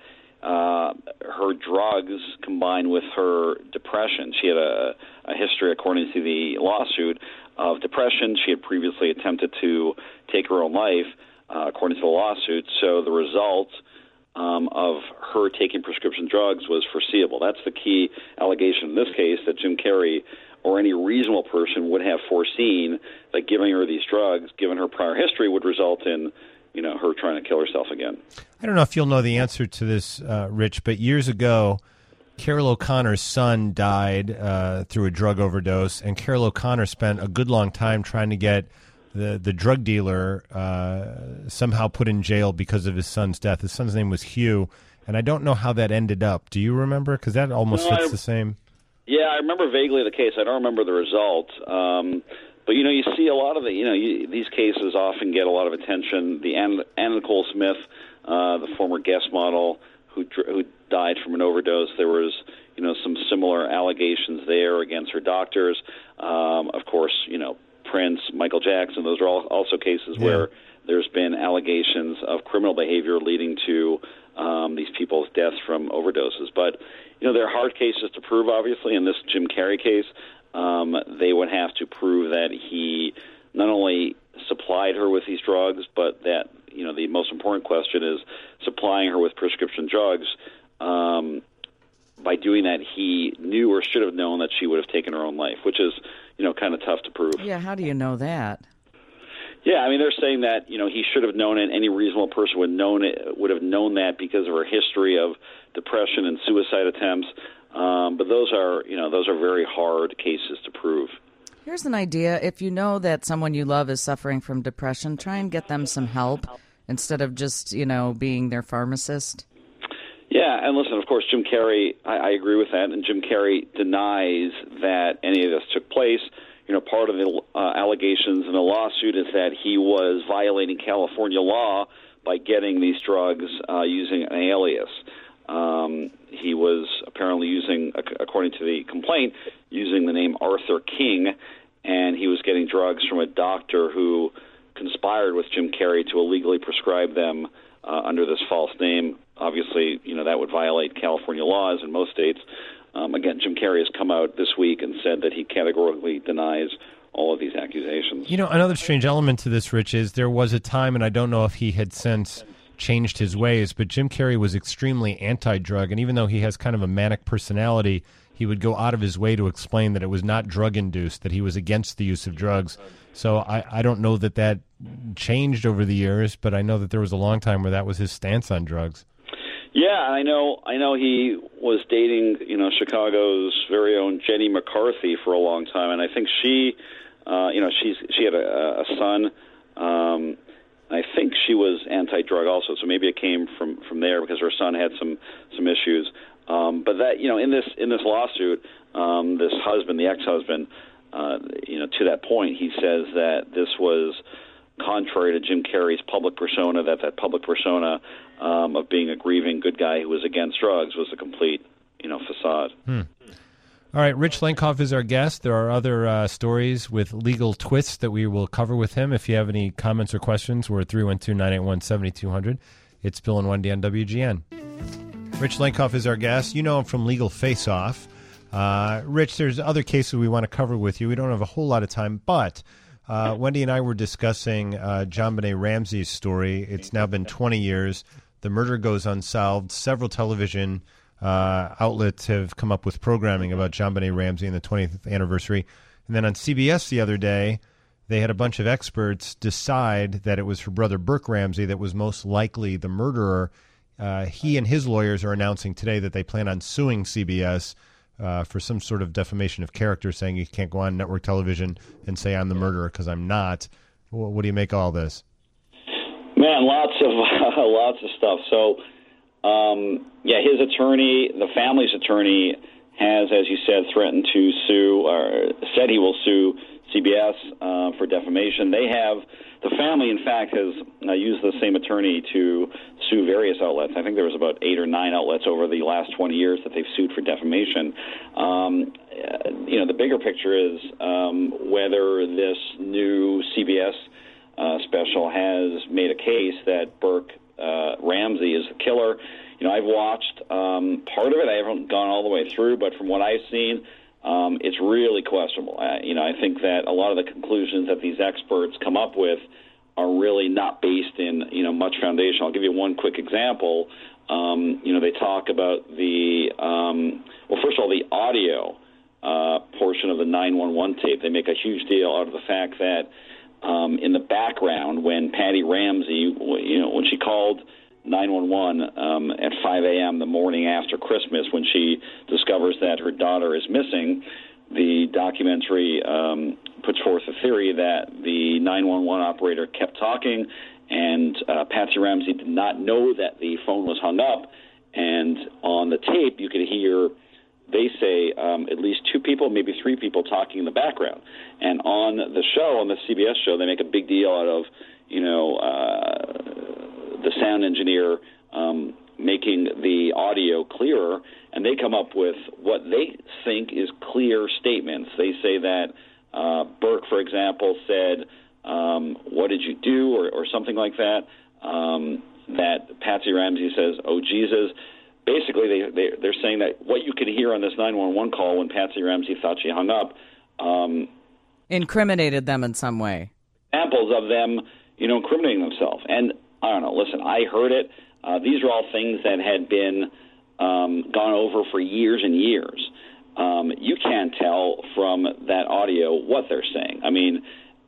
her drugs combined with her depression. She had a history, according to the lawsuit, of depression. She had previously attempted to take her own life, according to the lawsuit. So the result of her taking prescription drugs was foreseeable. That's the key allegation in this case, that Jim Carrey or any reasonable person would have foreseen that giving her these drugs, given her prior history, would result in her trying to kill herself again. I don't know if you'll know the answer to this, Rich, but years ago, Carol O'Connor's son died through a drug overdose, and Carol O'Connor spent a good long time trying to get the drug dealer somehow put in jail because of his son's death. His son's name was Hugh, and I don't know how that ended up. Do you remember? Because that almost fits the same. Yeah, I remember vaguely the case. I don't remember the result. But, you see a lot of these cases often get a lot of attention. The Anna Nicole Smith, the former guest model who died from an overdose, there was, some similar allegations there against her doctors. Of course, Prince, Michael Jackson, those are all also cases where there's been allegations of criminal behavior leading to these people's deaths from overdoses. But, there are hard cases to prove, obviously. In this Jim Carrey case, they would have to prove that he not only supplied her with these drugs, but that, the most important question is supplying her with prescription drugs. By doing that, he knew or should have known that she would have taken her own life, which is, kind of tough to prove. Yeah, how do you know that? Yeah, I mean, they're saying that, he should have known it. Any reasonable person would have known that because of her history of depression and suicide attempts. But those are very hard cases to prove. Here's an idea. If you know that someone you love is suffering from depression, try and get them some help instead of just, being their pharmacist. Yeah, and listen, of course, Jim Carrey, I agree with that, and Jim Carrey denies that any of this took place. Part of the allegations in the lawsuit is that he was violating California law by getting these drugs using an alias. He was apparently according to the complaint, using the name Arthur King, and he was getting drugs from a doctor who conspired with Jim Carrey to illegally prescribe them under this false name. Obviously, that would violate California laws in most states. Again, Jim Carrey has come out this week and said that he categorically denies all of these accusations. Another strange element to this, Rich, is there was a time, and I don't know if he had since changed his ways, but Jim Carrey was extremely anti-drug, and even though he has kind of a manic personality, he would go out of his way to explain that it was not drug-induced, that he was against the use of drugs. So I don't know that changed over the years, but I know that there was a long time where that was his stance on drugs. Yeah, I know he was dating, Chicago's very own Jenny McCarthy for a long time, and I think she had a son. I think she was anti-drug also, so maybe it came from there because her son had some issues. But that in this lawsuit, this husband, the ex-husband, to that point, he says that this was contrary to Jim Carrey's public persona. That public persona of being a grieving good guy who was against drugs was a complete facade. All right, Rich Lenkov is our guest. There are other stories with legal twists that we will cover with him. If you have any comments or questions, we're at 312-981-7200. It's Bill and Wendy on WGN. Rich Lenkov is our guest. You know him from Legal Face Off. Rich, there's other cases we want to cover with you. We don't have a whole lot of time, but Wendy and I were discussing JonBenet Ramsey's story. It's now been 20 years. The murder goes unsolved. Several television outlets have come up with programming about JonBenet Ramsey and the 20th anniversary. And then on CBS the other day, they had a bunch of experts decide that it was her brother Burke Ramsey that was most likely the murderer. He and his lawyers are announcing today that they plan on suing CBS for some sort of defamation of character, saying you can't go on network television and say I'm the murderer because I'm not. What do you make of all this? Man, lots of stuff. So, his attorney, the family's attorney, has, as you said, threatened to sue, or said he will sue CBS for defamation. The family, in fact, has used the same attorney to sue various outlets. I think there was about 8 or 9 outlets over the last 20 years that they've sued for defamation. The bigger picture is whether this new CBS special has made a case that Burke Ramsey is the killer. I've watched part of it. I haven't gone all the way through, but from what I've seen, it's really questionable. I think that a lot of the conclusions that these experts come up with are really not based in, much foundation. I'll give you one quick example. They talk about first of all, the audio portion of the 911 tape. They make a huge deal out of the fact that in the background, when Patty Ramsey, when she called 911 at 5 a.m. the morning after Christmas, when she discovers that her daughter is missing, the documentary puts forth a theory that the 911 operator kept talking, and Patsy Ramsey did not know that the phone was hung up. And on the tape, you could hear, they say, at least 2 people, maybe 3 people talking in the background. And on the show, on the CBS show, they make a big deal out of, the sound engineer making the audio clearer, and they come up with what they think is clear statements. They say that Burke, for example, said, what did you do, or something like that, that Patsy Ramsey says, oh, Jesus. Basically, they're saying that what you could hear on this 911 call when Patsy Ramsey thought she hung up incriminated them in some way. Examples of them, incriminating themselves. And I don't know, listen, I heard it. These are all things that had been gone over for years and years. You can't tell from that audio what they're saying. I mean,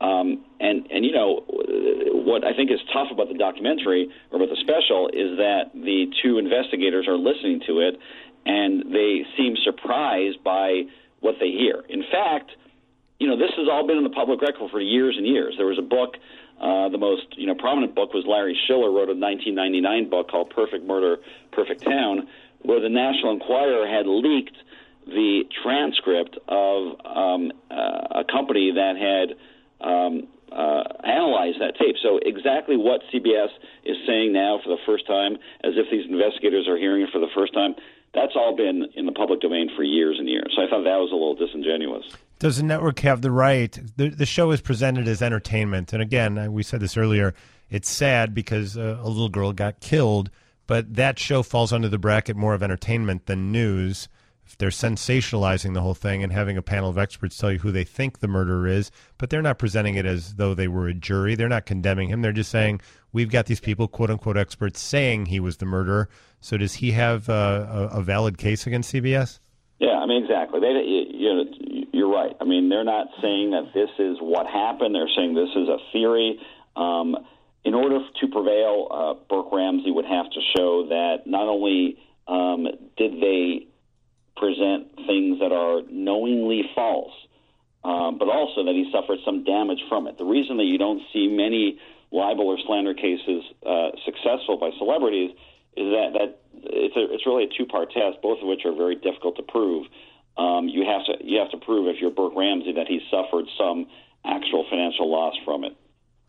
what I think is tough about the documentary or about the special is that the 2 investigators are listening to it, and they seem surprised by what they hear. In fact, this has all been in the public record for years and years. There was a book. The most prominent book was Larry Schiller wrote a 1999 book called Perfect Murder, Perfect Town, where the National Enquirer had leaked the transcript of a company that had analyzed that tape. So exactly what CBS is saying now for the first time, as if these investigators are hearing it for the first time, that's all been in the public domain for years and years. So I thought that was a little disingenuous. Does the network have the right? The show is presented as entertainment. And again, we said this earlier, it's sad because a little girl got killed, but that show falls under the bracket more of entertainment than news. If they're sensationalizing the whole thing and having a panel of experts tell you who they think the murderer is, but they're not presenting it as though they were a jury. They're not condemning him. They're just saying, we've got these people, quote-unquote experts, saying he was the murderer. So does he have a valid case against CBS? Yeah, I mean, exactly. You're right. I mean, they're not saying that this is what happened. They're saying this is a theory. In order to prevail, Burke Ramsey would have to show that not only did they present things that are knowingly false, but also that he suffered some damage from it. The reason that you don't see many libel or slander cases successful by celebrities is that it's really a two-part test, both of which are very difficult to prove. You have to prove, if you're Burke Ramsey, that he suffered some actual financial loss from it.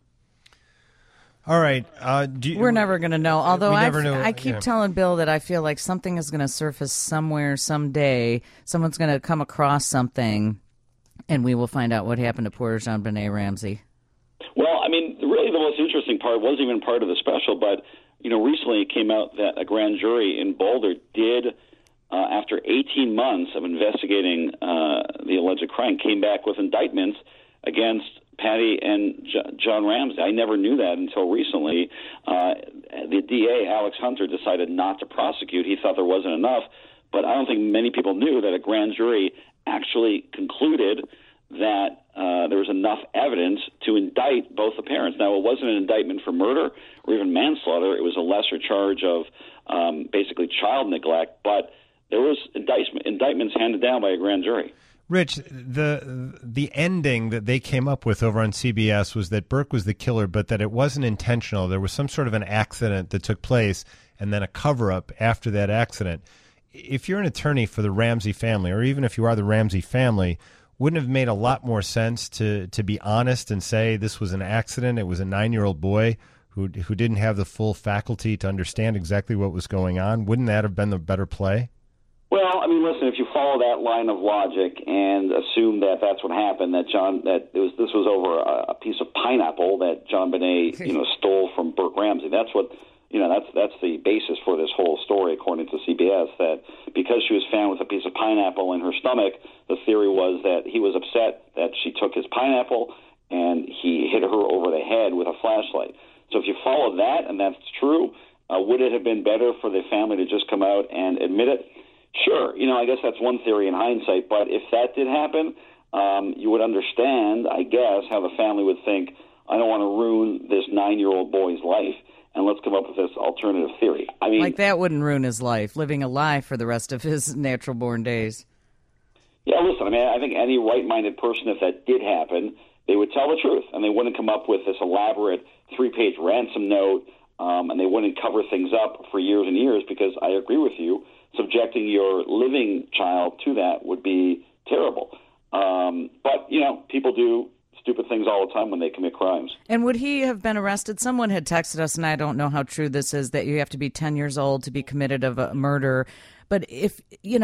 All right. We're never going to know. Although I keep telling Bill that I feel like something is going to surface somewhere someday. Someone's going to come across something, and we will find out what happened to poor JonBenet Ramsey. Well, I mean, really the most interesting part wasn't even part of the special, but recently it came out that a grand jury in Boulder did, after 18 months of investigating the alleged crime, came back with indictments against Patty and John Ramsey. I never knew that until recently. The DA, Alex Hunter, decided not to prosecute. He thought there wasn't enough, but I don't think many people knew that a grand jury actually concluded that there was enough evidence to indict both the parents. Now, it wasn't an indictment for murder or even manslaughter. It was a lesser charge of basically child neglect, but there was indictments handed down by a grand jury. Rich, the ending that they came up with over on CBS was that Burke was the killer, but that it wasn't intentional. There was some sort of an accident that took place and then a cover-up after that accident. If you're an attorney for the Ramsey family, or even if you are the Ramsey family, wouldn't it have made a lot more sense to be honest and say this was an accident? It was a 9-year-old boy who didn't have the full faculty to understand exactly what was going on. Wouldn't that have been the better play? Well, I mean, listen, if you follow that line of logic and assume that that's what happened, this was over a piece of pineapple that JonBenet stole from Burke Ramsey. That's what that's the basis for this whole story, according to CBS. That because she was found with a piece of pineapple in her stomach, the theory was that he was upset that she took his pineapple and he hit her over the head with a flashlight. So if you follow that and that's true, would it have been better for the family to just come out and admit it? Sure, I guess that's one theory in hindsight, but if that did happen, you would understand, I guess, how the family would think, I don't want to ruin this 9-year-old boy's life, and let's come up with this alternative theory. I mean, like that wouldn't ruin his life, living a lie for the rest of his natural-born days. Yeah, listen, I mean, I think any right-minded person, if that did happen, they would tell the truth, and they wouldn't come up with this elaborate 3-page ransom note, and they wouldn't cover things up for years and years, because I agree with you, subjecting your living child to that would be terrible. But, people do stupid things all the time when they commit crimes. And would he have been arrested? Someone had texted us, and I don't know how true this is, that you have to be 10 years old to be committed of a murder. But if,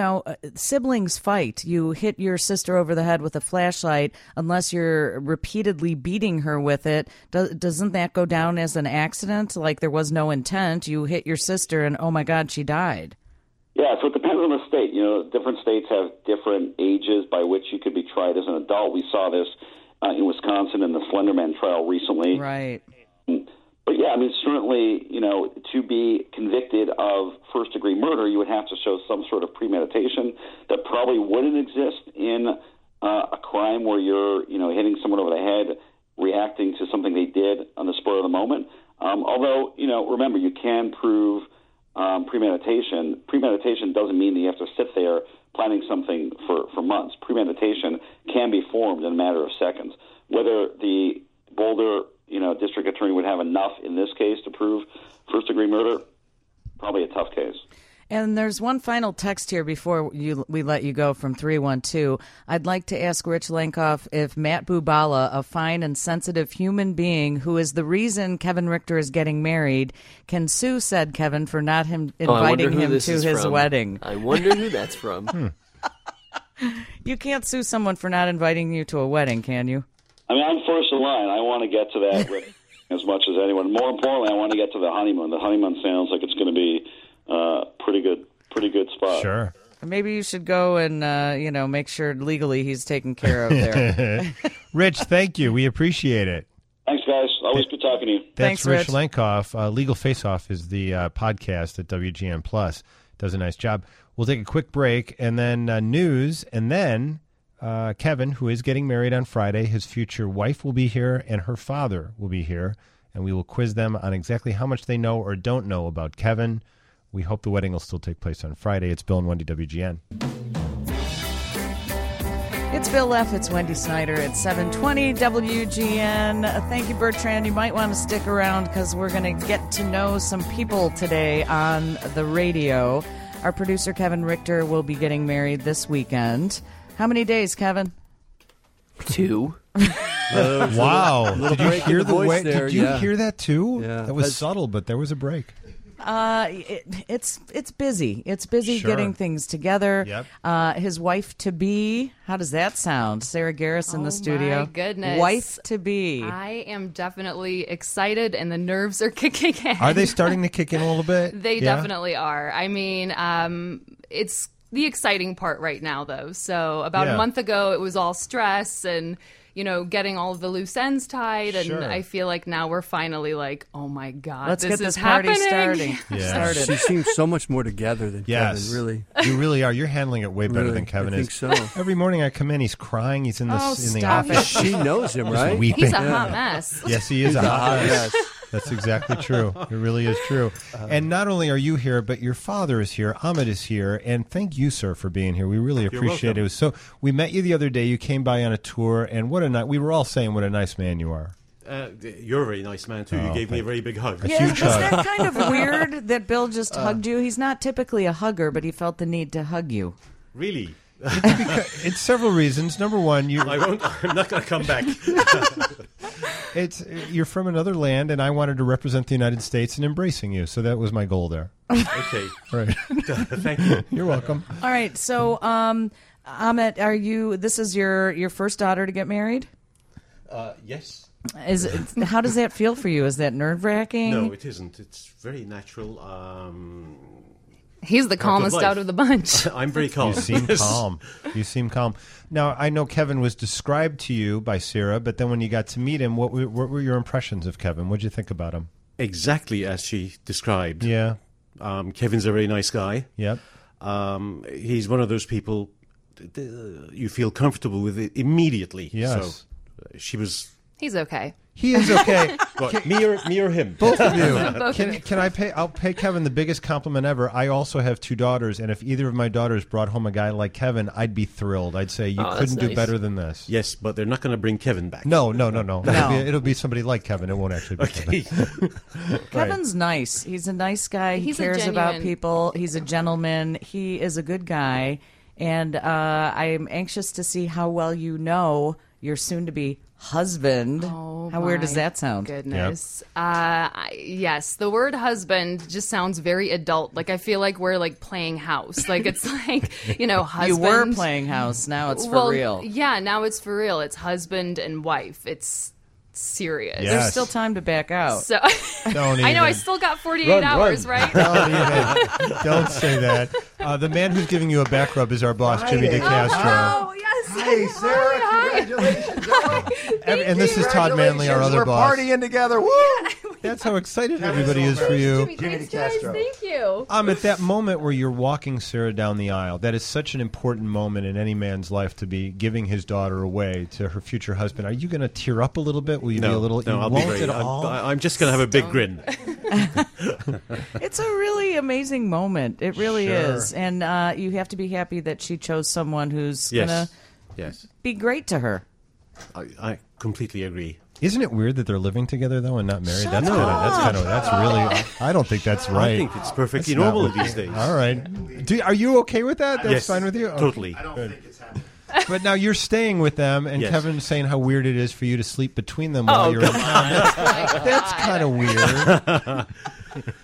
siblings fight, you hit your sister over the head with a flashlight, unless you're repeatedly beating her with it, doesn't that go down as an accident? Like there was no intent. You hit your sister and, oh, my God, she died. Yeah, so it depends on the state. Different states have different ages by which you could be tried as an adult. We saw this in Wisconsin in the Slenderman trial recently. Right. But yeah, I mean, certainly, to be convicted of first-degree murder, you would have to show some sort of premeditation that probably wouldn't exist in a crime where you're, hitting someone over the head, reacting to something they did on the spur of the moment. Although, remember, you can prove premeditation. Premeditation doesn't mean that you have to sit there planning something for months. Premeditation can be formed in a matter of seconds. Whether the Boulder, district attorney would have enough in this case to prove first-degree murder, probably a tough case. And there's one final text here before we let you go from 312. I'd like to ask Rich Lenkoff if Matt Bubala, a fine and sensitive human being who is the reason Kevin Richter is getting married, can sue said Kevin for not inviting him to his wedding. I wonder who that's from. You can't sue someone for not inviting you to a wedding, can you? I mean, I'm first in line. I want to get to that wedding as much as anyone. More importantly, I want to get to the honeymoon. The honeymoon sounds like it's going to be pretty good spot. Sure. Maybe you should go and make sure legally he's taken care of there. Rich, thank you. We appreciate it. Thanks, guys. Always good talking to you. That's Rich Lenkoff. Legal Face Off is the podcast at WGN Plus. Does a nice job. We'll take a quick break and then news, and then Kevin, who is getting married on Friday, his future wife will be here, and her father will be here, and we will quiz them on exactly how much they know or don't know about Kevin. We hope the wedding will still take place on Friday. It's Bill and Wendy, WGN. It's Bill F. It's Wendy Snyder at 720 WGN. Thank you, Bertrand. You might want to stick around because we're going to get to know some people today on the radio. Our producer, Kevin Richter, will be getting married this weekend. How many days, Kevin? 2. Wow. Did you hear the way? Did you hear that too? Yeah. That was subtle, but there was a break. It's busy. It's busy Sure. getting things together. Yep. His wife-to-be, how does that sound? Sarah Garris in the studio. My goodness. Wife-to-be. I am definitely excited, and the nerves are kicking in. Are they starting to kick in a little bit? They Yeah? definitely are. I mean, it's the exciting part right now, though. So about Yeah. a month ago, it was all stress and, getting all of the loose ends tied. And Sure. I feel like now we're finally like, oh, my God, Let's this get is this party happening. started. She seems so much more together than Yes. Kevin, really. You really are. You're handling it way better Really, than Kevin I think is. so. Every morning I come in, he's crying. He's in the stop office. She knows him, Just right? weeping. He's a hot mess. Yes, he is He's a a hot hot mess. mess. That's exactly true. It really is true. And not only are you here, but your father is here. Ahmed is here. And thank you, sir, for being here. We really appreciate it. We met you the other day. You came by on a tour, and we were all saying what a nice man you are. You're a very nice man, too. You gave me a very big hug. Yeah, was that kind of weird that Bill just hugged you? He's not typically a hugger, but he felt the need to hug you. Really? It's several reasons. Number one, I'm not going to come back. You're from another land, and I wanted to represent the United States in embracing you. So that was my goal there. Okay. Right. Thank you. You're welcome. All right. So, Ahmed, this is your first daughter to get married? Yes. How does that feel for you? Is that nerve-wracking? No, it isn't. It's very natural. He's the calmest out of the bunch. I'm very calm. You seem calm. Now, I know Kevin was described to you by Sarah, but then when you got to meet him, what were your impressions of Kevin? What did you think about him? Exactly as she described. Yeah. Kevin's a very nice guy. Yep. He's one of those people you feel comfortable with it immediately. Yes. So she was... He's okay. He is okay. What, me or him? Both of you. Both of you. Can I pay? I'll pay Kevin the biggest compliment ever. I also have 2 daughters, and if either of my daughters brought home a guy like Kevin, I'd be thrilled. I'd say you couldn't do better than this. Yes, but they're not going to bring Kevin back. No. It'll be somebody like Kevin. It won't actually be Kevin. Kevin's nice. He's a nice guy. He cares about people. He's a gentleman. He is a good guy, and I'm anxious to see how well you know your soon-to-be husband. Oh, how weird does that sound? Goodness. Yes, the word husband just sounds very adult. Like I feel like we're like playing house. Like it's like, husband. You were playing house. Now it's for real. Yeah, now it's for real. It's husband and wife. It's serious. Yes. There's still time to back out. So Don't I know I even. still got 48 hours, right? Don't say that. The man who's giving you a back rub is our boss, Jimmy DeCastro. Oh, yes. Hey, Sarah, congratulations. And this is Todd Manley, our other We're boss. partying together. Woo! That's how excited everybody is for you. Jimmy, thanks, guys. Thank you. At that moment where you're walking Sarah down the aisle, that is such an important moment in any man's life to be giving his daughter away to her future husband. Are you going to tear up a little bit? Will you be a little? No, you I'll won't be at very. all? I'm just going to have a big grin. It's a really amazing moment. It really Sure. is. And you have to be happy that she chose someone who's going to be great to her. I completely agree. Isn't it weird that they're living together though and not married? Shut That's really. I don't think that's right. I think it's perfectly That's not normal what- these days. All right. Are you okay with that? That's Yes, fine with you? Okay. totally. I don't think it's happening. But now you're staying with them, and Yes. Kevin's saying how weird it is for you to sleep between them while you're in town. That's kind of weird.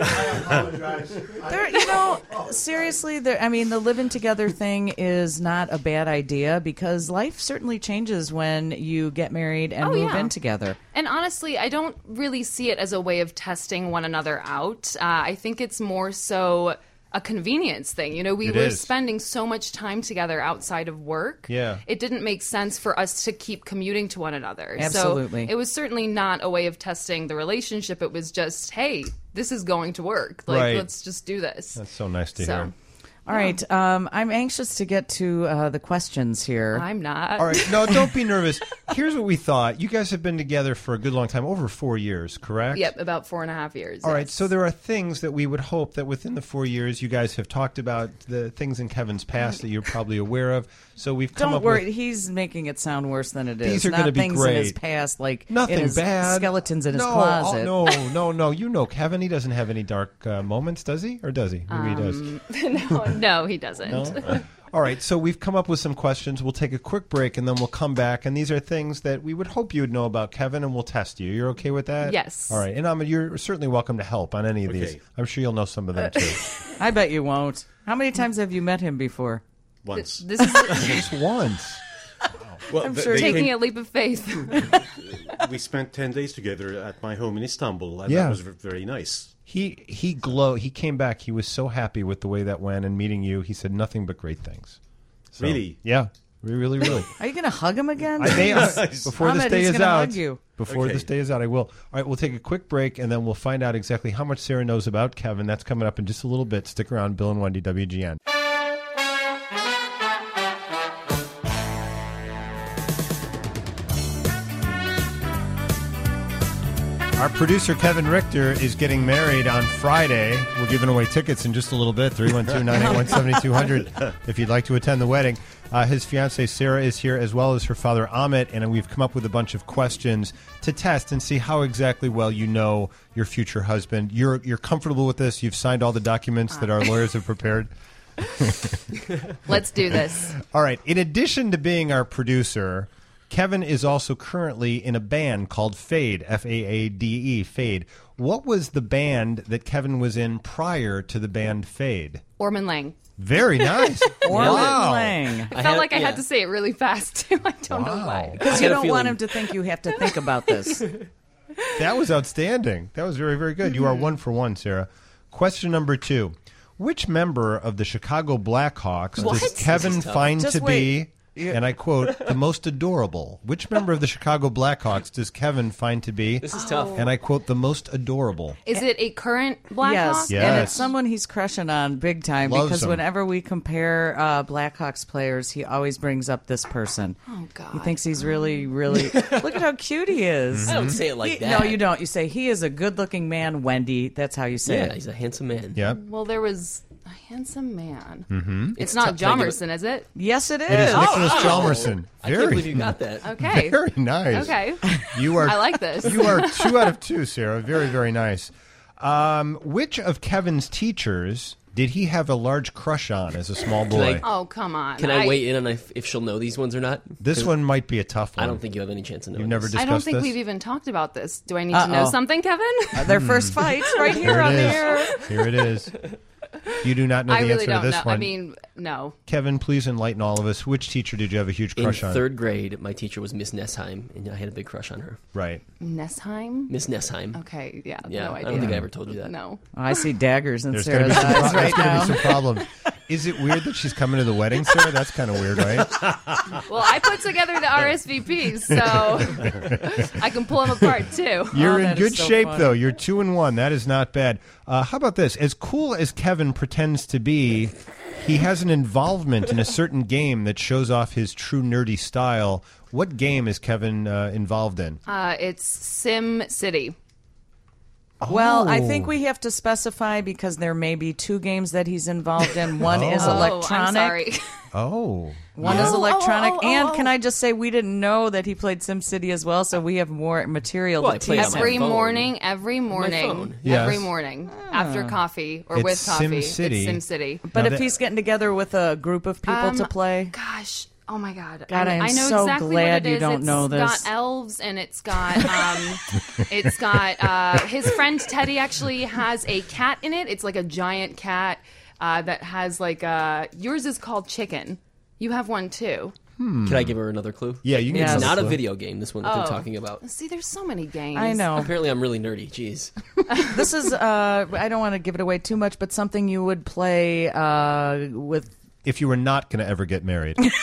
Seriously, the living together thing is not a bad idea because life certainly changes when you get married and move in together. And honestly, I don't really see it as a way of testing one another out. I think it's more so a convenience thing. We were spending so much time together outside of work. Yeah. It didn't make sense for us to keep commuting to one another. Absolutely. So it was certainly not a way of testing the relationship. It was just, hey, this is going to work. Let's just do this. That's so nice to hear. All right. I'm anxious to get to the questions here. I'm not. All right. No, don't be nervous. Here's what we thought. You guys have been together for a good long time, over 4 years, correct? Yep, about 4.5 years. All right. So there are things that we would hope that within the 4 years you guys have talked about, the things in Kevin's past that you're probably aware of. So we've come Don't up worry. with... He's making it sound worse than it is. These are going to be things great. in his past, like nothing in his bad. skeletons in his closet. No. You know Kevin. He doesn't have any dark moments, does he? Or does he? Maybe he does. No, he doesn't. No? All right, so we've come up with some questions. We'll take a quick break, and then we'll come back. And these are things that we would hope you would know about Kevin, and we'll test you. You're okay with that? Yes. All right, and you're certainly welcome to help on any of these. I'm sure you'll know some of them, too. I bet you won't. How many times have you met him before? Once. This is Just once. Well, I'm sure taking a leap of faith. We spent 10 days together at my home in Istanbul, and Yeah. that was very nice. He glowed. He came back. He was so happy with the way that went and meeting you. He said nothing but great things. So, Really? Yeah. Really. Are you going to hug him again? I may before this Ahmed, day he's is gonna out. hug you. Before this day is out, I will. All right, we'll take a quick break, and then we'll find out exactly how much Sarah knows about Kevin. That's coming up in just a little bit. Stick around, Bill and Wendy, WGN. Our producer, Kevin Richter, is getting married on Friday. We're giving away tickets in just a little bit, 312-981-7200, if you'd like to attend the wedding. His fiancée, Sarah, is here, as well as her father, Amit, and we've come up with a bunch of questions to test and see how exactly well you know your future husband. You're comfortable with this? You've signed all the documents that our lawyers have prepared? Let's do this. All right. In addition to being our producer, Kevin is also currently in a band called Fade, F-A-A-D-E, Fade. What was the band that Kevin was in prior to the band Fade? Orman Lang. Very nice. Orman Wow. Lang. I felt like I had to say it really fast, too. I don't know why. Because you don't want him to think you have to think about this. That was outstanding. That was very, very good. You are 1 for 1, Sarah. Question number 2. Which member of the Chicago Blackhawks does Kevin find Just to wait. be, and I quote, the most adorable? Which member of the Chicago Blackhawks does Kevin find to be, This is tough. and I quote, the most adorable? Is it a current Blackhawk? Yes, and it's someone he's crushing on big time Loves because him. whenever we compare Blackhawks players, he always brings up this person. Oh, God. He thinks he's really, really... Look at how cute he is. I don't say it like that. No, you don't. You say, he is a good-looking man, Wendy. That's how you say Yeah, it. he's a handsome man. Yep. Well, there was a handsome man. Mm-hmm. It's not Hjalmarsson, is it? Yes, it is. It is Nicholas Hjalmarsson. I can't believe you got that. Okay. Very nice. Okay. You are. I like this. You are 2 out of 2, Sarah. Very, very nice. Which of Kevin's teachers did he have a large crush on as a small boy? Oh, come on. Can I weigh in on if she'll know these ones or not? This one might be a tough one. I don't think you have any chance of knowing. You've never this. discussed I don't think this? we've even talked about this. Do I need to know something, Kevin? Their first fights right here on the air. Here it is. You do not know I the really answer don't to this know. one. I mean, no. Kevin, please enlighten all of us. Which teacher did you have a huge crush in on? 3rd grade, my teacher was Miss Nessheim, and I had a big crush on her. Right. Nessheim? Miss Nessheim. Okay, yeah, Yeah, no idea. I don't think I ever told you that. No. I see daggers in There's gonna Sarah's be some eyes right there's gonna now. be some problems. Is it weird that she's coming to the wedding, Sarah? That's kind of weird, right? Well, I put together the RSVPs, so I can pull them apart, too. You're in that good is so shape, funny. though. You're 2-1. That is not bad. How about this? As cool as Kevin pretends to be, he has an involvement in a certain game that shows off his true nerdy style. What game is Kevin involved in? It's Sim City. Well, I Oh. think we have to specify because there may be 2 games that he's involved in. One is Oh, electronic. I'm sorry. Oh. One Yeah. is electronic. oh, and oh. can I just say we didn't know that he played SimCity as well, so we have more material Well, to I played tease on my him. Every phone. morning, phone. Yes. every morning, after coffee or It's with coffee. SimCity. It's SimCity. But Now if that- he's getting together with a group of people to play, Gosh, Oh my God! God, I am know so exactly glad what it you is. don't It's know this. got elves, and it's got his friend Teddy actually has a cat in it. It's like a giant cat that has like yours is called Chicken. You have one too. Can I give her another clue? Yeah, you can. It's give not us a clue. video game. This one that they're Oh. talking about. See, there's so many games. I know. Apparently, I'm really nerdy. Jeez. This is, I don't want to give it away too much, but something you would play with. If you were not going to ever get married. Is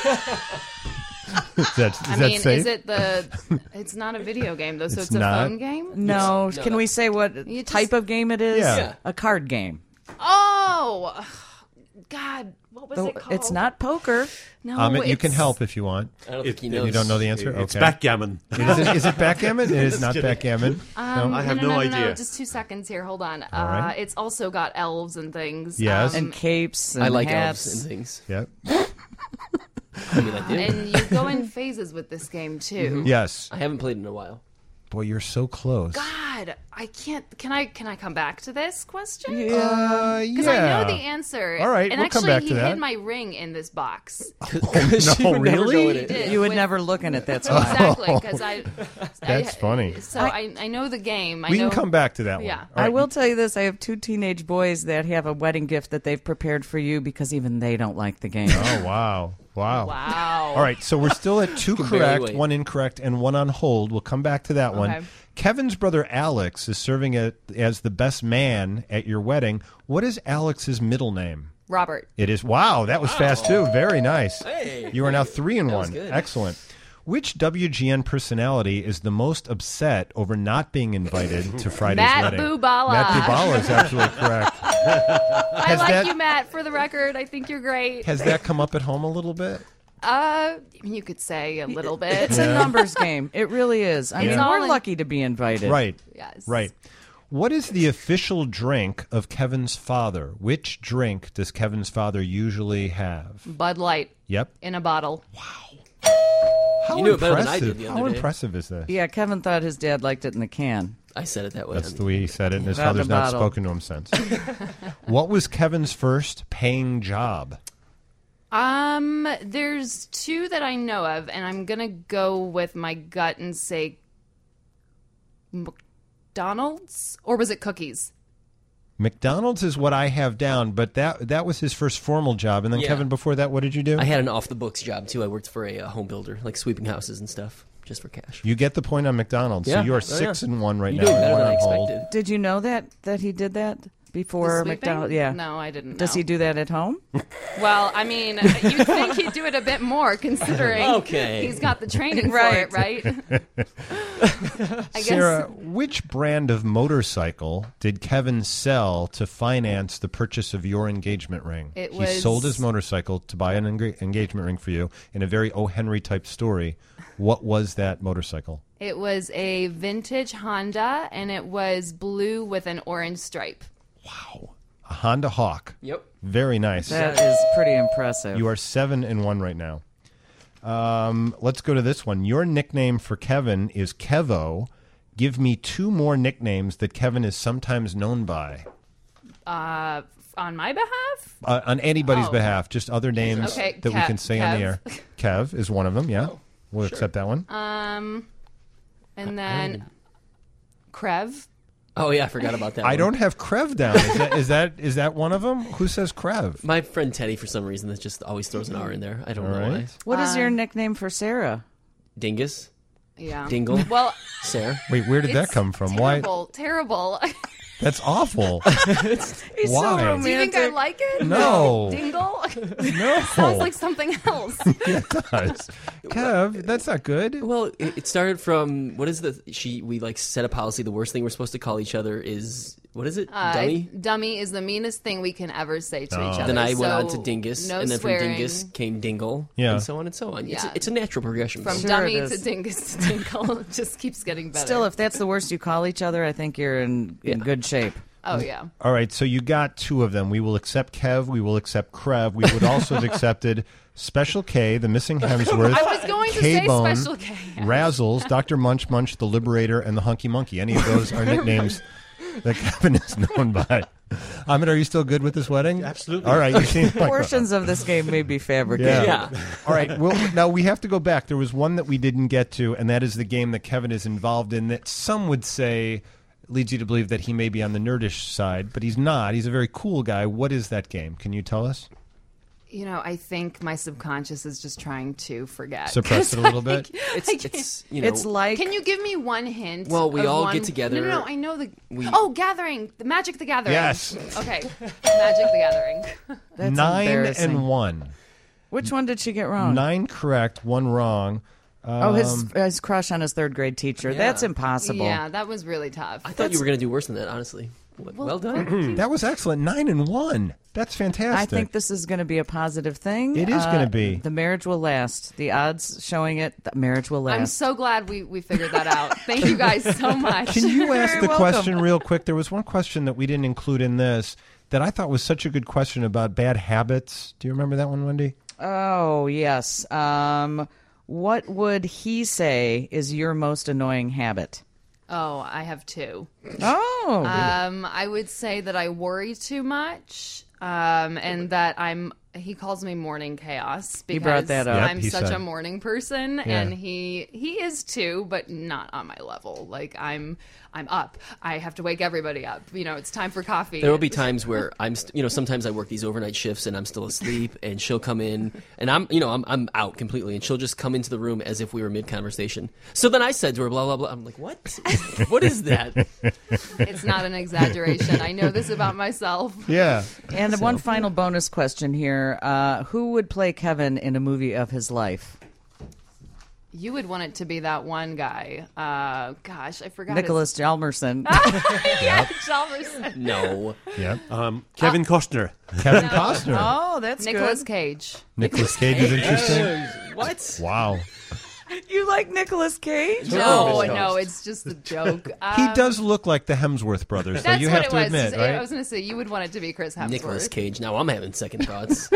that safe? is it the? It's not a video game though, so It's it's a not? phone game. No, Yes. can No. we say what You just- type of game it is? Yeah. A card game. Oh, God, what was it called? It's not poker. No, Amit, you it's- can help if you want. I don't think he knows. You don't know the answer? It's Okay. backgammon. Is it backgammon? It is not kidding. backgammon. I have no idea. Just 2 seconds here. Hold on. right. It's also got elves and things. Yes. And capes and I like hats. elves and things. Yep. I mean, I do. And you go in phases with this game too. Yes. I haven't played in a while. Boy, you're so close. God, I can't. Can I come back to this question? Yeah. Because I know the answer. All right, and we'll come actually, back he to that. hid my ring in this box. No, really? He did. You would With- never look in it. That's Oh. why. Exactly, because I. That's funny. So I know the game. We I know, can come back to that one. Yeah. All I right. will tell you this. I have 2 teenage boys that have a wedding gift that they've prepared for you because even they don't like the game. Oh, wow. Wow. Wow. All right, so we're still at 2 Can barely correct, wait. 1 incorrect, and 1 on hold. We'll come back to that one. Okay. Kevin's brother Alex is serving as the best man at your wedding. What is Alex's middle name? Robert. It is. Wow, that was fast too. Very nice. Hey. You are now 3 and That was 1. good. Excellent. Which WGN personality is the most upset over not being invited to Friday's Matt wedding? Bubala. Matt Bubala is absolutely correct. I like that- you, Matt. For the record, I think you're great. Has that come up at home a little bit? I mean, you could say a little bit. It's a numbers game. It really is. I mean, It's all we're in- lucky to be invited. Right. Yes. Right. What is the official drink of Kevin's father? Which drink does Kevin's father usually have? Bud Light Yep. in a bottle. How You knew it better than I impressive. did the How other day. impressive is this? Yeah, Kevin thought his dad liked it in the can. I said it that way. That's the way he said it, and his Not father's the not bottle. spoken to him since. What was Kevin's first paying job? There's 2 that I know of, and I'm gonna go with my gut and say McDonald's, or was it cookies? McDonald's is what I have down, but that was his first formal job. And then, Yeah. Kevin, before that, what did you do? I had an off-the-books job, too. I worked for a home builder, like sweeping houses and stuff, just for cash. You get the point on McDonald's. So Yeah. you are Oh, 6 yeah. and 1 right You're now. doing better One than I on hold. expected. Did you know that he did that before The sweeping? McDonald's? Yeah. No, I didn't Does know. he do that at home? Well, I mean, you'd think he'd do it a bit more, considering Okay. he's got the training Right. for it, right? I guess. Sarah, which brand of motorcycle did Kevin sell to finance the purchase of your engagement ring? It He was- sold his motorcycle to buy an engagement ring for you in a very O. Henry type story. What was that motorcycle? It was a vintage Honda, and it was blue with an orange stripe. A Honda Hawk. Yep. Very nice. That is pretty impressive. You are 7 and 1 right now. Let's go to this one. Your nickname for Kevin is Kevo. Give me 2 more nicknames that Kevin is sometimes known by. On my behalf? On anybody's Oh. behalf, just other names Okay, that we can say on the air. Kev. Kev is one of them, yeah. We'll accept that one. And then Krev. Oh, yeah, I forgot about that I one. don't have Krev down. Is that one of them? Who says Krev? My friend Teddy, for some reason, that just always throws an R in there. I don't know why. What is your nickname for Sarah? Dingus? Yeah. Dingle? Well, Sarah? Wait, where did that it's come from? terrible, terrible. That's awful. He's Why? so romantic. Do you think I like it? No. Dingle? No. Sounds like something else. Yeah, it does. Kev, that's not good. Well, it started from, what is we like set a policy, the worst thing we're supposed to call each other is, what is it? Dummy? Dummy is the meanest thing we can ever say to each other. Then I went on So, to Dingus, no and then swearing. from Dingus came Dingle, Yeah. and so on and so on. Yeah. It's a natural progression. From Sure dummy it to is. dingus to dingle, it just keeps getting better. Still, if that's the worst you call each other, I think you're in good shape. Oh, yeah. All right, so you got 2 of them. We will accept Kev. We will accept Krev. We would also have accepted Special K, the missing Hemsworth. I was going to say K-Bone, Special K. Razzles, Dr. Munch Munch, the Liberator, and the Hunky Monkey. Any of those are nicknames that Kevin is known by. Ahmed, are you still good with this wedding? Absolutely. All right. You seem Portions of this game may be fabricated. Yeah. All right. Well, now we have to go back. There was one that we didn't get to, and that is the game that Kevin is involved in that some would say leads you to believe that he may be on the nerdish side, but he's not. He's a very cool guy. What is that game? Can you tell us? I think my subconscious is just trying to forget. Suppress it a little bit? It's like... Can you give me one hint? Well, we of all one... get together. No, I know the... We- Gathering. The Magic the Gathering. Yes. Okay. Magic the Gathering. That's 9 embarrassing. and 1. Which one did she get wrong? 9 correct, 1 wrong. His crush on his third grade teacher. Yeah. That's impossible. Yeah, that was really tough. I thought you were going to do worse than that, honestly. Well done. That was excellent. 9 and 1. That's fantastic. I think this is going to be a positive thing. It is going to be. The marriage will last. The odds showing it, the marriage will last. I'm so glad we figured that out. Thank you guys so much. Can you ask Very the welcome. question real quick? There was one question that we didn't include in this that I thought was such a good question about bad habits. Do you remember that one, Wendy? Oh, yes. What would he say is your most annoying habit? Oh, I have 2. Oh. I would say that I worry too much, and that he calls me morning chaos because He brought that up. I'm Yep, he such said. a morning person, Yeah. and he is too, but not on my level. Like I'm up. I have to wake everybody up. It's time for coffee. There will be times where sometimes I work these overnight shifts and I'm still asleep, and she'll come in and I'm out completely, and she'll just come into the room as if we were mid conversation. So then I said to her, blah blah blah. I'm like, what? What is that? It's not an exaggeration. I know this about myself. Yeah. And one final bonus question here. Who would play Kevin in a movie of his life? You would want it to be that one guy. Gosh, I forgot. Nicholas Jalmerson. Yeah, Chalmers. No. Yep. Kevin Costner. Kevin Costner. Oh, that's Nicolas good. Cage. Nicolas Cage is interesting. What? Wow. You like Nicolas Cage? No, it's just a joke. He does look like the Hemsworth brothers, though. That's You what have it to was. admit, right? I was going to say you would want it to be Chris Hemsworth. Nicolas Cage. Now I'm having second thoughts.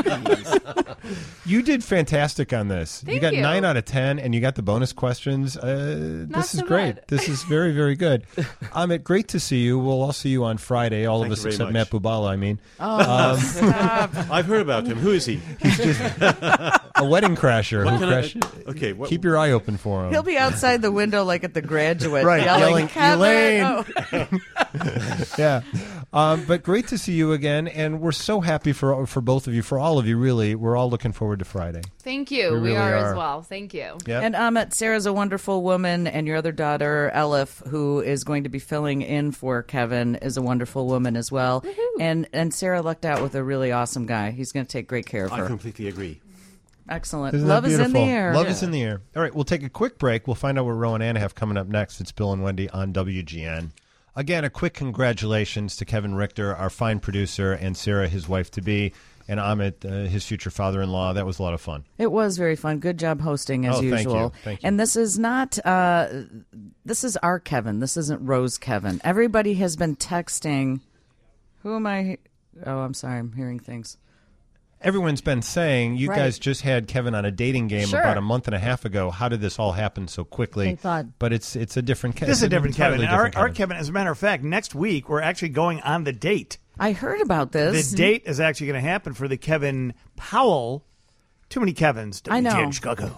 You did fantastic on this. You Thank got you. 9 out of 10, and you got the bonus questions. This is so great. bad. This is very, very good. Amit, great to see you. We'll all see you on Friday. All Thank of us you very except much. Matt Bubala, I mean. Oh, stop. I've heard about him. Who is he? He's just a wedding crasher. What who can I- crashed- okay, what- Keep your eye open for him. He'll be outside the window like at The Graduate, Right, yelling, Kevin. "Elaine!" Oh. Yeah. But great to see you again, and we're so happy for both of you, for all of you, really. We're all looking forward to Friday. Thank you. We We really are are. as well. Thank you. Yep. And Amit, Sarah's a wonderful woman, and your other daughter, Elif, who is going to be filling in for Kevin, is a wonderful woman as well. And Sarah lucked out with a really awesome guy. He's going to take great care of I her. completely agree. Excellent. Isn't that Love is in the beautiful? air. Love is in the air. All right, we'll take a quick break. We'll find out what Rowan and Anna have coming up next. It's Bill and Wendy on WGN. Again, a quick congratulations to Kevin Richter, our fine producer, and Sarah, his wife-to-be, and Amit, his future father-in-law. That was a lot of fun. It was very fun. Good job hosting as Oh, thank usual. you. Thank you. And this is not this is our Kevin. This isn't Rose Kevin. Everybody has been texting. Who am I? Oh, I'm sorry. I'm hearing things. Everyone's been saying you Right. guys just had Kevin on a dating game Sure. about a month and a half ago. How did this all happen so quickly? They thought- But it's a different Kevin. This is a different Kevin. Entirely Our different Kevin, as a matter of fact, next week we're actually going on the date. I heard about this. The date is actually going to happen for the Kevin Powell. Too many Kevins. I know. WGN Chicago.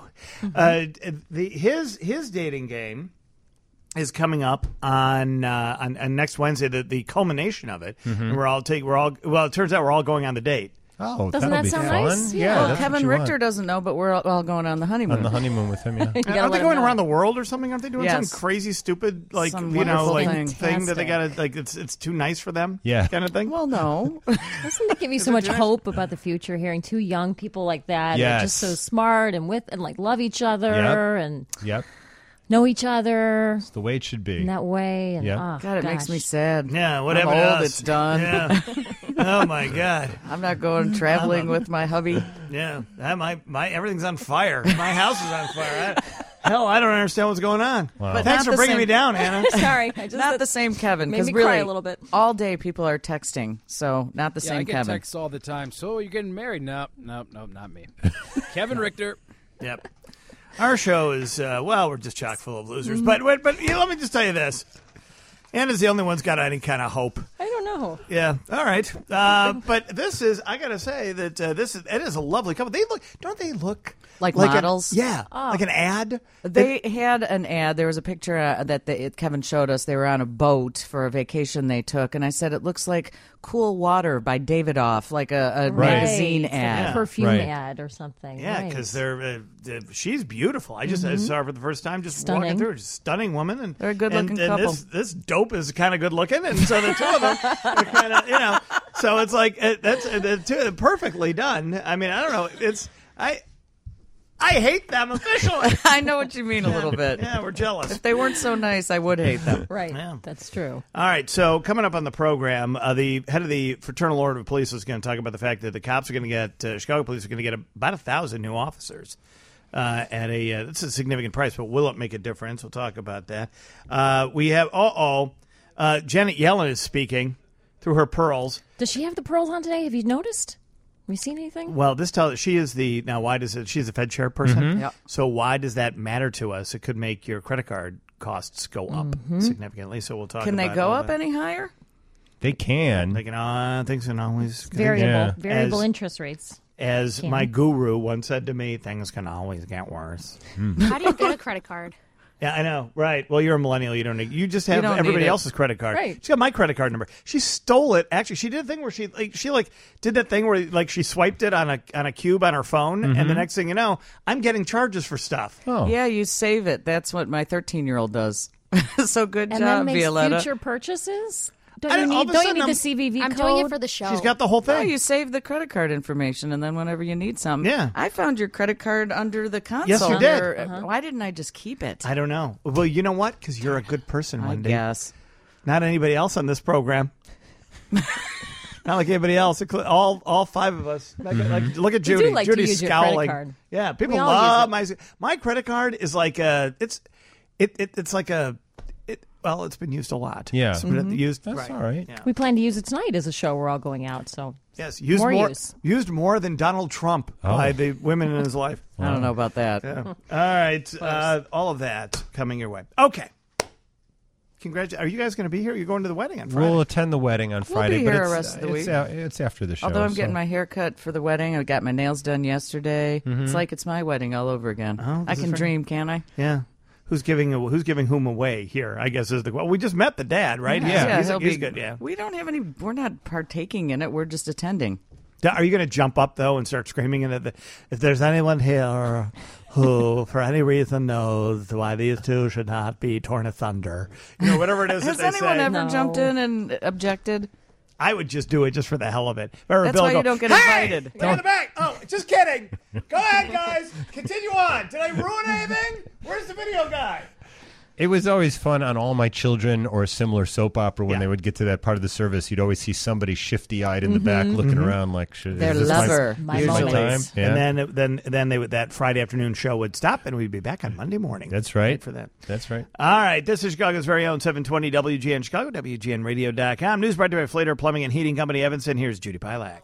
His dating game is coming up on next Wednesday. The culmination of it, Mm-hmm. and Well, it turns out we're all going on the date. Oh, Doesn't that'll that be sound fun. nice? Yeah, Well, that's what Kevin you Richter want. doesn't know, but we're all going on the honeymoon. On the honeymoon with him, yeah. You gotta Aren't let they him going know. around the world or something? Aren't they doing Yes. some crazy, stupid, like Some you know, wonderful like thing. thing that they gotta like? It's too nice for them. Yeah. kind of thing. Well, no. Doesn't it give you so much hope about the future? Hearing two young people like that, Yes. are just so smart and like love each other Yep. and Yep. know each other It's the way it should be. in that way. And, Yep. oh, God, it makes gosh. me sad. Yeah, I'm whatever. old, it's done. Yeah. Oh my God. I'm not going traveling with my hubby. Yeah, my everything's on fire. My house is on fire. Hell, I don't understand what's going on. Wow. But Thanks not for the bringing same- me down, Hannah. Sorry, I just Not the same Kevin, made because me really, cry a little bit. all day people are texting, so not the Yeah, same I get Kevin. texts all the time. So you're getting married? No, not me. Kevin Richter. Yep. Our show is we're just chock full of losers. But let me just tell you this: Anna's the only one's got any kind of hope. I don't know. know. Yeah. All right. But this is, I got to say that it is a lovely couple. Don't they look like models? Like an ad? They had an ad. There was a picture that Kevin showed us. They were on a boat for a vacation they took. And I said, it looks like Cool Water by Davidoff, like a magazine ad. A perfume ad or something. Yeah, because she's beautiful. I just saw her for the first time, just walking through. Just stunning woman. And they're a good-looking couple. This dope is kind of good-looking. And so the two of them are kind of, so it's like, that's perfectly done. I mean, I don't know. I hate them officially. I know what you mean a little bit. Yeah, we're jealous. If they weren't so nice, I would hate them. Right. Yeah. That's true. All right. So coming up on the program, the head of the Fraternal Order of Police is going to talk about the fact that the cops are going to get, Chicago police are going to get about 1,000 new officers at that's a significant price, but will it make a difference? We'll talk about that. We have, Janet Yellen is speaking through her pearls. Does she have the pearls on today? Have you noticed? Have you seen anything? Well, this tells she is she's the Fed chairperson. Mm-hmm. Yep. So why does that matter to us? It could make your credit card costs go up significantly. So we'll talk. Can about they go up any higher? They can. They can. Things can always variable interest rates. As my guru once said to me, things can always get worse. How do you get a credit card? Yeah, I know. Right. Well, you're a millennial. You just have everybody else's credit card. Right. She's got my credit card number. She stole it. Actually, she did a thing where she did that thing where she swiped it on a cube on her phone, and the next thing you know, I'm getting charges for stuff. Oh. Yeah, you save it. That's what my 13-year-old does. So good and job, then makes Violetta. future purchases. Don't you need the CVV I'm code? doing it for the show. She's got the whole thing. No, you save the credit card information, and then whenever you need something. Yeah. I found your credit card under the console. Yes, you did. Why didn't I just keep it? I don't know. Well, you know what? Because you're a good person, Wendy. Yes. Not anybody else on this program. Not like anybody else. All five of us. Like, look at Judy. Like Judy's to use scowling. Your credit card. Yeah, people We all love my credit card. Is like it's like a. Well, it's been used a lot. Yeah. It's been used. That's all right. Yeah. We plan to use it tonight as a show. We're all going out, so yes, used more than Donald Trump by the women in his life. I don't know about that. Yeah. All right, all of that coming your way. Okay. Congratulations. Are you guys going to be here? You're going to the wedding on Friday. We'll attend the wedding on Friday. We'll be here but the rest of the week. It's after the show. Although I'm getting my hair cut for the wedding. I got my nails done yesterday. It's like it's my wedding all over again. I can dream, can't I? Yeah. Who's giving whom away here? I guess is the well. We just met the dad, right? Yeah, he's good. Yeah, we don't have any. We're not partaking in it. We're just attending. Are you going to jump up though and start screaming if there's anyone here who, for any reason, knows why these two should not be torn asunder? Whatever it is. Has that they anyone say. ever jumped in and objected? I would just do it just for the hell of it. That's why you don't get invited. Hey, in the back. Oh, just kidding. Go ahead, guys. Continue on. Did I ruin anything? Where's the video guy? It was always fun on All My Children or a similar soap opera when they would get to that part of the service. You'd always see somebody shifty-eyed in the back looking around like, their lover. My time? Yeah. And then they would, that Friday afternoon show would stop, and we'd be back on Monday morning. That's right. For that. That's right. All right. This is Chicago's very own 720 WGN Chicago, WGNradio.com. News brought to you by Flater Plumbing and Heating Company, Evanston. Here's Judy Pilak.